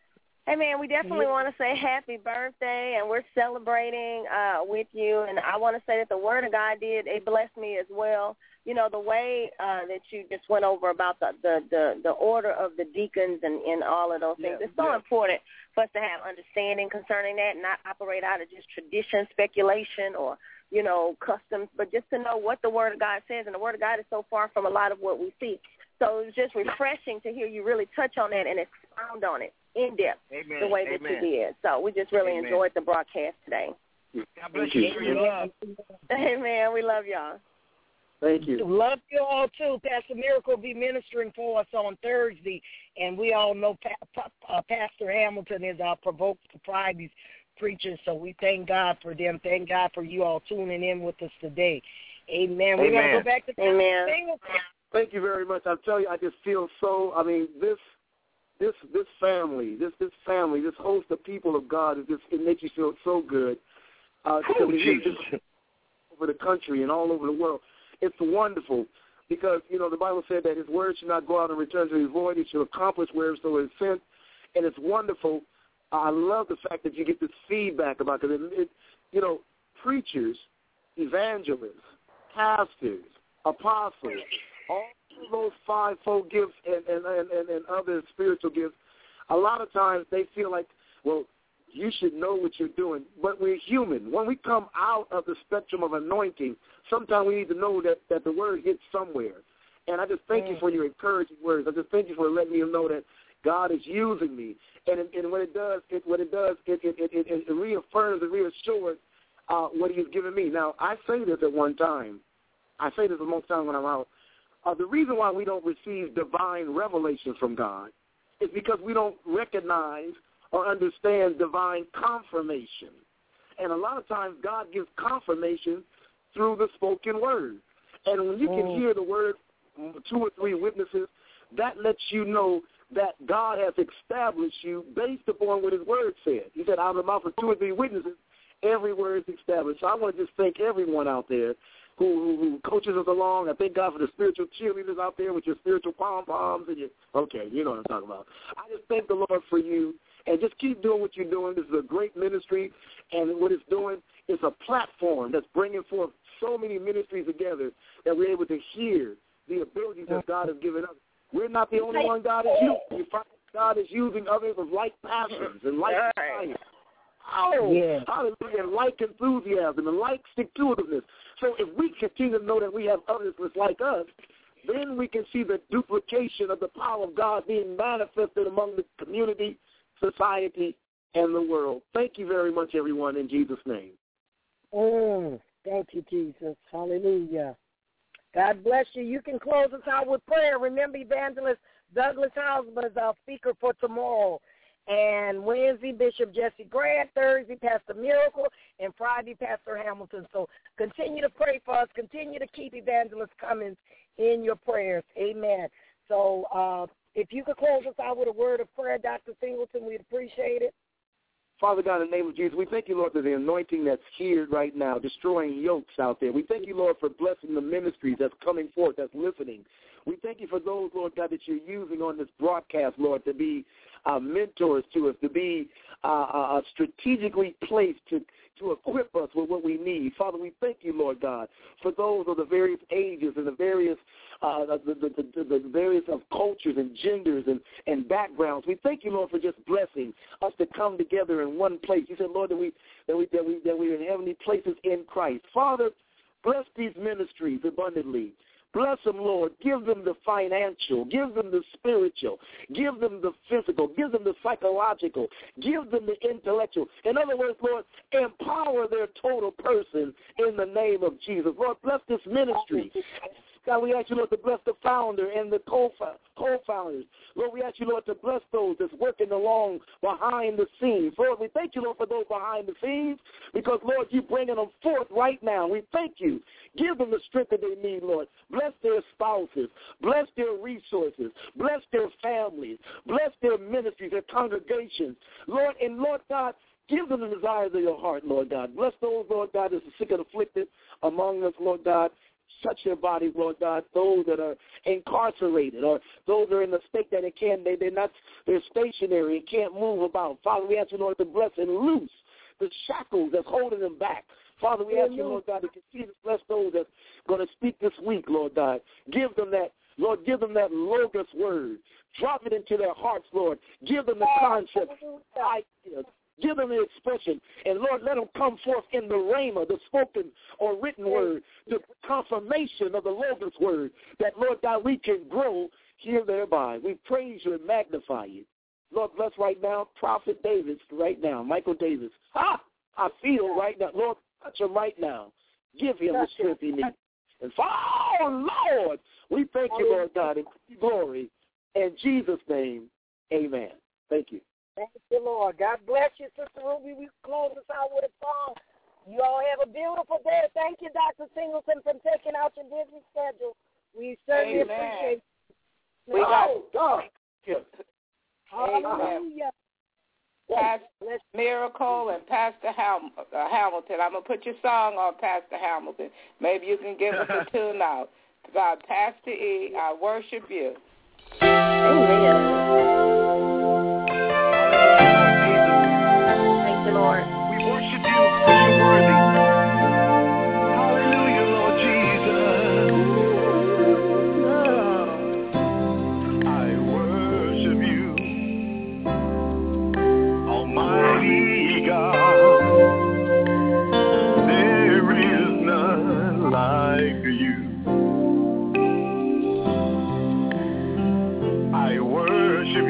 Hey, man, we definitely want to say happy birthday, and we're celebrating uh, with you. And I want to say that the Word of God did, it blessed me as well. You know, the way uh, that you just went over about the, the, the, the order of the deacons and, and all of those things, yeah, it's so yeah. important for us to have understanding concerning that and not operate out of just tradition, speculation, or, you know, customs, but just to know what the Word of God says. And the Word of God is so far from a lot of what we see. So it was just refreshing to hear you really touch on that and expound on it in depth. Amen. The way that Amen. you did. So we just really Amen. enjoyed the broadcast today. God bless you for your love. Amen. We love y'all. Thank you. Love you all, too. Pastor Miracle will be ministering for us on Thursday, and we all know pa- pa- uh, Pastor Hamilton is our Provoke for Friday's preacher, so we thank God for them. Thank God for you all tuning in with us today. Amen. We're going to go back to Amen. Thank you very much. I tell you, I just feel so, I mean, this this this family, this this family, this host of people of God, it just it makes you feel so good. Uh, Oh, Jesus. Over the country and all over the world. It's wonderful because, you know, the Bible said that his word should not go out and return to his void. It should accomplish whereso it is sent. And it's wonderful. I love the fact that you get this feedback about it. Because, it, it, you know, preachers, evangelists, pastors, apostles, all of those fivefold gifts and, and, and, and, and other spiritual gifts, a lot of times they feel like, well, you should know what you're doing. But we're human. When we come out of the spectrum of anointing, sometimes we need to know that, that the word hits somewhere. And I just thank you for your encouraging words. I just thank you for letting me know that God is using me. And, and when it does, it, what it does, it, it, it, it, it reaffirms and reassures uh, what he's given me. Now, I say this at one time. I say this most times when I'm out. Uh, the reason why we don't receive divine revelation from God is because we don't recognize or understand divine confirmation. And a lot of times God gives confirmation through the spoken word. And when you can hear the word, two or three witnesses, that lets you know that God has established you based upon what his word said. He said, out of the mouth of two or three witnesses, every word is established. So I want to just thank everyone out there who, who, who coaches us along. I thank God for the spiritual cheerleaders out there with your spiritual pom-poms and your, okay, you know what I'm talking about. I just thank the Lord for you. And just keep doing what you're doing. This is a great ministry, and what it's doing is a platform that's bringing forth so many ministries together that we're able to hear the abilities that God has given us. We're not the only one God is using. You find God is using others of like passions and like desires. Oh, yeah. Hallelujah, and like enthusiasm and like stick-to-itiveness. So if we continue to know that we have others that's like us, then we can see the duplication of the power of God being manifested among the community, society, and the world. Thank you very much, everyone, in Jesus' name. Mm, thank you, Jesus. Hallelujah. God bless you. You can close us out with prayer. Remember, Evangelist Douglas Hausman is our speaker for tomorrow. And Wednesday, Bishop Jesse Grant. Thursday, Pastor Miracle. And Friday, Pastor Hamilton. So continue to pray for us. Continue to keep Evangelist Cummings in your prayers. Amen. So, uh, if you could close us out with a word of prayer, Doctor Singleton, we'd appreciate it. Father God, in the name of Jesus, we thank you, Lord, for the anointing that's here right now, destroying yokes out there. We thank you, Lord, for blessing the ministries that's coming forth, that's listening. We thank you for those, Lord God, that you're using on this broadcast, Lord, to be uh, mentors to us, to be uh, uh, strategically placed to, to equip us with what we need. Father, we thank you, Lord God, for those of the various ages and the various uh, the, the, the, the various of cultures and genders and, and backgrounds. We thank you, Lord, for just blessing us to come together in one place. You said, Lord, that we that we that we that we are in heavenly places in Christ. Father, bless these ministries abundantly. Bless them, Lord. Give them the financial. Give them the spiritual. Give them the physical. Give them the psychological. Give them the intellectual. In other words, Lord, empower their total person in the name of Jesus. Lord, bless this ministry. God, we ask you, Lord, to bless the founder and the co-founders. Lord, we ask you, Lord, to bless those that's working along behind the scenes. Lord, we thank you, Lord, for those behind the scenes because, Lord, you're bringing them forth right now. We thank you. Give them the strength that they need, Lord. Bless their spouses. Bless their resources. Bless their families. Bless their ministries, their congregations. Lord, and Lord God, give them the desires of your heart, Lord God. Bless those, Lord God, that are sick and afflicted among us, Lord God. Touch their bodies, Lord God, those that are incarcerated or those that are in the state that they can't, they, they're not, they're stationary and can't move about. Father, we ask you, Lord, to bless and loose the shackles that's holding them back. Father, we ask you, Lord God, to continue to bless those that's going to speak this week, Lord God. Give them that, Lord, give them that Logos word. Drop it into their hearts, Lord. Give them the concept, ideas. Give them the expression. And, Lord, let them come forth in the rhema, the spoken or written word, the confirmation of the Logos word, that, Lord God, we can grow here thereby. We praise you and magnify you. Lord, bless right now Prophet Davis right now, Michael Davis. Ha! I feel right now. Lord, touch him right now. Give him the strength he needs. And, oh, Lord, we thank you, Lord God, and give you glory. In Jesus' name, amen. Thank you. Thank you, Lord. God bless you, Sister Ruby. We close us out with a song. You all have a beautiful day. Thank you, Doctor Singleton, for taking out your busy schedule. We certainly Amen. appreciate it. We got oh, God. Hallelujah. Pastor Miracle and Pastor Ham- uh, Hamilton. I'm going to put your song on, Pastor Hamilton. Maybe you can give us a tune out. God, Pastor E, I worship you. Amen. Thank you, Lord. We worship you because you're worthy. Hallelujah, Lord Jesus. I worship you, Almighty God. There is none like you. I worship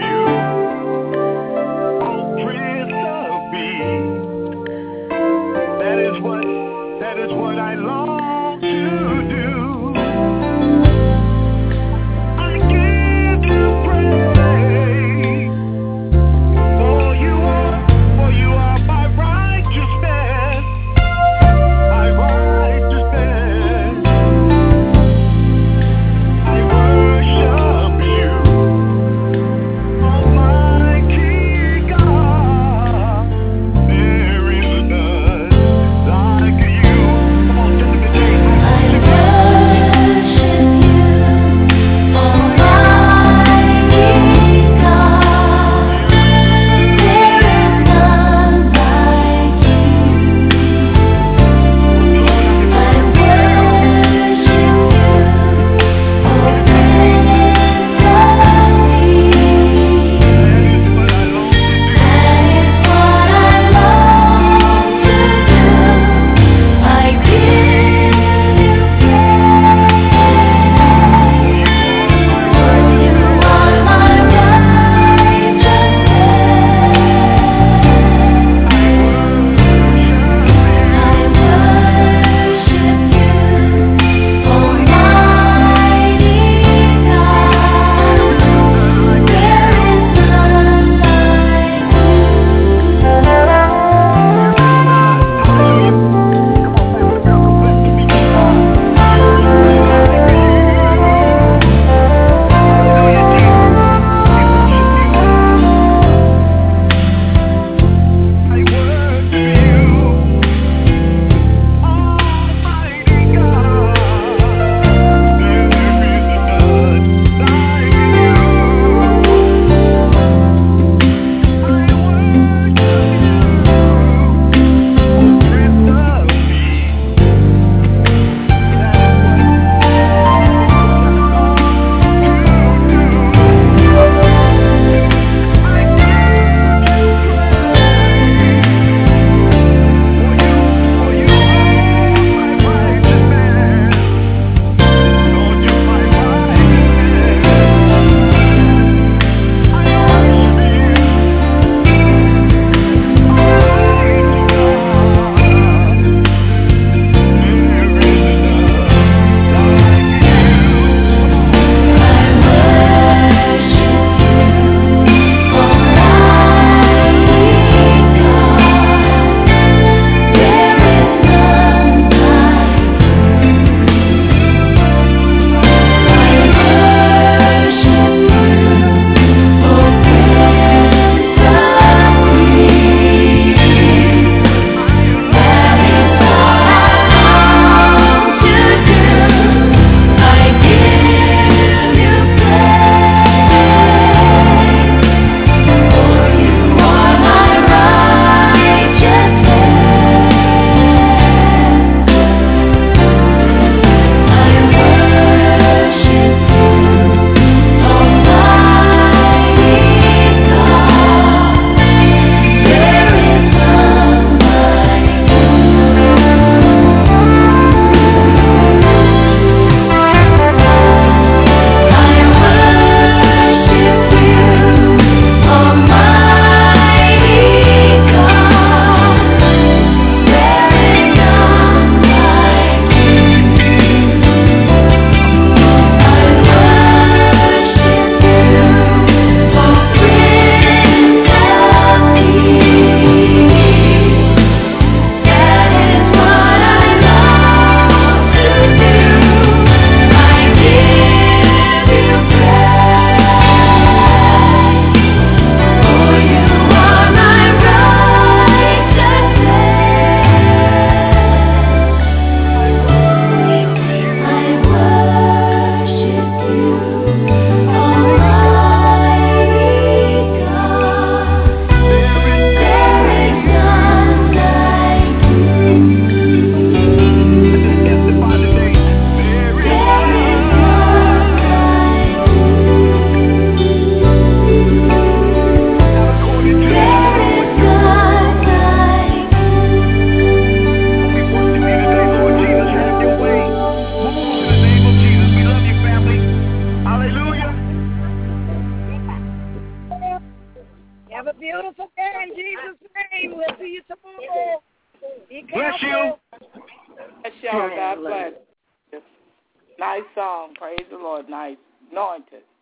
Have a beautiful day in Jesus' name. We'll see you tomorrow. Be bless you. Bless y'all. God bless. Nice song. Praise the Lord. Nice. Anointed.